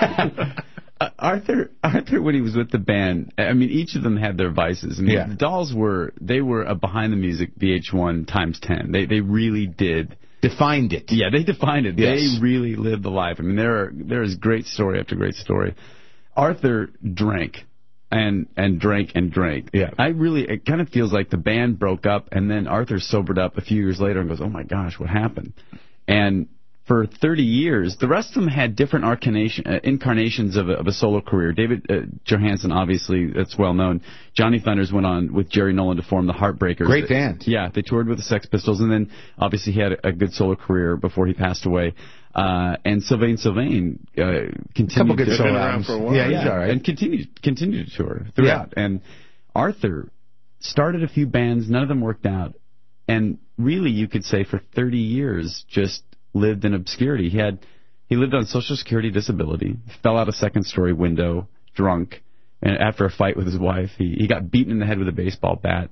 uh, Arthur, Arthur, when he was with the band, I mean, each of them had their vices. I mean, yeah. the Dolls were, they were a behind the music V H one times ten. They, they really did. Defined it. Yeah, they defined it. Yes. They really lived the life. I mean, there are, there is great story after great story. Arthur drank and and drank and drank. Yeah. I really, it kind of feels like the band broke up, and then Arthur sobered up a few years later and goes, oh my gosh, what happened? And for thirty years, the rest of them had different incarnation, uh, incarnations of a, of a solo career. David uh, Johansen, obviously, that's well known. Johnny Thunders went on with Jerry Nolan to form the Heartbreakers. Great band. Yeah, they toured with the Sex Pistols, and then obviously he had a, a good solo career before he passed away. Uh, and Sylvain Sylvain uh, continued. Couple good to, solo albums. For a while. Yeah, he's yeah, all right. And continued continued to tour throughout. Yeah. And Arthur started a few bands, none of them worked out, and really you could say for thirty years just lived in obscurity. He had he lived on Social Security disability, fell out a second story window, drunk, and after a fight with his wife, he he got beaten in the head with a baseball bat,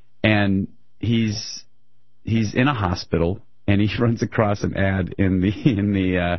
and he's he's in a hospital. And he runs across an ad in the in the uh,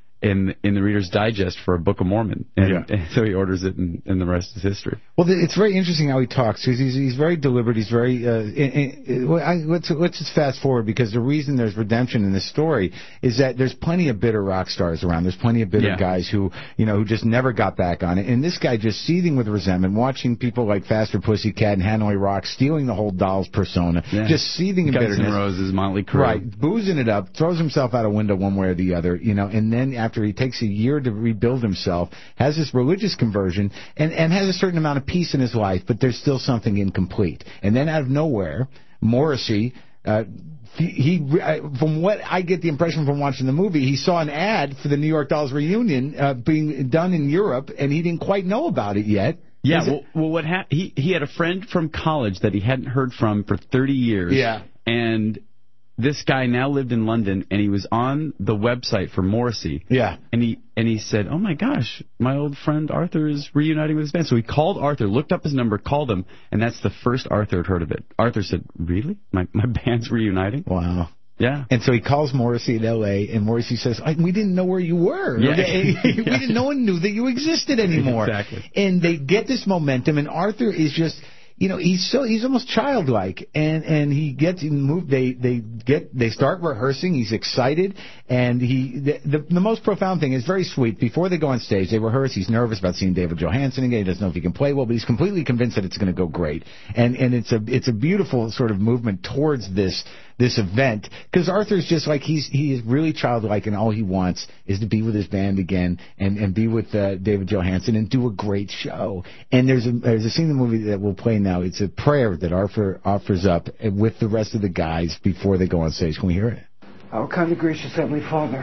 in in the Reader's Digest for a Book of Mormon, and, yeah. and so he orders it, and, and the rest is history. Well, it's very interesting how he talks because he's he's very deliberate. He's very. Uh, in, in, I, let's let's just fast forward because the reason there's redemption in this story is that there's plenty of bitter rock stars around. There's plenty of bitter yeah. guys who you know who just never got back on it. And this guy just seething with resentment, watching people like Faster Pussycat and Hanoi Rock stealing the whole Dolls persona, yeah. just seething in Guns bitterness. N' Roses, Motley Crue, right? Boozing it up, throws himself out a window one way or the other, you know. And then after he takes a year to rebuild himself, has this religious conversion, and and has a certain amount of peace in his life, but there's still something incomplete. And then out of nowhere, Morrissey, uh, he, he from what I get the impression from watching the movie, he saw an ad for the New York Dolls reunion uh, being done in Europe, and he didn't quite know about it yet. Yeah, well, well, what ha- he he had a friend from college that he hadn't heard from for thirty years. Yeah, and this guy now lived in London, and he was on the website for Morrissey. Yeah. And he and he said, oh, my gosh, my old friend Arthur is reuniting with his band. So he called Arthur, looked up his number, called him, and that's the first Arthur had heard of it. Arthur said, really? My my band's reuniting? Wow. Yeah. And so he calls Morrissey in L A, and Morrissey says, I, we didn't know where you were. Yeah. Okay? we didn't, no one knew that you existed anymore. Exactly. And they get this momentum, and Arthur is just... You know, he's so he's almost childlike, and and he gets moved. They they get they start rehearsing. He's excited, and he the, the the most profound thing is very sweet. Before they go on stage, they rehearse. He's nervous about seeing David Johansen again. He doesn't know if he can play well, but he's completely convinced that it's going to go great. And and it's a it's a beautiful sort of movement towards this this event because Arthur's just like he's he is really childlike, and all he wants is to be with his band again and and be with uh, David Johansen and do a great show. And there's a there's a scene in the movie that we'll play now. It's a prayer that Arthur offers up with the rest of the guys before they go on stage. Can we hear it? Our kind and gracious Heavenly Father,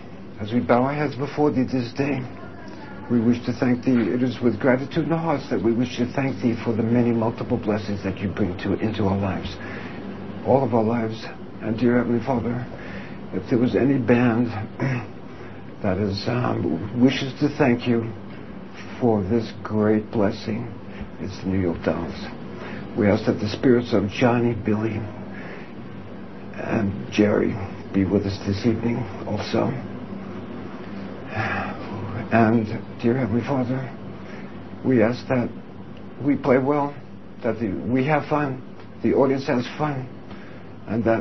as we bow our heads before Thee this day, we wish to thank Thee. It is with gratitude in our hearts that we wish to thank Thee for the many multiple blessings that You bring to into our lives, all of our lives. And dear Heavenly Father, if there was any band that is um, wishes to thank You for this great blessing, it's the New York Dolls. We ask that the spirits of Johnny, Billy, and Jerry be with us this evening also. And, dear Heavenly Father, we ask that we play well, that the, we have fun, the audience has fun, and that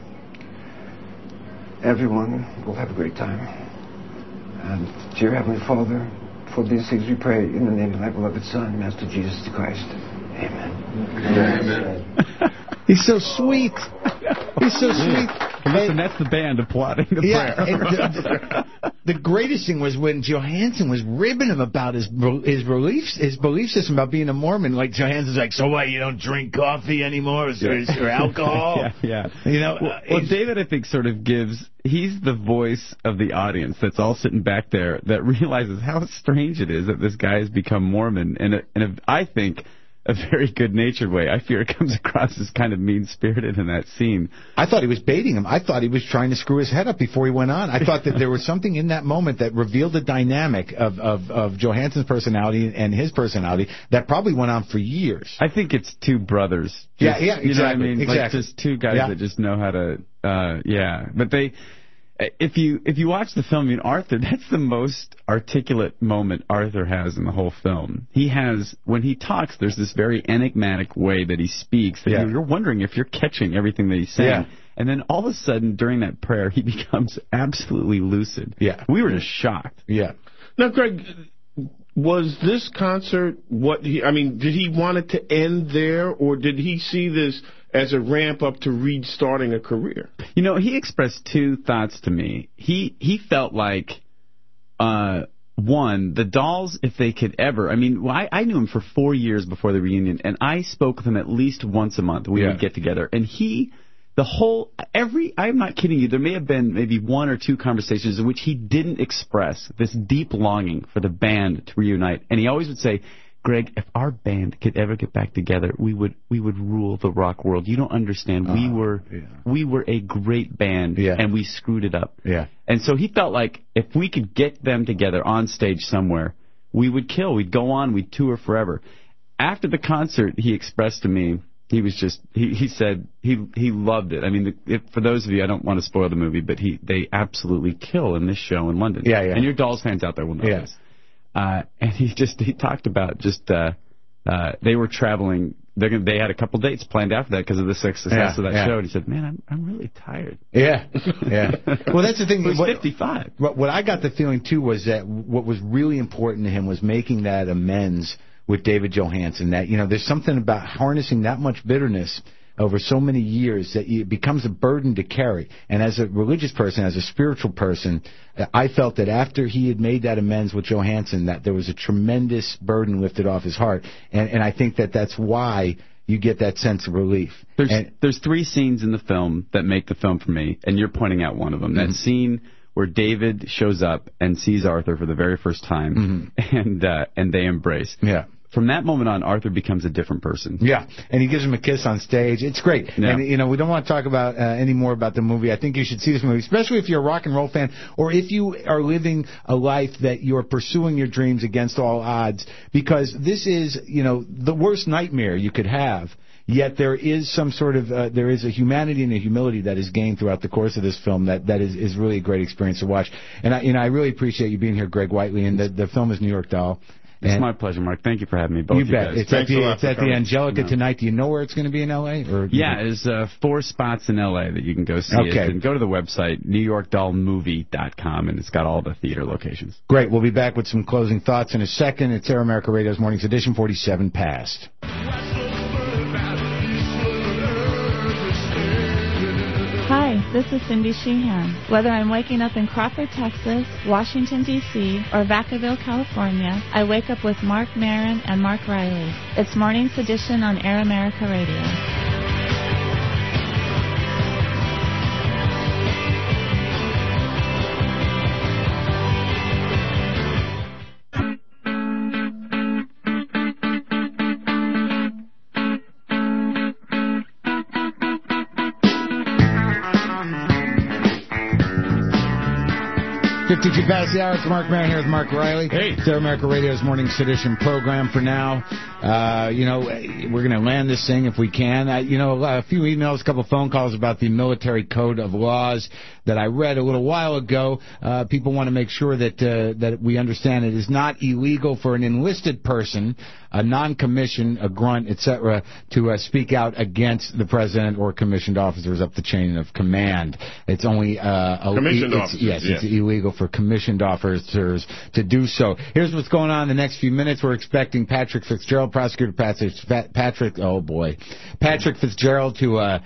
everyone will have a great time. And, dear Heavenly Father, for these things we pray in the name of Thy beloved Son, Master Jesus Christ. Amen. Amen. He's so sweet. He's so sweet. Listen, that's the band applauding the yeah, prayer. and the, the greatest thing was when Johansson was ribbing him about his his beliefs, his belief system about being a Mormon. Like Johansson's like, so what? You don't drink coffee anymore, or, or, or alcohol? yeah, yeah. You know. Well, uh, well, David, I think, sort of gives. He's the voice of the audience that's all sitting back there that realizes how strange it is that this guy has become Mormon, and in a, I think. a very good-natured way. I fear it comes across as kind of mean-spirited in that scene. I thought he was baiting him. I thought he was trying to screw his head up before he went on. I thought that there was something in that moment that revealed the dynamic of, of, of Johansson's personality and his personality that probably went on for years. I think it's two brothers. Just, yeah, yeah, exactly. You know what I mean? Exactly. Like just two guys yeah. that just know how to, uh, yeah. But they... If you if you watch the film, I mean, Arthur, that's the most articulate moment Arthur has in the whole film. He has, when he talks, there's this very enigmatic way that he speaks that yeah. you're wondering if you're catching everything that he's saying. Yeah. And then all of a sudden, during that prayer, he becomes absolutely lucid. Yeah. We were just shocked. Yeah. Now, Greg, was this concert what he, I mean, did he want it to end there, or did he see this as a ramp up to restarting a career? You know, he expressed two thoughts to me. He he felt like, uh, one, the Dolls, if they could ever, I mean, well, I, I knew him for four years before the reunion, and I spoke with him at least once a month. We yeah. would get together, and he, the whole, every, I'm not kidding you, there may have been maybe one or two conversations in which he didn't express this deep longing for the band to reunite, and he always would say, Greg, if our band could ever get back together, we would we would rule the rock world. You don't understand. Uh, we were yeah. we were a great band, yeah. and we screwed it up. Yeah. And so he felt like if we could get them together on stage somewhere, we would kill. We'd go on. We'd tour forever. After the concert, he expressed to me, he was just he he said he he loved it. I mean, the, if, for those of you, I don't want to spoil the movie, but he they absolutely kill in this show in London. Yeah, yeah. And your Dolls fans out there will know yeah. this. Uh, and he just he talked about just uh, uh, they were traveling. They they had a couple dates planned after that because of the success yeah, of that yeah. show. And he said, "Man, I'm I'm really tired." Yeah, yeah. Well, that's the thing. He was what, fifty-five. What, what I got the feeling too was that what was really important to him was making that amends with David Johansson. That you know, there's something about harnessing that much bitterness over so many years that it becomes a burden to carry. And as a religious person, as a spiritual person, I felt that after he had made that amends with Johansson, that there was a tremendous burden lifted off his heart. And, and I think that that's why you get that sense of relief. There's, and, there's three scenes in the film that make the film for me, and you're pointing out one of them. Mm-hmm. That scene where David shows up and sees Arthur for the very first time, mm-hmm. and uh, and they embrace. Yeah. From that moment on, Arthur becomes a different person. Yeah, and he gives him a kiss on stage. It's great. Yeah. And, you know, we don't want to talk about uh, any more about the movie. I think you should see this movie, especially if you're a rock and roll fan or if you are living a life that you're pursuing your dreams against all odds, because this is, you know, the worst nightmare you could have. Yet there is some sort of, uh, there is a humanity and a humility that is gained throughout the course of this film that, that is, is really a great experience to watch. And I, you know, I really appreciate you being here, Greg Whiteley, and the, the film is New York Doll. It's and my pleasure, Mark. Thank you for having me. Both you you bet. Guys. It's at the, it's at the Angelica no. tonight. Do you know where it's going to be in L A? Or yeah, there's uh, four spots in L A that you can go see. Okay. It. And go to the website, new york doll movie dot com, and it's got all the theater locations. Great. We'll be back with some closing thoughts in a second. It's Air America Radio's Mornings Edition, forty-seven past. Hi, this is Cindy Sheehan. Whether I'm waking up in Crawford, Texas, Washington, D C, or Vacaville, California, I wake up with Mark Maron and Mark Riley. It's Morning's Edition on Air America Radio. fifty-two past the hour. It's Mark Maron here with Mark Riley. Hey. It's Air America Radio's Morning Sedition program for now. Uh, you know, we're going to land this thing if we can. Uh, you know, a few emails, a couple phone calls about the military code of laws that I read a little while ago. Uh, people want to make sure that uh, that we understand it is not illegal for an enlisted person a non-commissioned, a grunt, et cetera, to uh, speak out against the president or commissioned officers up the chain of command. It's only uh, commissioned it's, officers. Yes, yeah. it's illegal for commissioned officers to do so. Here's what's going on in the next few minutes. We're expecting Patrick Fitzgerald, prosecutor Patrick, Patrick oh boy, Patrick Fitzgerald to uh,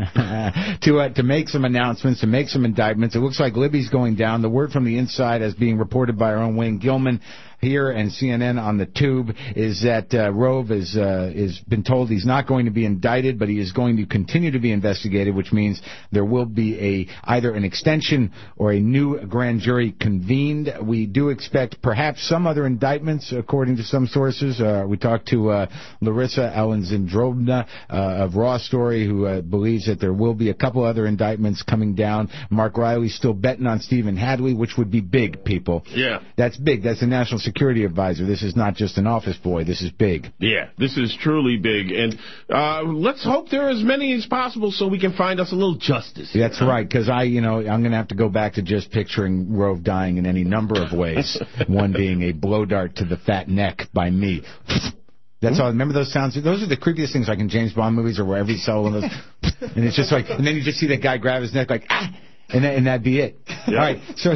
to uh, to make some announcements, to make some indictments. It looks like Libby's going down. The word from the inside, as being reported by our own Wayne Gilman here and C N N on the tube, is that uh, Rove is uh, is been told he's not going to be indicted, but he is going to continue to be investigated, which means there will be a either an extension or a new grand jury convened. We do expect perhaps some other indictments, according to some sources. Uh, we talked to uh, Larissa Alexandrovna uh, of Raw Story, who uh, believes that there will be a couple other indictments coming down. Mark Riley's still betting on Stephen Hadley, which would be big, people. Yeah. That's big. That's the National Security Advisor. This is not just an office boy. This is big. Yeah, this is truly big. And uh, let's hope there are as many as possible so we can find us a little justice. That's huh? right, because I, you know, I'm going to have to go back to just picturing Rove dying in any number of ways, one being a blow dart to the fat neck by me. That's all. Remember those sounds? Those are the creepiest things, like in James Bond movies or wherever you saw one of those. And it's just like, and then you just see that guy grab his neck like, ah, and, that, and that'd be it. Yeah. All right, so...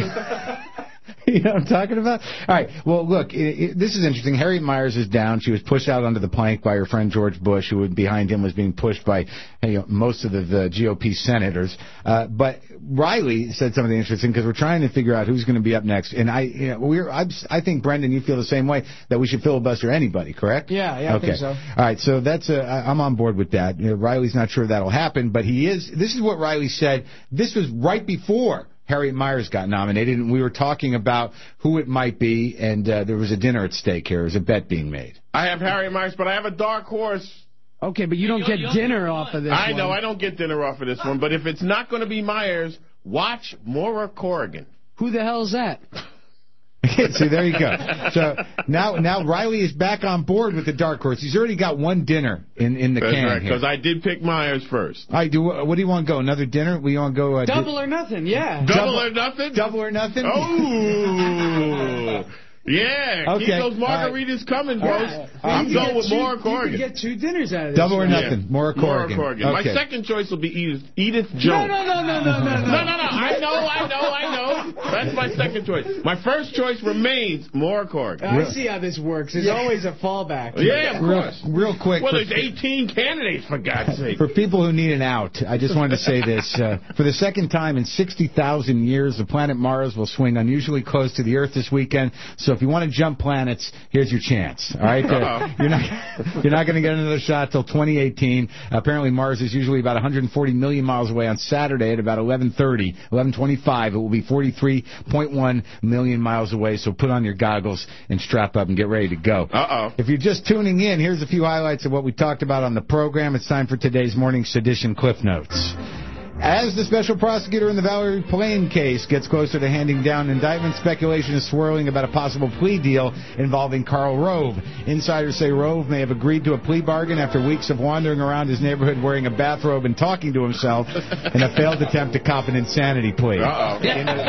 You know what I'm talking about? All right. Well, look, it, it, this is interesting. Harriet Miers is down. She was pushed out onto the plank by her friend George Bush, who behind him was being pushed by you know, most of the, the G O P senators. Uh, but Riley said something interesting, because we're trying to figure out who's going to be up next. And I, you know, we're, I, I think, Brendan, you feel the same way, that we should filibuster anybody, correct? Yeah, yeah, okay. I think so. All right. So that's a, I, I'm on board with that. You know, Riley's not sure that'll happen, but he is. This is what Riley said. This was right before Harriet Miers got nominated, and we were talking about who it might be, and uh, there was a dinner at stake here. There was a bet being made. I have Harriet Miers, but I have a dark horse. Okay, but you don't get dinner off of this I one. know, I don't get dinner off of this one, but if it's not going to be Myers, watch Maura Corrigan. Who the hell is that? See, there you go. So now, now Riley is back on board with the dark horse. He's already got one dinner in, in the That's can right, here. because I did pick Myers first. All right, do what do you want to go? Another dinner? We want to go uh, double or nothing? Yeah. Double, double or nothing? Double or nothing? Oh. Yeah, okay. Keep those margaritas right. coming, boys. Right. I'm going with Maura Corrigan. You can get two dinners out of this. Double or one. nothing. Yeah. Maura Corrigan. Maura Corrigan. Okay. My second choice will be Edith, Edith Jones. No, no, no, no, no, no, no. No, no, no. I know, I know, I know. That's my second choice. My first choice remains Maura Corrigan. I see how this works. There's yeah. always a fallback. Yeah, of course. Real, real quick. Well, there's eighteen candidates, for God's sake. For people who need an out, I just wanted to say this. Uh, for the second time in sixty thousand years, the planet Mars will swing unusually close to the Earth this weekend. So if you want to jump planets, here's your chance. All right, uh, you're not you're not going to get another shot till twenty eighteen. Apparently, Mars is usually about one hundred forty million miles away. On Saturday at about eleven thirty, eleven twenty-five, it will be forty-three point one million miles away. So put on your goggles and strap up and get ready to go. Uh-oh. If you're just tuning in, here's a few highlights of what we talked about on the program. It's time for today's Morning Sedition Cliff Notes. As the special prosecutor in the Valerie Plame case gets closer to handing down indictment, speculation is swirling about a possible plea deal involving Karl Rove. Insiders say Rove may have agreed to a plea bargain after weeks of wandering around his neighborhood wearing a bathrobe and talking to himself in a failed attempt to cop an insanity plea. Uh-oh.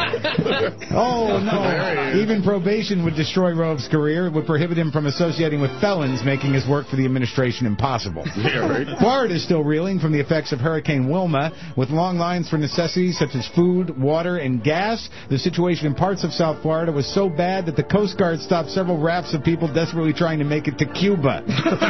Oh, no. Even probation would destroy Rove's career. It would prohibit him from associating with felons, making his work for the administration impossible. Yeah, right. Florida is still reeling from the effects of Hurricane Wilma, with long lines for necessities such as food, water, and gas. The situation in parts of South Florida was so bad that the Coast Guard stopped several rafts of people desperately trying to make it to Cuba.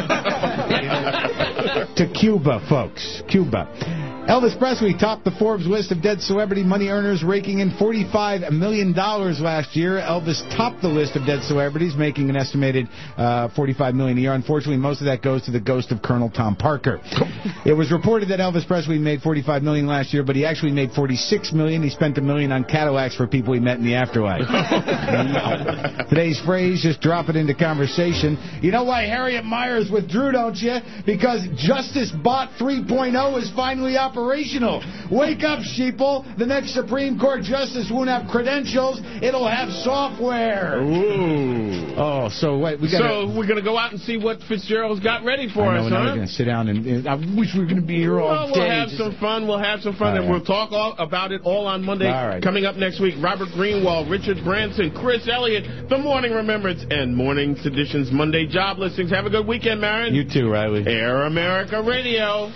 To Cuba, folks. Cuba. Elvis Presley topped the Forbes list of dead celebrity money earners, raking in forty-five million dollars last year. Elvis topped the list of dead celebrities, making an estimated uh, forty-five million dollars a year. Unfortunately, most of that goes to the ghost of Colonel Tom Parker. It was reported that Elvis Presley made forty-five million dollars last year, but he actually made forty-six million dollars. He spent a million on Cadillacs for people he met in the afterlife. Today's phrase, just drop it into conversation. You know why Harriet Miers withdrew, don't you? Because Justice Bot three point oh is finally operational. operational. Wake up, sheeple. The next Supreme Court justice won't have credentials. It'll have software. Ooh. Oh, so wait, we got. So we're gonna go out and see what Fitzgerald's got ready for I know, us, now huh? we're gonna sit down and, and I wish we were gonna be here all well, day. we'll have Just... some fun. We'll have some fun, all and right. we'll talk all about it all on Monday. All right. Coming up next week, Robert Greenwald, Richard Branson, Chris Elliott, The Morning Remembrance, and Morning Sedition's Monday job listings. Have a good weekend, Marin. You too, Riley. Air America Radio.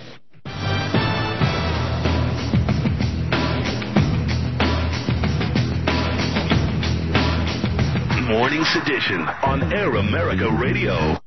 Morning Sedition on Air America Radio.